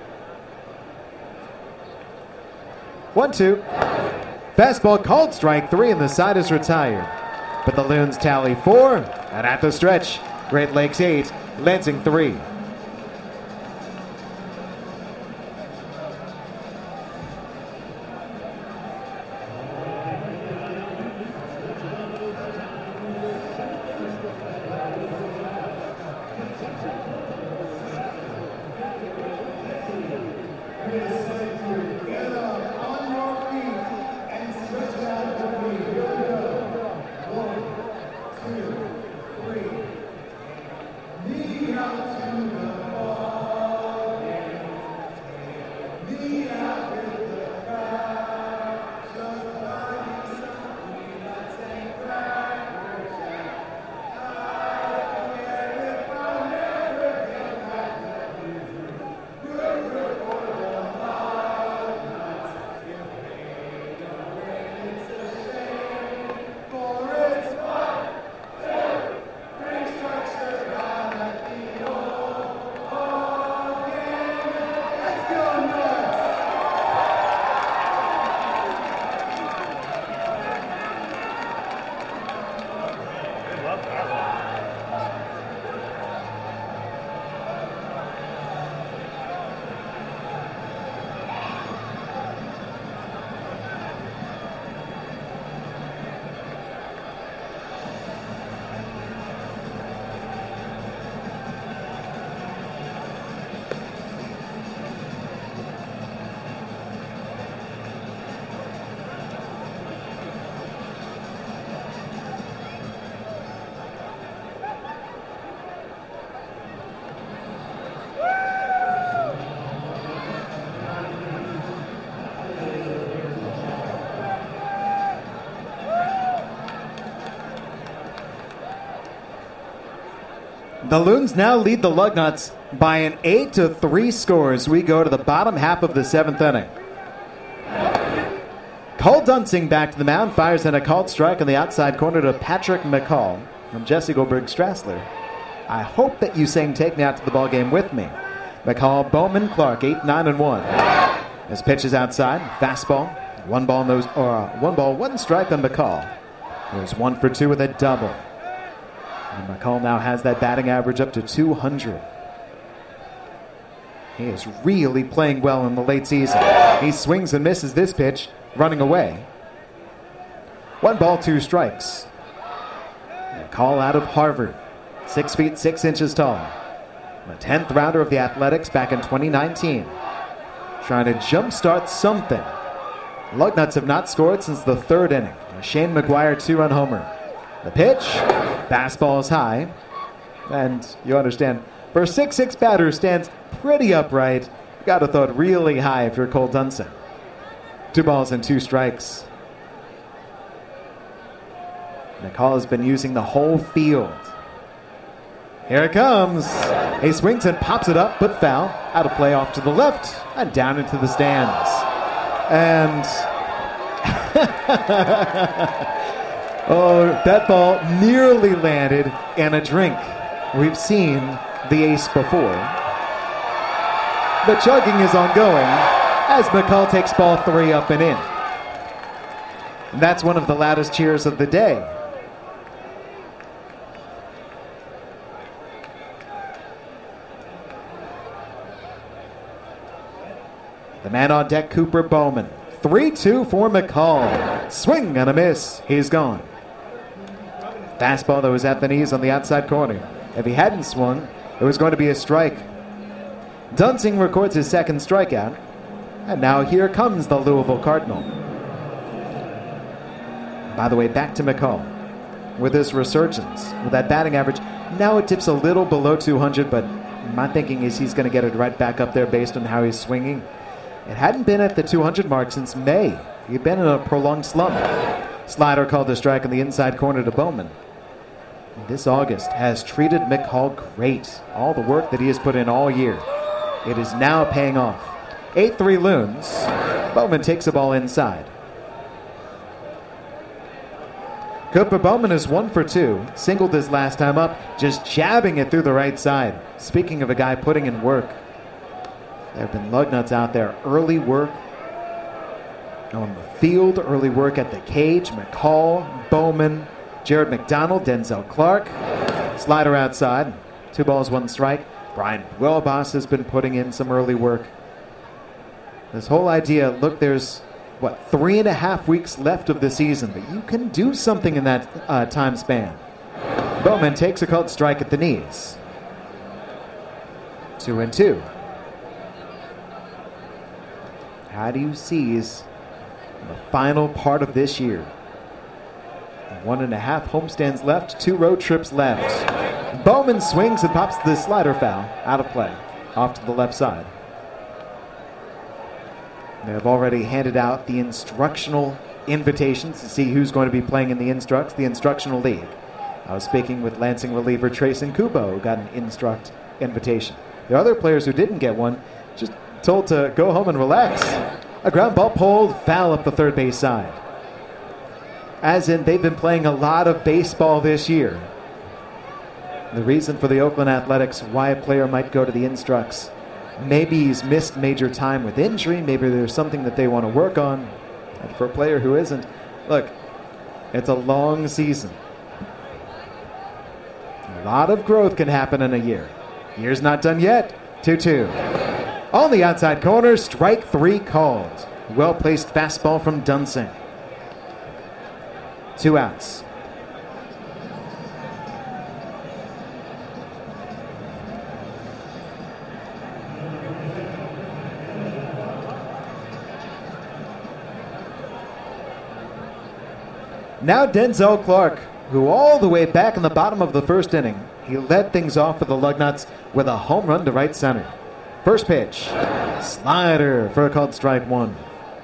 one two. Fastball called strike three, and the side is retired. But the Loons tally four, and at the stretch, Great Lakes eight, Lansing three. The Loons now lead the Lugnuts by an eight to three score as we go to the bottom half of the seventh inning. Cole Dunsing back to the mound, fires in a called strike on the outside corner to Patrick McCall from Jesse Goldberg Strassler. I hope that you sang Take Me Out to the Ball Game with me. McCall, Bowman, Clark, eight, nine, and one. His pitch is outside, fastball, one ball, nose, or uh, one ball, one strike on McCall. There's one for two with a double. And McCall now has that batting average up to two hundred. He is really playing well in the late season. He swings and misses this pitch, running away. One ball, two strikes. McCall out of Harvard, six feet six inches tall. The tenth rounder of the Athletics back in twenty nineteen. Trying to jumpstart something. Lugnuts have not scored since the third inning. A Shane McGuire two-run homer. The pitch, fastball is high. And you understand, for a six six batter who stands pretty upright, you got to throw it really high if you're Cole Dunsing. Two balls and two strikes. McCall has been using the whole field. Here it comes. He swings and pops it up, but foul. Out of play off to the left and down into the stands. And oh, that ball nearly landed in a drink. We've seen the ace before. The chugging is ongoing as McCall takes ball three up and in. And that's one of the loudest cheers of the day. The man on deck, Cooper Bowman. three two for McCall. Swing and a miss. He's gone. Fastball that was at the knees on the outside corner. If he hadn't swung, it was going to be a strike. Dunsing records his second strikeout. And now here comes the Louisville Cardinal. By the way, back to McCall. With his resurgence, with that batting average, now it dips a little below two hundred, but my thinking is he's going to get it right back up there based on how he's swinging. It hadn't been at the two hundred mark since May. He'd been in a prolonged slump. Slider called the strike on the inside corner to Bowman. This August has treated McCall great. All the work that he has put in all year. It is now paying off. eight three Loons. Bowman takes the ball inside. Cooper Bowman is one for two. Singled his last time up, just jabbing it through the right side. Speaking of a guy putting in work, there have been Lugnuts out there. Early work on the field, early work at the cage. McCall, Bowman, Jared McDonald, Denzel Clark. Slider outside. Two balls, one strike. Brian Welbos has been putting in some early work. This whole idea, look, there's, what, three and a half weeks left of the season, but you can do something in that uh, time span. Bowman takes a called strike at the knees. Two and two. How do you seize the final part of this year? One and a half homestands left, two road trips left. Bowman swings and pops the slider foul out of play, off to the left side. They have already handed out the instructional invitations to see who's going to be playing in the Instructs, the Instructional League. I was speaking with Lansing reliever Trayson Kubo, who got an Instruct invitation. There are other players who didn't get one, just told to go home and relax. A ground ball pulled, foul up the third base side. As in, they've been playing a lot of baseball this year. The reason for the Oakland Athletics, why a player might go to the Instructs, maybe he's missed major time with injury, maybe there's something that they want to work on. And for a player who isn't, look, it's a long season. A lot of growth can happen in a year. Year's not done yet. two two. On the outside corner, strike three called. Well-placed fastball from Dunsing. Two outs. Now Denzel Clark, who all the way back in the bottom of the first inning, he led things off for the Lugnuts with a home run to right center. First pitch, slider for a called strike one.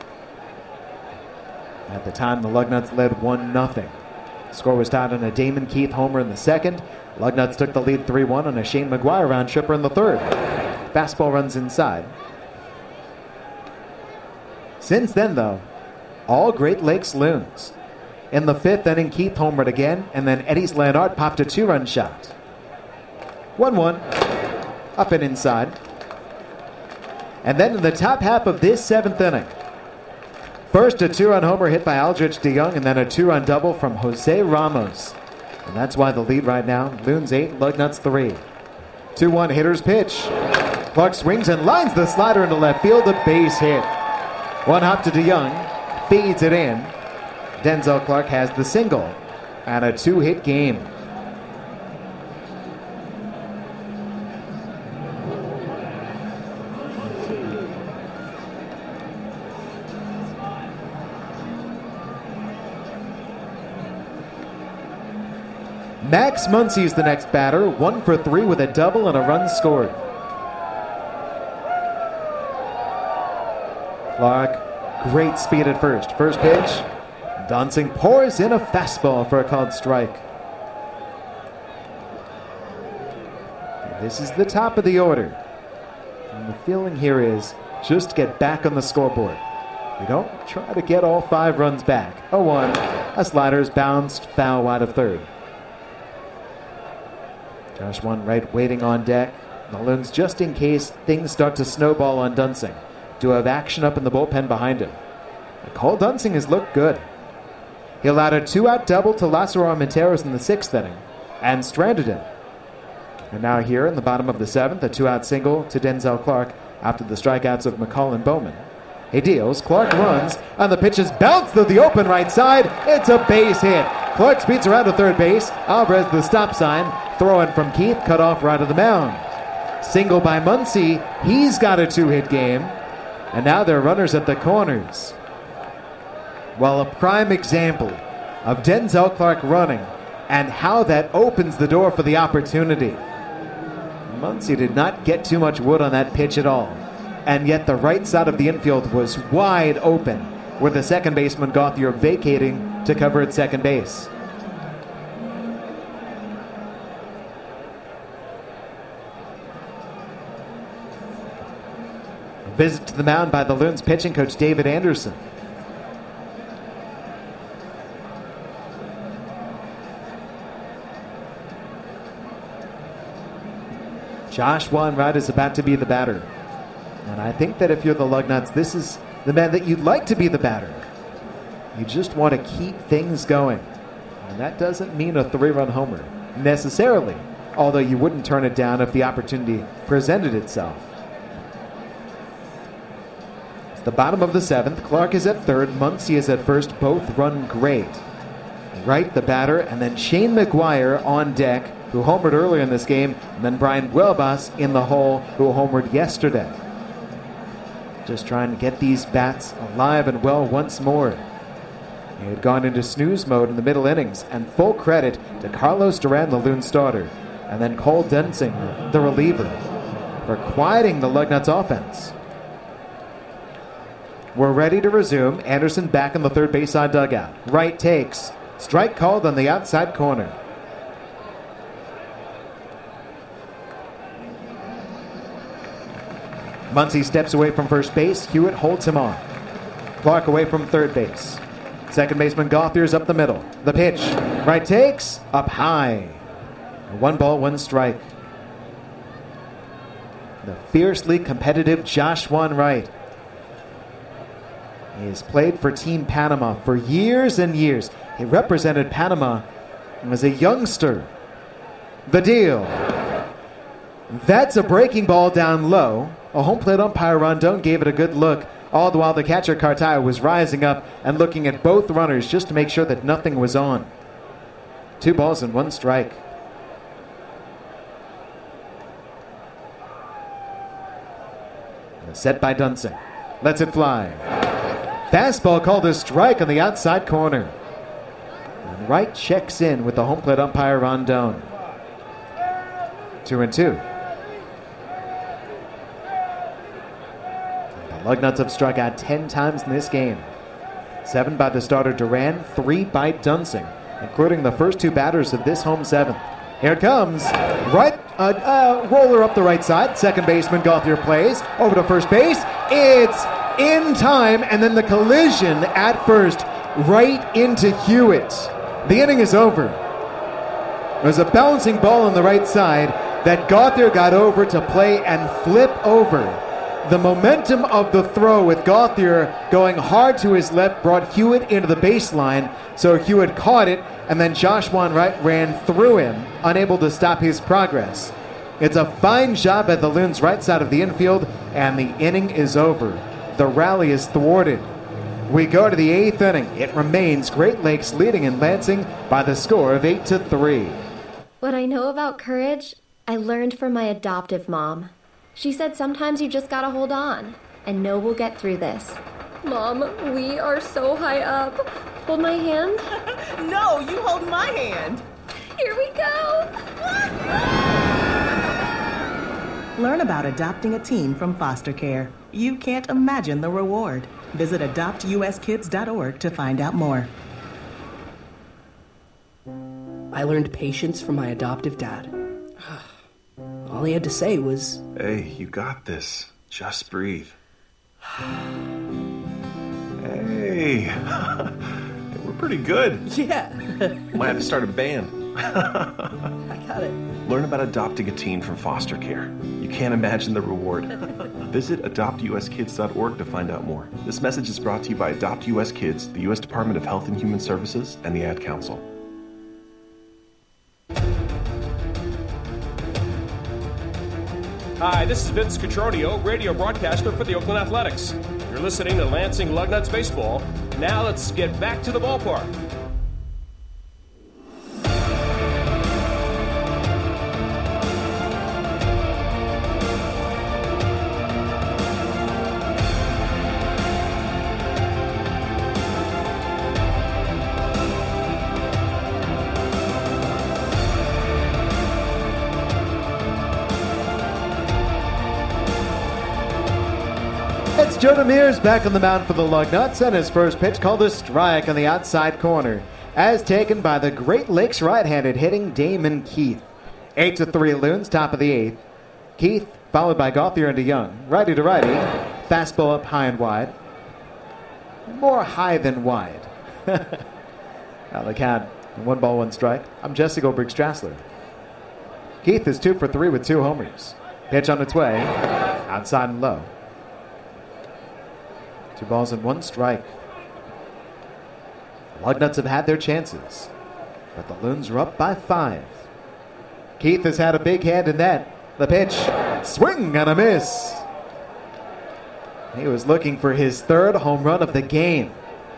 At the time, the Lugnuts led one nothing. Score was tied on a Damon Keith homer in the second. Lugnuts took the lead three one on a Shane McGuire round tripper in the third. Fastball runs inside. Since then, though, all Great Lakes Loons. In the fifth inning, Keith homered again, and then Eddie Leonard popped a two-run shot. one one, up and inside. And then in the top half of this seventh inning, first a two-run homer hit by Aldrich DeYoung, and then a two-run double from Jose Ramos. And that's why the lead right now, Loons eight, Lugnuts three. two one hitter's pitch. Clark swings and lines the slider into left field, a base hit. One hop to DeYoung, feeds it in. Denzel Clark has the single, and a two-hit game. Max Muncy is the next batter, one for three with a double and a run scored. Clark, great speed at first. First pitch, Dunsing pours in a fastball for a called strike. And this is the top of the order. And the feeling here is just get back on the scoreboard. We don't try to get all five runs back. oh one, a slider's bounced foul wide of third. Josh One right waiting on deck. The Loons, just in case things start to snowball on Dunsing, do have action up in the bullpen behind him. Cole Dunsing has looked good. He allowed a two-out double to Lázaro Armenteros in the sixth inning and stranded him. And now here in the bottom of the seventh, a two-out single to Denzel Clark after the strikeouts of McCall and Bowman. He deals, Clark runs, and the pitch is bounced to the open right side. It's a base hit. Clark speeds around to third base. Alvarez the stop sign. Throw in from Keith, cut off right of the mound. Single by Muncy. He's got a two-hit game. And now they're runners at the corners. Well, a prime example of Denzel Clark running and how that opens the door for the opportunity. Muncy did not get too much wood on that pitch at all. And yet the right side of the infield was wide open, with the second baseman Gauthier vacating to cover at second base. A visit to the mound by the Loons pitching coach David Anderson. Josh Wanright is about to be the batter. And I think that if you're the Lugnuts, this is the man that you'd like to be the batter. You just want to keep things going. And that doesn't mean a three-run homer, necessarily, although you wouldn't turn it down if the opportunity presented itself. It's the bottom of the seventh. Clark is at third. Muncy is at first. Both run great. Wright, the batter, and then Shane McGuire on deck, who homered earlier in this game, and then Brian Huelbas in the hole, who homered yesterday. Just trying to get these bats alive and well once more. He had gone into snooze mode in the middle innings, and full credit to Carlos Duran, the Loon starter, and then Cole Dunsing, the reliever, for quieting the Lugnuts offense. We're ready to resume. Anderson back in the third base side dugout. Wright takes. Strike called on the outside corner. Muncy steps away from first base. Hewitt holds him on. Clark away from third base. Second baseman Gauthier's up the middle. The pitch. Wright takes. Up high. One ball, one strike. The fiercely competitive Josh Wanright. He has played for Team Panama for years and years. He represented Panama as a youngster. The deal. That's a breaking ball down low. A home plate umpire, Rondon, gave it a good look, all the while the catcher, Cartaya, was rising up and looking at both runners just to make sure that nothing was on. Two balls and one strike. Set by Dunsing. Lets it fly. Fastball called a strike on the outside corner. And Wright checks in with the home plate umpire, Rondon. Two and two. Lugnuts have struck out ten times in this game. Seven by the starter Duran, three by Dunsing, including the first two batters of this home seventh. Here it comes. Right, uh, uh, roller up the right side. Second baseman Gauthier plays. Over to first base. It's in time, and then the collision at first right into Hewitt. The inning is over. There's a bouncing ball on the right side that Gauthier got over to play and flip over. The momentum of the throw with Gauthier going hard to his left brought Hewitt into the baseline, so Hewitt caught it, and then Josh Wan Wright ran through him, unable to stop his progress. It's a fine job at the Loons' right side of the infield, and the inning is over. The rally is thwarted. We go to the eighth inning. It remains Great Lakes leading in Lansing by the score of eight to three. What I know about courage, I learned from my adoptive mom. She said sometimes you just gotta hold on and know we'll get through this. Mom, we are so high up. Hold my hand. No, you hold my hand. Here we go. Learn about adopting a teen from foster care. You can't imagine the reward. Visit adopt u s kids dot org to find out more. I learned patience from my adoptive dad. All he had to say was, "Hey, you got this. Just breathe." Hey, we're pretty good. Yeah. Might have to start a band. I got it. Learn about adopting a teen from foster care. You can't imagine the reward. Visit adopt u s kids dot org to find out more. This message is brought to you by Adopt U S Kids, the U S Department of Health and Human Services, and the Ad Council. Hi, this is Vince Cotroneo, radio broadcaster for the Oakland Athletics. You're listening to Lansing Lugnuts Baseball. Now let's get back to the ballpark. It's Joe Demers back on the mound for the Lugnuts, and his first pitch called a strike on the outside corner, as taken by the Great Lakes right-handed hitting Damon Keith. Eight to three Loons, top of the eighth. Keith followed by Gauthier and DeYoung, righty to righty, fastball up high and wide, more high than wide. Now the count, one ball, one strike. I'm Jesse Goldberg Strassler. Keith is two for three with two homers. Pitch on its way, outside and low. Two balls and one strike. The Lugnuts have had their chances, but the Loons are up by five. Keith has had a big hand in that. The pitch, swing and a miss. He was looking for his third home run of the game.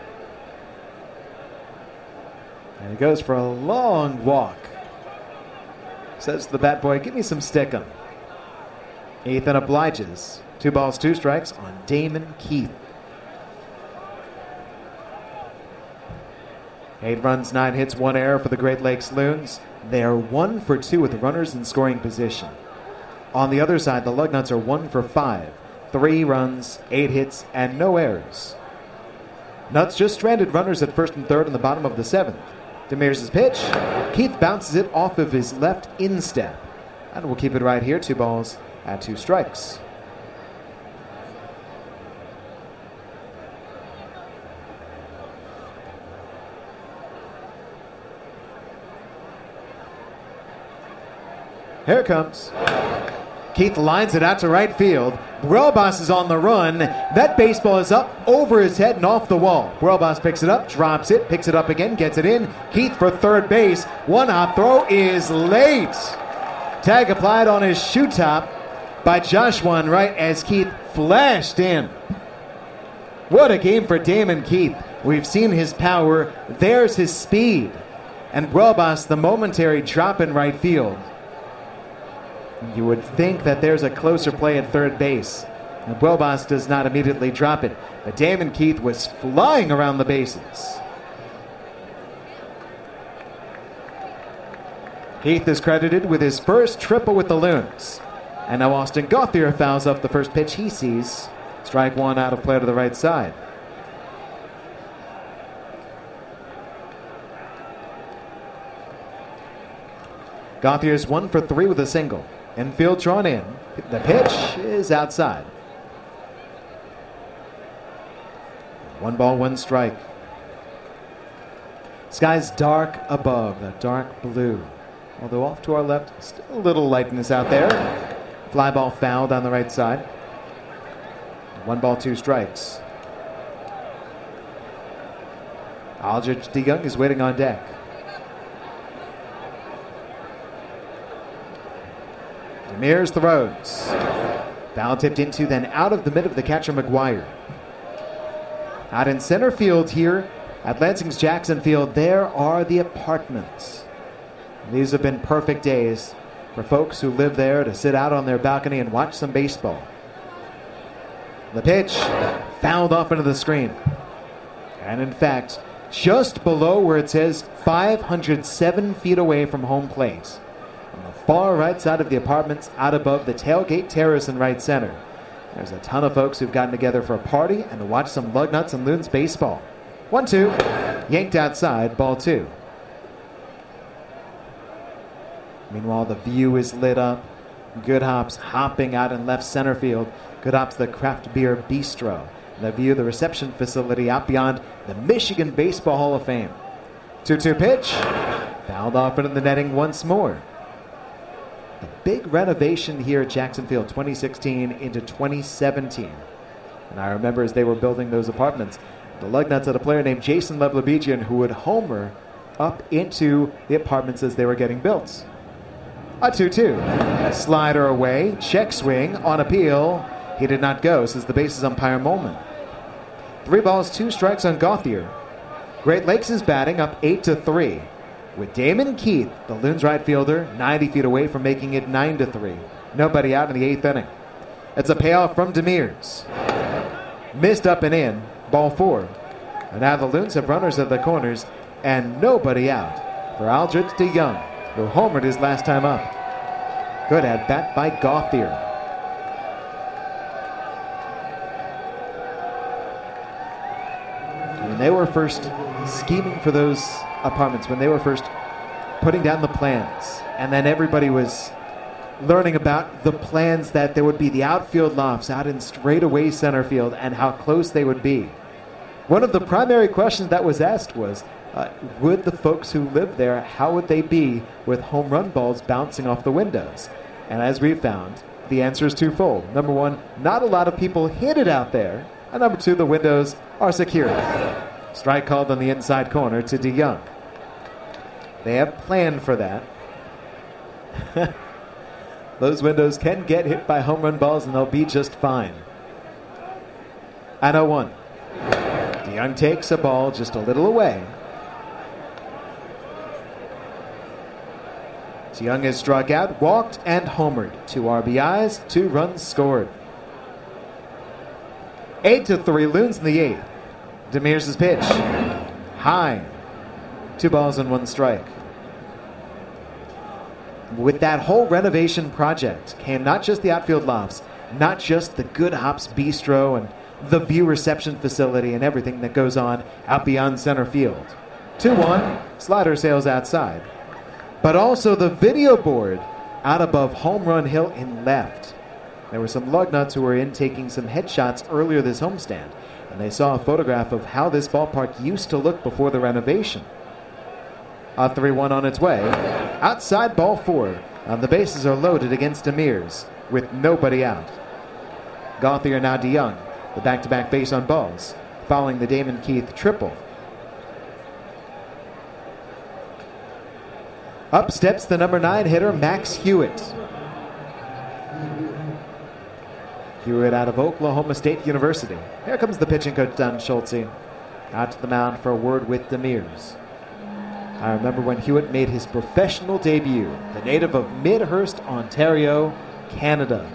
And he goes for a long walk. Says to the bat boy, "Give me some stickum." Ethan obliges. Two balls, two strikes on Damon Keith. Eight runs, nine hits, one error for the Great Lakes Loons. They are one for two with runners in scoring position. On the other side, the Lugnuts are one for five. Three runs, eight hits, and no errors. Nuts just stranded runners at first and third in the bottom of the seventh. Demers' pitch. Keith bounces it off of his left instep. And we'll keep it right here. Two balls and two strikes. Here it comes. Keith lines it out to right field. Buelbas is on the run. That baseball is up over his head and off the wall. Buelbas picks it up, drops it, picks it up again, gets it in. Keith for third base. One hop throw is late. Tag applied on his shoe top by Josh Wan Wright as Keith flashed in. What a game for Damon Keith. We've seen his power. There's his speed. And Buelbas, the momentary drop in right field. You would think that there's a closer play at third base. And Buelbas does not immediately drop it. But Damon Keith was flying around the bases. Keith is credited with his first triple with the Loons. And now Austin Gauthier fouls off the first pitch he sees. Strike one out of play to the right side. Gauthier's one for three with a single. Infield drawn in. The pitch is outside. One ball, one strike. Sky's dark above, that dark blue. Although off to our left, still a little lightness out there. Fly ball fouled on the right side. One ball, two strikes. Aldrich DeYoung is waiting on deck. Demers throws. Foul tipped into, then out of the mid of the catcher, McGuire. Out in center field here at Lansing's Jackson Field, there are the apartments. These have been perfect days for folks who live there to sit out on their balcony and watch some baseball. The pitch fouled off into the screen. And in fact, just below where it says five hundred seven feet away from home plate, on the far right side of the apartments, out above the tailgate terrace in right center, there's a ton of folks who've gotten together for a party and to watch some Lugnuts and Loons baseball. One two, yanked outside, ball two. Meanwhile, the view is lit up. Good Hops hopping out in left center field. Good Hops, the craft beer bistro. The view of the reception facility out beyond the Michigan Baseball Hall of Fame. two two pitch. Fouled off into the netting once more. A big renovation here at Jackson Field, twenty sixteen into twenty seventeen. And I remember as they were building those apartments, the Lugnuts had a player named Jason Leblebijian who would homer up into the apartments as they were getting built. A two two. Slider away. Check swing on appeal. He did not go, says the bases umpire Molman. Three balls, two strikes on Gauthier. Great Lakes is batting up eight to three. With Damon Keith, the Loons right fielder, ninety feet away from making it nine to three. Nobody out in the eighth inning. It's a payoff from Demers. Missed up and in. Ball four. And now the Loons have runners at the corners and nobody out for Aldrich DeYoung, who homered his last time up. Good at bat by Gauthier. When they were first scheming for those apartments, when they were first putting down the plans, and then everybody was learning about the plans that there would be the outfield lofts out in straightaway center field and how close they would be. One of the primary questions that was asked was, uh, would the folks who live there, how would they be with home run balls bouncing off the windows? And as we found, the answer is twofold. Number one, not a lot of people hit it out there. And number two, the windows are secured. Strike called on the inside corner to DeYoung. They have planned for that. Those windows can get hit by home run balls and they'll be just fine. And oh one. DeYoung takes a ball just a little away. DeYoung is struck out, walked, and homered. Two R B Is, two runs scored. Eight to three, Loons in the eighth. Demers' pitch. High. Two balls and one strike. With that whole renovation project came not just the outfield lofts, not just the Good Hops Bistro and the view reception facility and everything that goes on out beyond center field. two one, slider sails outside. But also the video board out above Home Run Hill in left. There were some Lugnuts who were in taking some headshots earlier this homestand, and they saw a photograph of how this ballpark used to look before the renovation. A three one on its way. Outside ball four. Uh, the bases are loaded against Demers with nobody out. Gauthier now DeYoung. The back-to-back base on balls, following the Damon Keith triple. Up steps the number nine hitter, Max Hewitt. Hewitt out of Oklahoma State University. Here comes the pitching coach, Don Schultze, out to the mound for a word with Demers. I remember when Hewitt made his professional debut, the native of Midhurst, Ontario, Canada.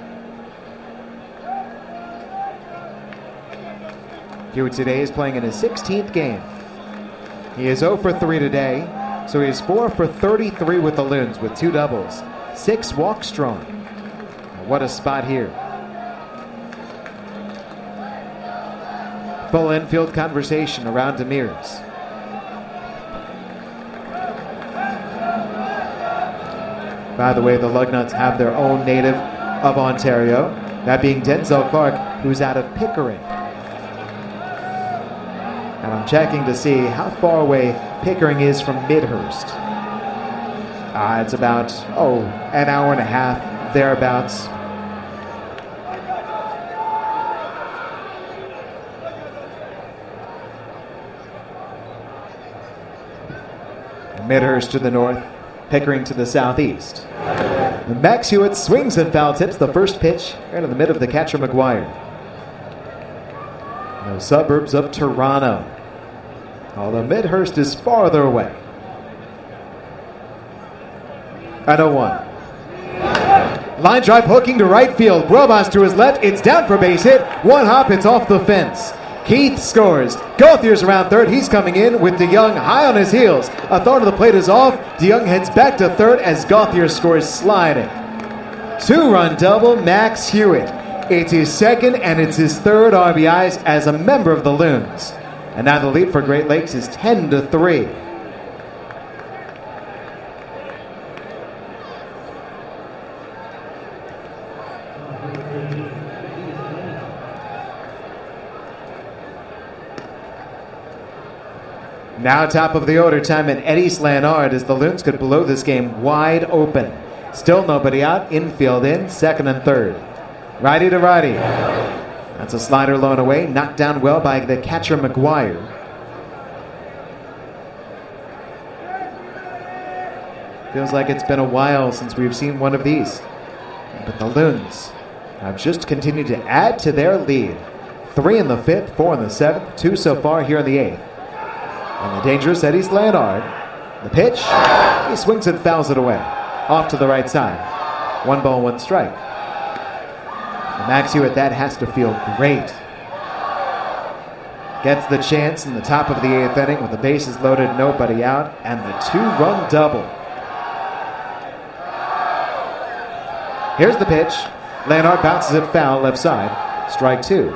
Hewitt today is playing in his sixteenth game. He is oh for three today, so he is four for thirty-three with the Loons with two doubles, six walks strong. What a spot here. Full infield conversation around Demers. By the way, the Lugnuts have their own native of Ontario, that being Denzel Clark, who's out of Pickering. And I'm checking to see how far away Pickering is from Midhurst. Uh, it's about, oh, an hour and a half, thereabouts. Midhurst to the north, Pickering to the southeast. Max Hewitt swings and foul tips the first pitch right in the middle of the catcher McGuire. The suburbs of Toronto, although Midhurst is farther away. And oh one. Line drive hooking to right field. Buelbas to his left. It's down for base hit. One hop, it's off the fence. Keith scores. Gauthier's around third. He's coming in with DeYoung high on his heels. A throw to the plate is off. DeYoung heads back to third as Gauthier scores sliding. Two-run double, Max Hewitt. It's his second and it's his third R B Is as a member of the Loons. And now the lead for Great Lakes is ten to three. Now top of the order time and Eddie Slanard as the Loons could blow this game wide open. Still nobody out. Infield in, second and third. Righty to righty. That's a slider low and away. Knocked down well by the catcher McGuire. Feels like it's been a while since we've seen one of these. But the Loons have just continued to add to their lead. Three in the fifth, four in the seventh, two so far here in the eighth. And the dangerous Eddie Slanard. The pitch. He swings and fouls it away. Off to the right side. One ball, one strike. For Max Hewitt, that has to feel great. Gets the chance in the top of the eighth inning with the bases loaded, nobody out, and the two-run double. Here's the pitch. Lanard bounces it foul left side. Strike two.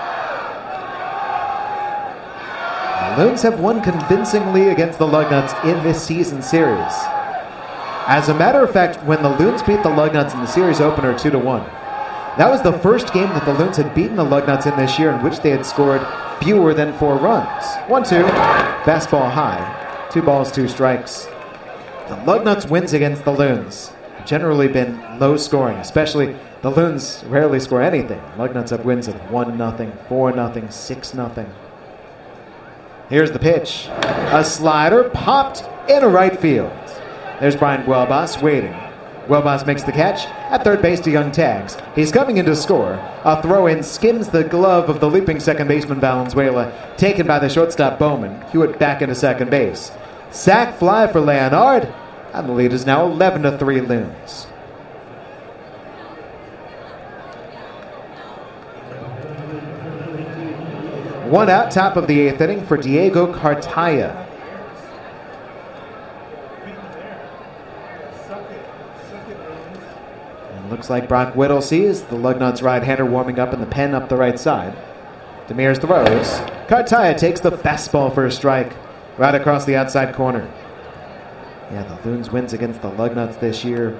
The Loons have won convincingly against the Lugnuts in this season series. As a matter of fact, when the Loons beat the Lugnuts in the series opener two to one, that was the first game that the Loons had beaten the Lugnuts in this year in which they had scored fewer than four runs. one two, fastball high, two balls, two strikes. The Lugnuts wins against the Loons have generally been low scoring, especially the Loons rarely score anything. Lugnuts have wins of one nothing, four nothing, six nothing. Here's the pitch. A slider popped into right field. There's Brian Buelbas waiting. Buelbas makes the catch. At third base, DeYoung tags. He's coming in to score. A throw-in skims the glove of the leaping second baseman Valenzuela, taken by the shortstop Bowman. Hewitt back into second base. Sack fly for Leonard, and the lead is now eleven to three Loons. One out, top of the eighth inning for Diego Cartaya. And looks like Brock Whittle sees the Lugnuts right-hander warming up in the pen up the right side. Demers throws. Cartaya takes the fastball for a strike right across the outside corner. Yeah, the Loons wins against the Lugnuts this year.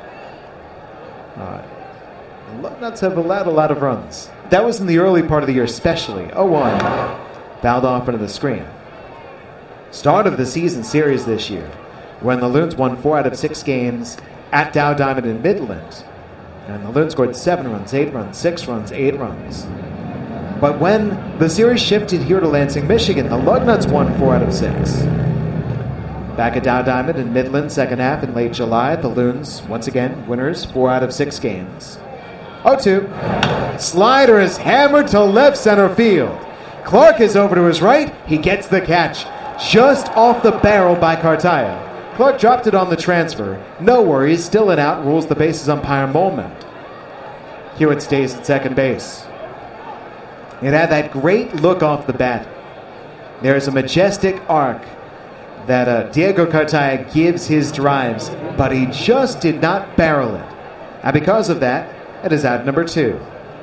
Uh, the Lugnuts have allowed a lot of runs. That was in the early part of the year especially. oh one. Fouled off into the screen. Start of the season series this year, when the Loons won four out of six games at Dow Diamond in Midland. And the Loons scored seven runs, eight runs, six runs, eight runs. But when the series shifted here to Lansing, Michigan, the Lugnuts won four out of six. Back at Dow Diamond in Midland, second half in late July, the Loons, once again, winners, four out of six games. oh two. Slider is hammered to left center field. Clark is over to his right. He gets the catch. Just off the barrel by Cartaya. Clark dropped it on the transfer. No worries, still an out, rules the bases umpire Molman. Hewitt stays at second base. It had that great look off the bat. There's a majestic arc that uh, Diego Cartaya gives his drives, but he just did not barrel it. And because of that, it is out number two.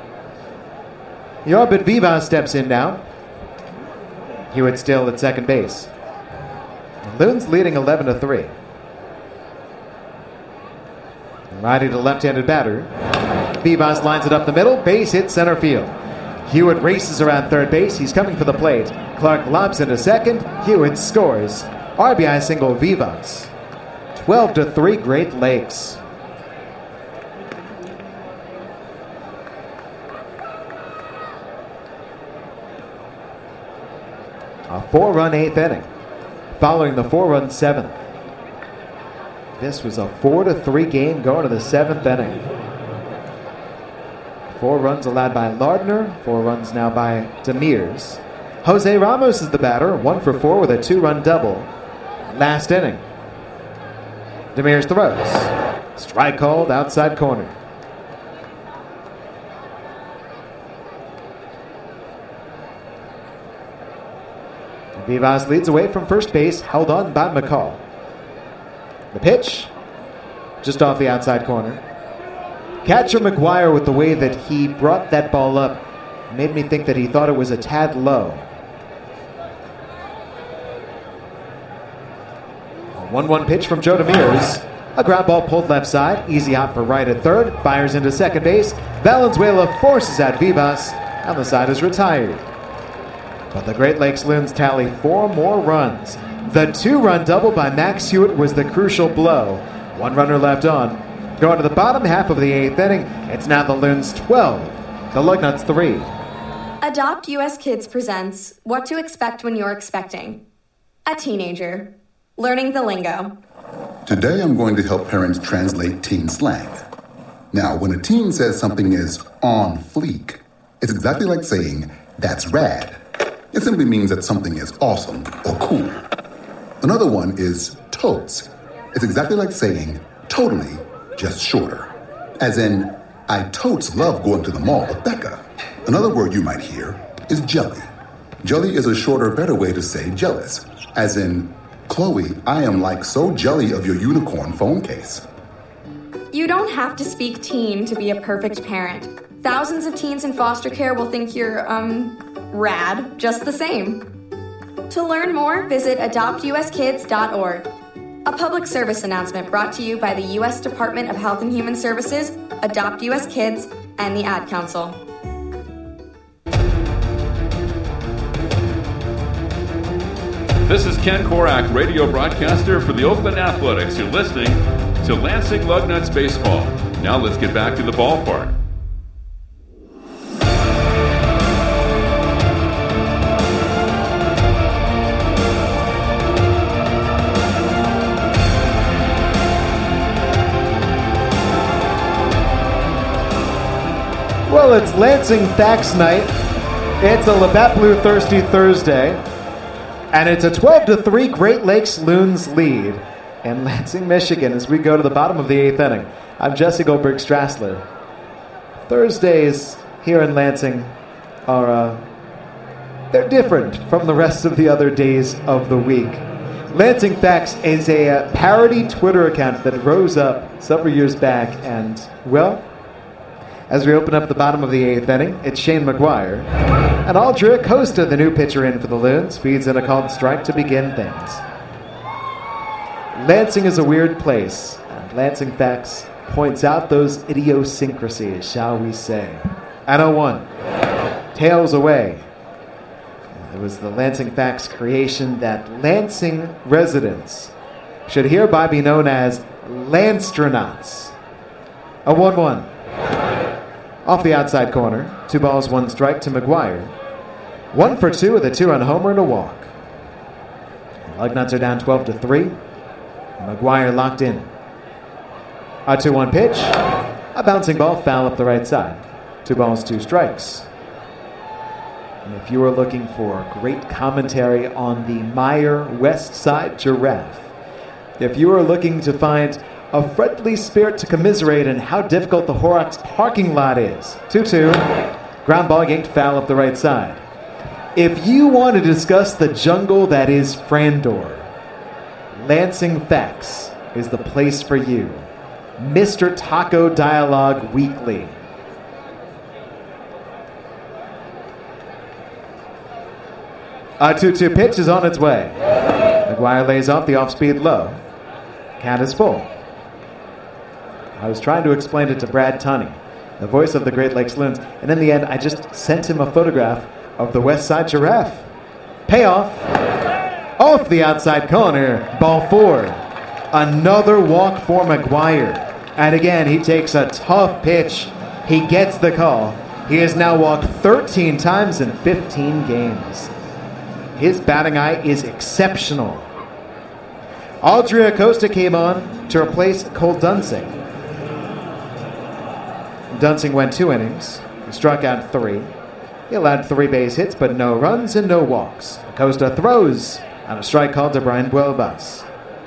Yorbit Vivas steps in now. Hewitt still at second base. The Loons leading eleven to three. Righty to left-handed batter. Vivas lines it up the middle. Base hit center field. Hewitt races around third base. He's coming for the plate. Clark lobs into second. Hewitt scores. R B I single Vivas. twelve to three Great Lakes. A four-run eighth inning, following the four-run seventh. This was a four to three game going to the seventh inning. Four runs allowed by Lardner, four runs now by Demirs. Jose Ramos is the batter, one for four with a two-run double. Last inning. Demirs throws. Strike called outside corner. Vivas leads away from first base, held on by McCall. The pitch, just off the outside corner. Catcher McGuire, with the way that he brought that ball up, made me think that he thought it was a tad low. A one one pitch from Joe Demirs. A ground ball pulled left side, easy out for right at third, fires into second base. Valenzuela forces out Vivas, and the side is retired. But the Great Lakes Loons tally four more runs. The two-run double by Max Hewitt was the crucial blow. One runner left on. Going to the bottom half of the eighth inning, it's now the Loons twelve, the Lugnuts three. Adopt U S Kids presents What to Expect When You're Expecting. A teenager. Learning the lingo. Today I'm going to help parents translate teen slang. Now, when a teen says something is on fleek, it's exactly like saying, that's rad. It simply means that something is awesome or cool. Another one is totes. It's exactly like saying totally, just shorter. As in, I totes love going to the mall with Becca. Another word you might hear is jelly. Jelly is a shorter, better way to say jealous. As in, Chloe, I am like so jelly of your unicorn phone case. You don't have to speak teen to be a perfect parent. Thousands of teens in foster care will think you're, um, rad just the same. To learn more, visit adopt U S kids dot org. A public service announcement brought to you by the U S Department of Health and Human Services, Adopt U S Kids, and the Ad Council. This is Ken Korak, radio broadcaster for the Oakland Athletics. You're listening to Lansing Lugnuts Baseball. Now let's get back to the ballpark. Well, it's Lansing Facts Night. It's a Labatt Blue Thirsty Thursday. And it's a twelve to three Great Lakes Loons lead in Lansing, Michigan as we go to the bottom of the eighth inning. I'm Jesse Goldberg Strassler. Thursdays here in Lansing are, uh, they're different from the rest of the other days of the week. Lansing Facts is a uh, parody Twitter account that rose up several years back, and, well, as we open up the bottom of the eighth inning, it's Shane McGuire. And Aldrich Costa, the new pitcher in for the Loons, feeds in a called strike to begin things. Lansing is a weird place, and Lansing Facts points out those idiosyncrasies, shall we say. At oh one, tails away. It was the Lansing Facts creation that Lansing residents should hereby be known as Lanstronauts. A one one. Off the outside corner, two balls, one strike to McGuire. One for two with a two-run homer and a walk. The Lugnuts are down twelve to three. McGuire locked in. A two one pitch. A bouncing ball foul up the right side. Two balls, two strikes. And if you are looking for great commentary on the Meyer West Side Giraffe, if you are looking to find a friendly spirit to commiserate in how difficult the Horrocks parking lot is. two two. Ground ball yanked foul up the right side. If you want to discuss the jungle that is Frandor, Lansing Facts is the place for you. Mister Taco Dialogue Weekly. A two two pitch is on its way. McGuire lays off the off-speed low. Count is full. I was trying to explain it to Brad Tunney, the voice of the Great Lakes Loons, and in the end, I just sent him a photograph of the West Side Giraffe. Payoff. Off the outside corner, ball four. Another walk for McGuire. And again, he takes a tough pitch. He gets the call. He has now walked thirteen times in fifteen games. His batting eye is exceptional. Audrey Acosta came on to replace Cole Dunsing. Dunsing went two innings. He struck out three. He allowed three base hits, but no runs and no walks. Acosta throws on a strike called to Brian Buelbas.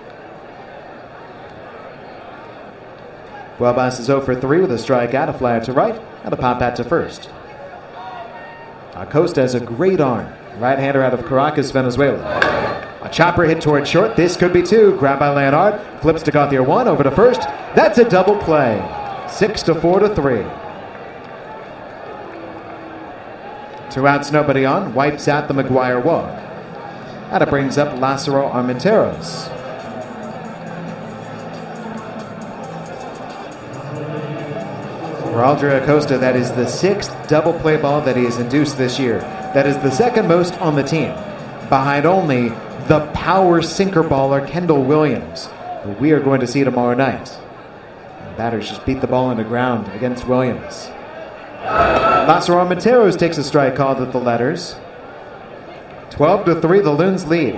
Buelbas is oh for three with a strikeout, a flyer to right, and a pop bat to first. Acosta has a great arm. Right-hander out of Caracas, Venezuela. A chopper hit toward short. This could be two. Grabbed by Leonard. Flips to Gauthier one. Over to first. That's a double play. Six to four to three. Two outs, nobody on. Wipes out the McGuire walk. And it brings up Lázaro Armenteros. For Aldria Acosta, that is the sixth double play ball that he has induced this year. That is the second most on the team, behind only the power sinker baller Kendall Williams, who we are going to see tomorrow night. And batters just beat the ball into ground against Williams. Lázaro Armenteros takes a strike called at the letters. twelve to three, the Loons lead.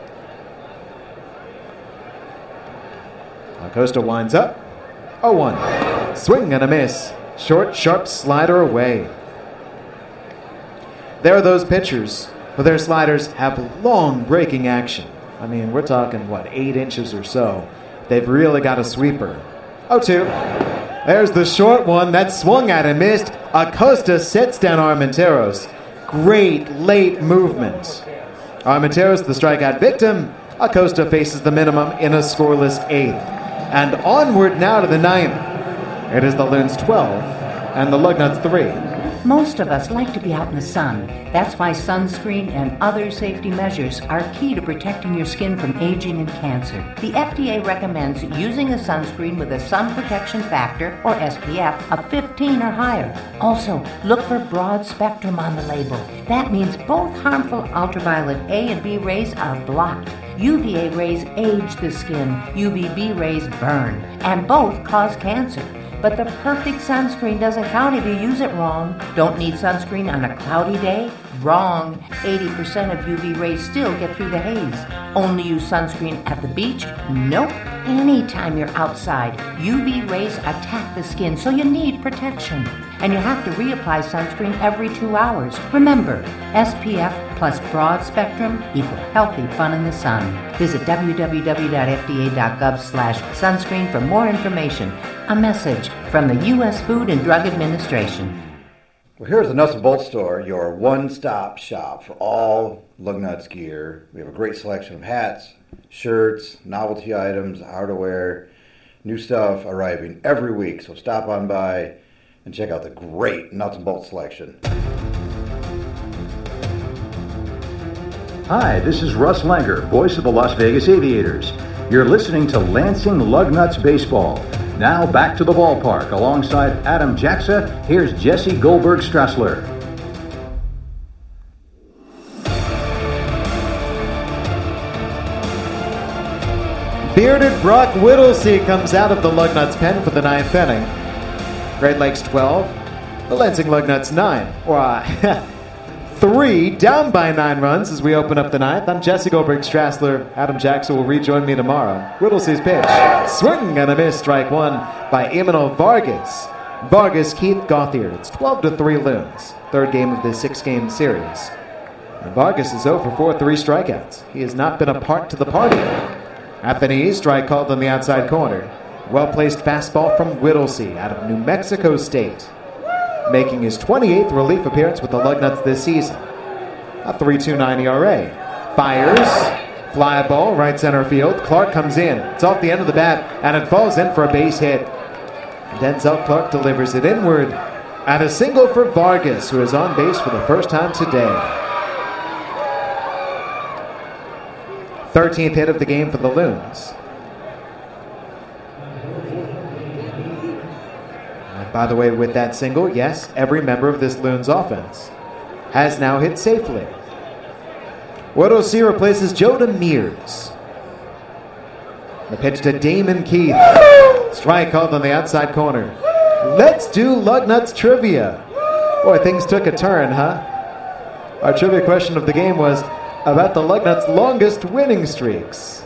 Acosta winds up. oh one. Swing and a miss. Short, sharp slider away. There are those pitchers, but their sliders have long breaking action. I mean, we're talking, what, eight inches or so. They've really got a sweeper. oh two. There's the short one that swung at and missed. Acosta sets down Armenteros. Great late movement. Armenteros, the strikeout victim. Acosta faces the minimum in a scoreless eighth. And onward now to the ninth. It is the Loons twelve and the Lugnuts three. Most of us like to be out in the sun. That's why sunscreen and other safety measures are key to protecting your skin from aging and cancer. The F D A recommends using a sunscreen with a sun protection factor, or S P F, of fifteen or higher. Also, look for broad spectrum on the label. That means both harmful ultraviolet A and B rays are blocked. U V A rays age the skin, U V B rays burn, and both cause cancer. But the perfect sunscreen doesn't count if you use it wrong. Don't need sunscreen on a cloudy day? Wrong. eighty percent of U V rays still get through the haze. Only use sunscreen at the beach? Nope. Anytime you're outside, U V rays attack the skin, so you need protection. And you have to reapply sunscreen every two hours. Remember, S P F plus broad spectrum equal healthy fun in the sun. Visit w w w dot f d a dot gov slash sunscreen for more information. A message from the U S Food and Drug Administration. Well, here's the Nuts and Bolts Store, your one-stop shop for all Lugnuts gear. We have a great selection of hats, shirts, novelty items, outerwear, new stuff arriving every week. So stop on by and check out the great Nuts and Bolts selection. Hi, this is Russ Langer, voice of the Las Vegas Aviators. You're listening to Lansing Lugnuts Baseball. Now back to the ballpark. Alongside Adam Jaxa, here's Jesse Goldberg-Strassler. Bearded Brock Whittlesey comes out of the Lugnuts pen for the ninth inning. Great Lakes twelve, the Lansing Lugnuts nine. Or, uh, three, down by nine runs as we open up the ninth. I'm Jesse Goldberg-Strassler. Adam Jackson will rejoin me tomorrow. Whittlesey's pitch. Swing and a miss. Strike one by Emmanuel Vargas. Vargas, Keith Gauthier. It's twelve to three Loons. Third game of this six-game series. And Vargas is oh for four, three strikeouts. He has not been a part to the party. At the knees, strike called on the outside corner. Well-placed fastball from Whittlesey out of New Mexico State, making his twenty-eighth relief appearance with the Lugnuts this season. A three point two nine E R A. Fires. Fly ball, right center field. Clark comes in. It's off the end of the bat, and it falls in for a base hit. Denzel Clark delivers it inward. And a single for Vargas, who is on base for the first time today. thirteenth hit of the game for the Loons. By the way, with that single, yes, every member of this Loons offense has now hit safely. Whittle C replaces Joe Mears. The pitch to Damon Keith. Strike called on the outside corner. Let's do Lugnuts trivia. Boy, things took a turn, huh? Our trivia question of the game was about the Lugnuts' longest winning streaks.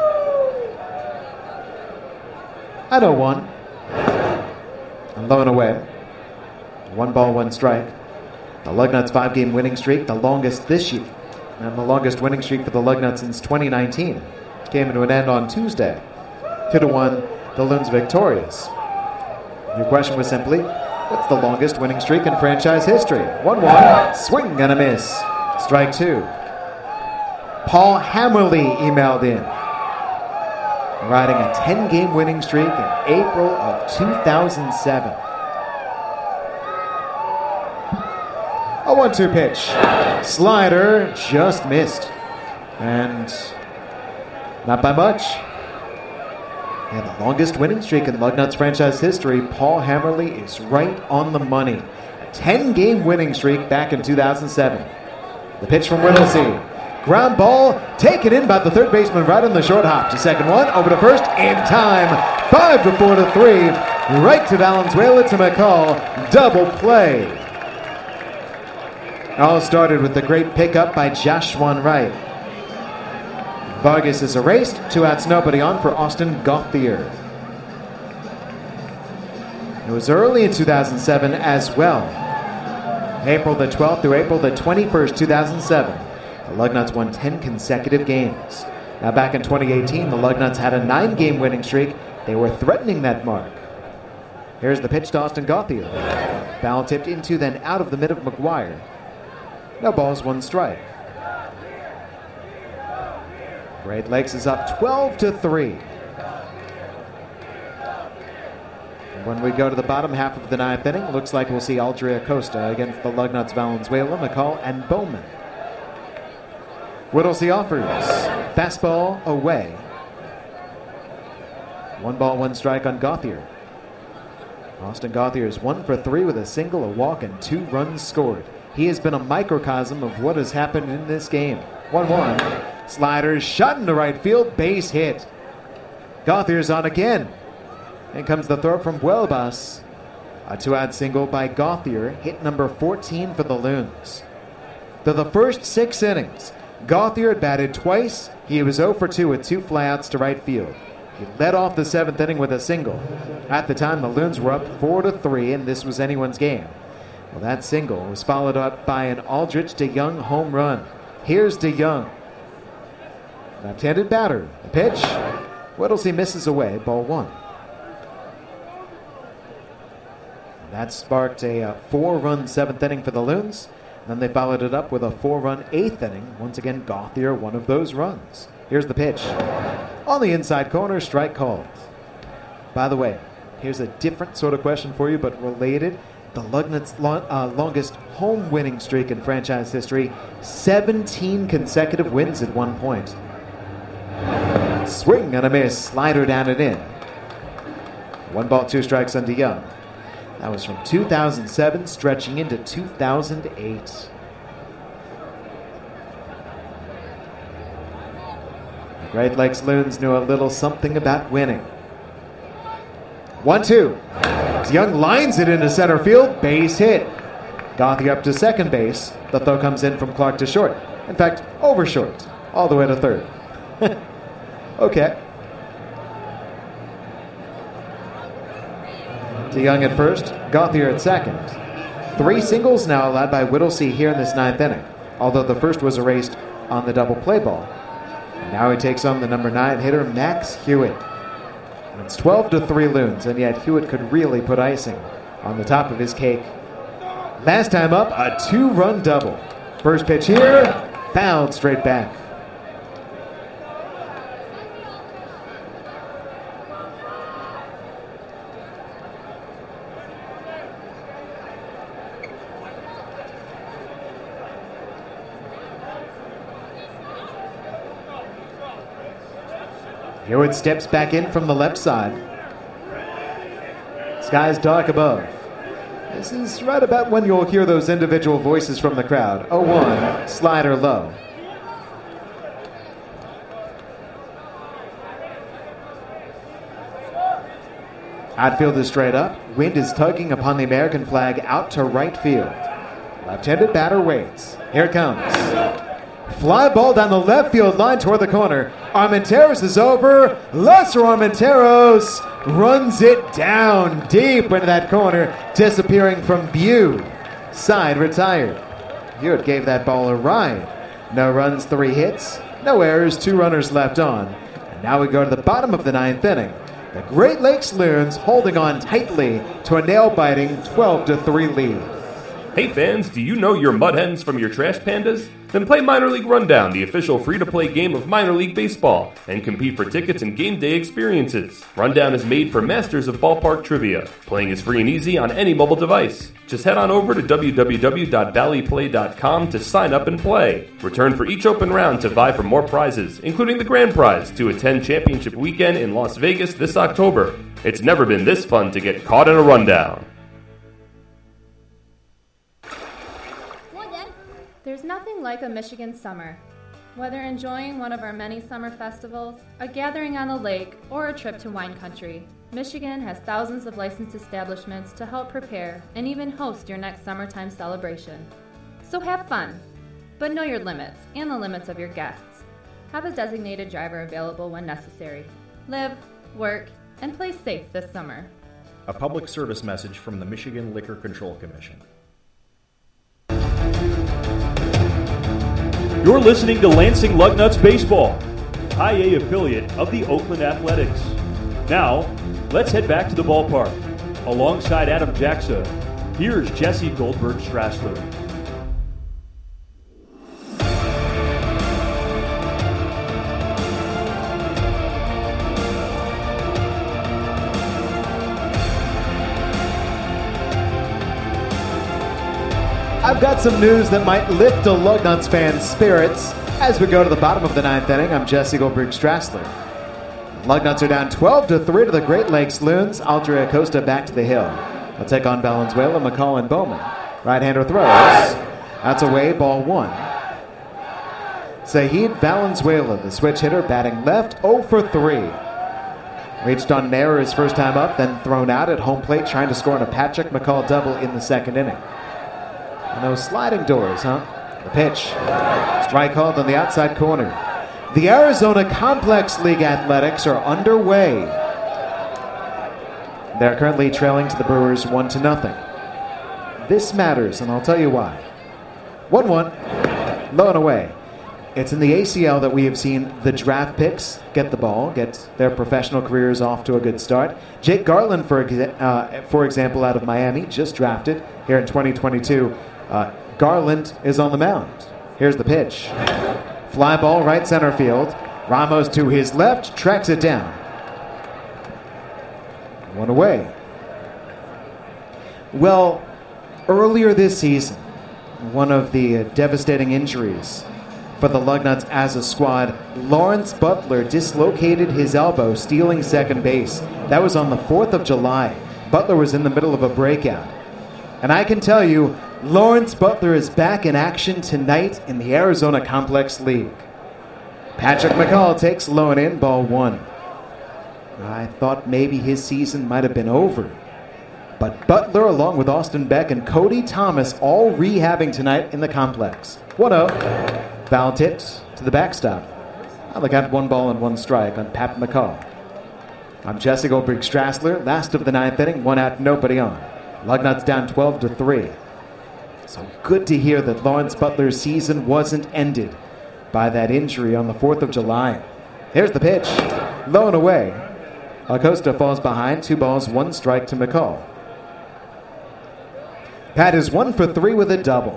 I know one. I'm low and away. One ball, one strike. The Lugnuts' five-game winning streak, the longest this year, and the longest winning streak for the Lugnuts since twenty nineteen, came to an end on Tuesday. Two to one, the Loons victorious. Your question was simply, what's the longest winning streak in franchise history? one one, swing and a miss. Strike two. Paul Hammerly emailed in, riding a ten-game winning streak in April of two thousand seven. A one two pitch. Slider just missed. And not by much. And the longest winning streak in Lugnuts franchise history, Paul Hammerly is right on the money. A ten-game winning streak back in two thousand seven. The pitch from Whittlesey. Ground ball taken in by the third baseman right on the short hop. To second one, over to first, in time. Five to four to three. Right to Valenzuela to McCall. Double play. All started with the great pickup by Joshua Wright. Vargas is erased. Two outs, nobody on for Austin Gauthier. It was early in two thousand seven as well. April the twelfth through April the twenty-first, two thousand seven. The Lugnuts won ten consecutive games. Now back in twenty eighteen, the Lugnuts had a nine-game winning streak. They were threatening that mark. Here's the pitch to Austin Gauthier. Foul tipped into, then out of the mid of McGuire. No balls, one strike. Great Lakes is up twelve to three. And when we go to the bottom half of the ninth inning, looks like we'll see Aldria Costa against the Lugnuts Valenzuela, McCall, and Bowman. Whittlesey offers. Fastball away. One ball, one strike on Gauthier. Austin Gauthier is one for three with a single, a walk, and two runs scored. He has been a microcosm of what has happened in this game. one one. Slider shot into right field, base hit. Gauthier's on again. In comes the throw from Huelbas. A two-out single by Gauthier, hit number fourteen for the Loons. Through the first six innings, Gauthier had batted twice. He was zero for two with two flyouts to right field. He led off the seventh inning with a single. At the time, the Loons were up four to three, and this was anyone's game. Well, that single was followed up by an Aldrich DeYoung home run. Here's DeYoung. Left-handed batter. The pitch. Whittlesey misses away. Ball one. That sparked a uh, four-run seventh inning for the Loons. Then they followed it up with a four-run eighth inning. Once again, Gauthier, one of those runs. Here's the pitch. On the inside corner, strike called. By the way, here's a different sort of question for you, but related. The Lugnuts' lo- uh, longest home winning streak in franchise history, seventeen consecutive wins at one point. Swing and a miss, slider down and in. One ball, two strikes on DeYoung. That was from two thousand seven, stretching into two thousand eight. The Great Lakes Loons knew a little something about winning. one two. DeYoung lines it into center field, base hit. Gauthier up to second base. The throw comes in from Clark to short. In fact, over short, all the way to third. Okay. DeYoung at first, Gauthier at second. Three singles now allowed by Whittlesey here in this ninth inning, although the first was erased on the double play ball. And now he takes on the number nine hitter, Max Hewitt. And it's twelve to three Loons, and yet Hewitt could really put icing on the top of his cake. Last time up, a two-run double. First pitch here, fouled straight back. Hewitt steps back in from the left side. Skies dark above. This is right about when you'll hear those individual voices from the crowd. oh one, slider low. Outfield is straight up. Wind is tugging upon the American flag out to right field. Left-handed batter waits. Here it comes. Fly ball down the left field line toward the corner. Armenteros is over. Lester Armenteros runs it down deep into that corner, disappearing from view. Side retired. Hewitt gave that ball a ride. No runs, three hits. No errors, two runners left on. And now we go to the bottom of the ninth inning. The Great Lakes Loons holding on tightly to a nail-biting twelve to three lead. Hey fans, do you know your Mud Hens from your Trash Pandas? Then play Minor League Rundown, the official free-to-play game of minor league baseball, and compete for tickets and game day experiences. Rundown is made for masters of ballpark trivia. Playing is free and easy on any mobile device. Just head on over to w w w dot valley play dot com to sign up and play. Return for each open round to vie for more prizes, including the grand prize to attend Championship Weekend in Las Vegas this October. It's never been this fun to get caught in a rundown. There's nothing like a Michigan summer. Whether enjoying one of our many summer festivals, a gathering on the lake, or a trip to wine country, Michigan has thousands of licensed establishments to help prepare and even host your next summertime celebration. So have fun, but know your limits and the limits of your guests. Have a designated driver available when necessary. Live, work, and play safe this summer. A public service message from the Michigan Liquor Control Commission. You're listening to Lansing Lugnuts Baseball, High A affiliate of the Oakland Athletics. Now, let's head back to the ballpark. Alongside Adam Jackson, here's Jesse Goldberg-Strassler. I've got some news that might lift a Lugnuts fan's spirits as we go to the bottom of the ninth inning. I'm Jesse Goldberg-Strassler. Lugnuts are down twelve to three to the Great Lakes Loons. Aldrey Acosta back to the hill. They'll take on Valenzuela, McCall, and Bowman. Right-hander throws. That's away, ball one. Zahid Valenzuela, the switch hitter, batting left, oh for three. Reached on an error his first time up, then thrown out at home plate, trying to score on a Patrick McCall double in the second inning. And those sliding doors, huh? The pitch. Strike called on the outside corner. The Arizona Complex League Athletics are underway. They're currently trailing to the Brewers one to nothing. This matters, and I'll tell you why. one one. Low and away. It's in the A C L that we have seen the draft picks get the ball, get their professional careers off to a good start. Jake Garland, for, exa- uh, for example, out of Miami, just drafted here in twenty twenty-two. Uh, Garland is on the mound. Here's the pitch. Fly ball right center field. Ramos to his left, tracks it down. One away. Well, earlier this season, one of the uh, devastating injuries for the Lugnuts as a squad, Lawrence Butler dislocated his elbow stealing second base. That was on the fourth of July. Butler was in the middle of a breakout. And I can tell you, Lawrence Butler is back in action tonight in the Arizona Complex League. Patrick McCall takes low and in, ball one. I thought maybe his season might have been over. But Butler, along with Austin Beck and Cody Thomas, all rehabbing tonight in the complex. one oh. Foul tipped to the backstop. I look at one ball and one strike on Pat McCall. I'm Jesse Goldberg-Strassler, last of the ninth inning, one out, nobody on. Lugnuts down twelve to three. So good to hear that Lawrence Butler's season wasn't ended by that injury on the fourth of July. Here's the pitch. Low and away. Acosta falls behind, two balls, one strike to McCall. Pat is one for three with a double.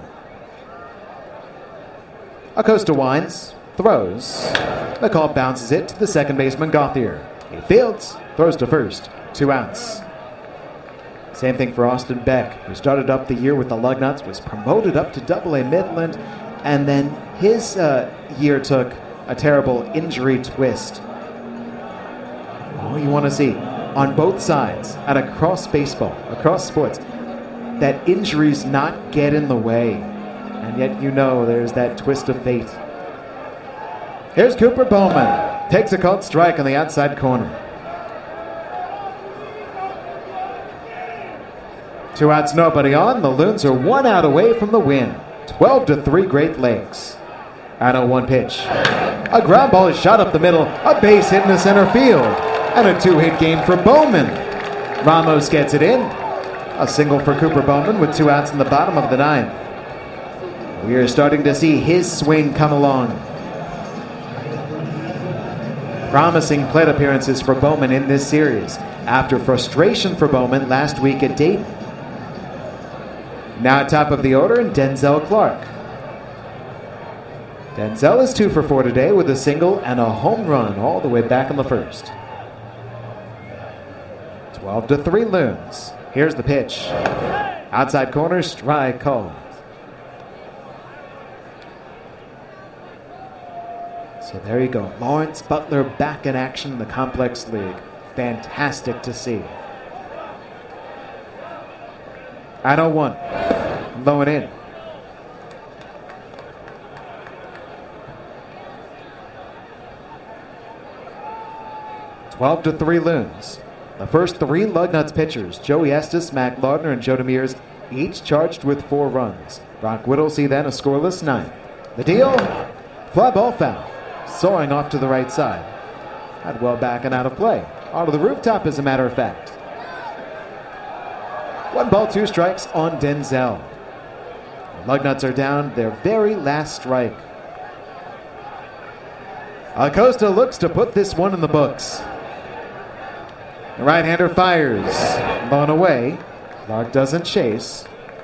Acosta winds, throws. McCall bounces it to the second baseman Gauthier. He fields, throws to first, two outs. Same thing for Austin Beck, who started up the year with the Lugnuts, was promoted up to Double A Midland, and then his uh, year took a terrible injury twist. What you want to see on both sides and across baseball, across sports. that injuries not get in the way. And yet you know there's that twist of fate. Here's Cooper Bowman. Takes a called strike on the outside corner. Two outs, nobody on. The Loons are one out away from the win. twelve to three Great Lakes. And a one pitch. A ground ball is shot up the middle. A base hit in the center field. And a two-hit game for Bowman. Ramos gets it in. A single for Cooper Bowman with two outs in the bottom of the ninth. We are starting to see his swing come along. Promising plate appearances for Bowman in this series. After frustration for Bowman last week at Dayton. Now at top of the order, Denzel Clark. Denzel is two for four today with a single and a home run all the way back in the first. twelve to three Loons. Here's the pitch. Outside corner, strike called. So there you go. Lawrence Butler back in action in the Complex League. Fantastic to see. nine oh one. Low and in. twelve to three Loons. The first three Lugnuts pitchers, Joey Estes, Mac Lardner, and Joe Demers, each charged with four runs. Brock Whittlesey then a scoreless ninth. The deal? Fly ball foul. Soaring off to the right side. Had well back and out of play. Onto the rooftop, as a matter of fact. One ball, two strikes on Denzel. The Lugnuts are down their very last strike. Acosta looks to put this one in the books. The right-hander fires. Blown away. Clark doesn't chase.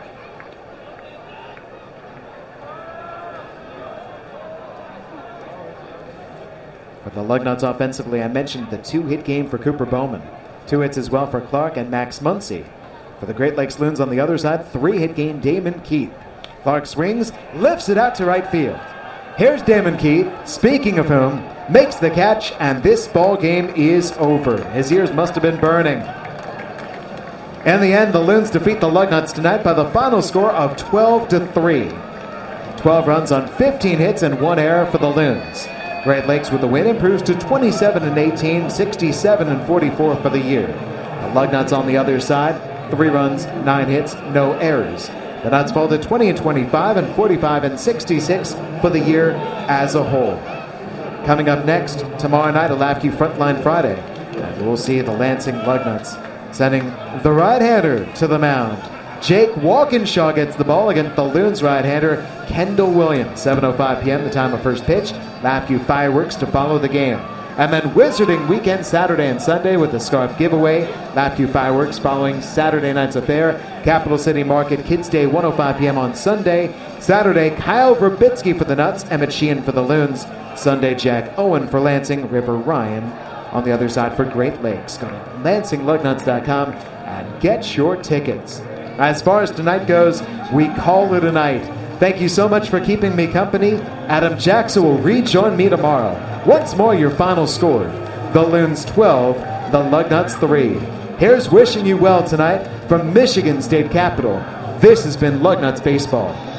For the Lugnuts offensively, I mentioned the two-hit game for Cooper Bowman. Two hits as well for Clark and Max Muncy. For the Great Lakes Loons on the other side, three-hit game Damon Keith. Clark swings, lifts it out to right field. Here's Damon Keith, speaking of whom, makes the catch, and this ball game is over. His ears must have been burning. In the end, the Loons defeat the Lugnuts tonight by the final score of twelve to three. twelve runs on fifteen hits and one error for the Loons. Great Lakes with the win improves to twenty-seven and eighteen, sixty-seven and forty-four for the year. The Lugnuts on the other side, three runs, nine hits, no errors. The Nuts fall to twenty and twenty-five and forty-five and sixty-six for the year as a whole. Coming up next, tomorrow night, a LAFCU Frontline Friday. And we'll see the Lansing Lugnuts sending the right-hander to the mound. Jake Walkinshaw gets the ball against the Loons right-hander, Kendall Williams. seven oh five p.m., the time of first pitch. LAFCU fireworks to follow the game. And then Wizarding weekend Saturday and Sunday with the scarf giveaway. LAFCU fireworks following Saturday night's affair. Capital City Market Kids Day, one oh five p.m. on Sunday. Saturday, Kyle Verbitsky for the Nuts, Emmett Sheehan for the Loons. Sunday, Jack Owen for Lansing, River Ryan on the other side for Great Lakes. Go to lansing lugnuts dot com and get your tickets. As far as tonight goes, we call it a night. Thank you so much for keeping me company. Adam Jackson will rejoin me tomorrow. Once more, your final score. The Loons twelve, the Lugnuts three. Here's wishing you well tonight from Michigan State Capitol. This has been Lugnuts Baseball.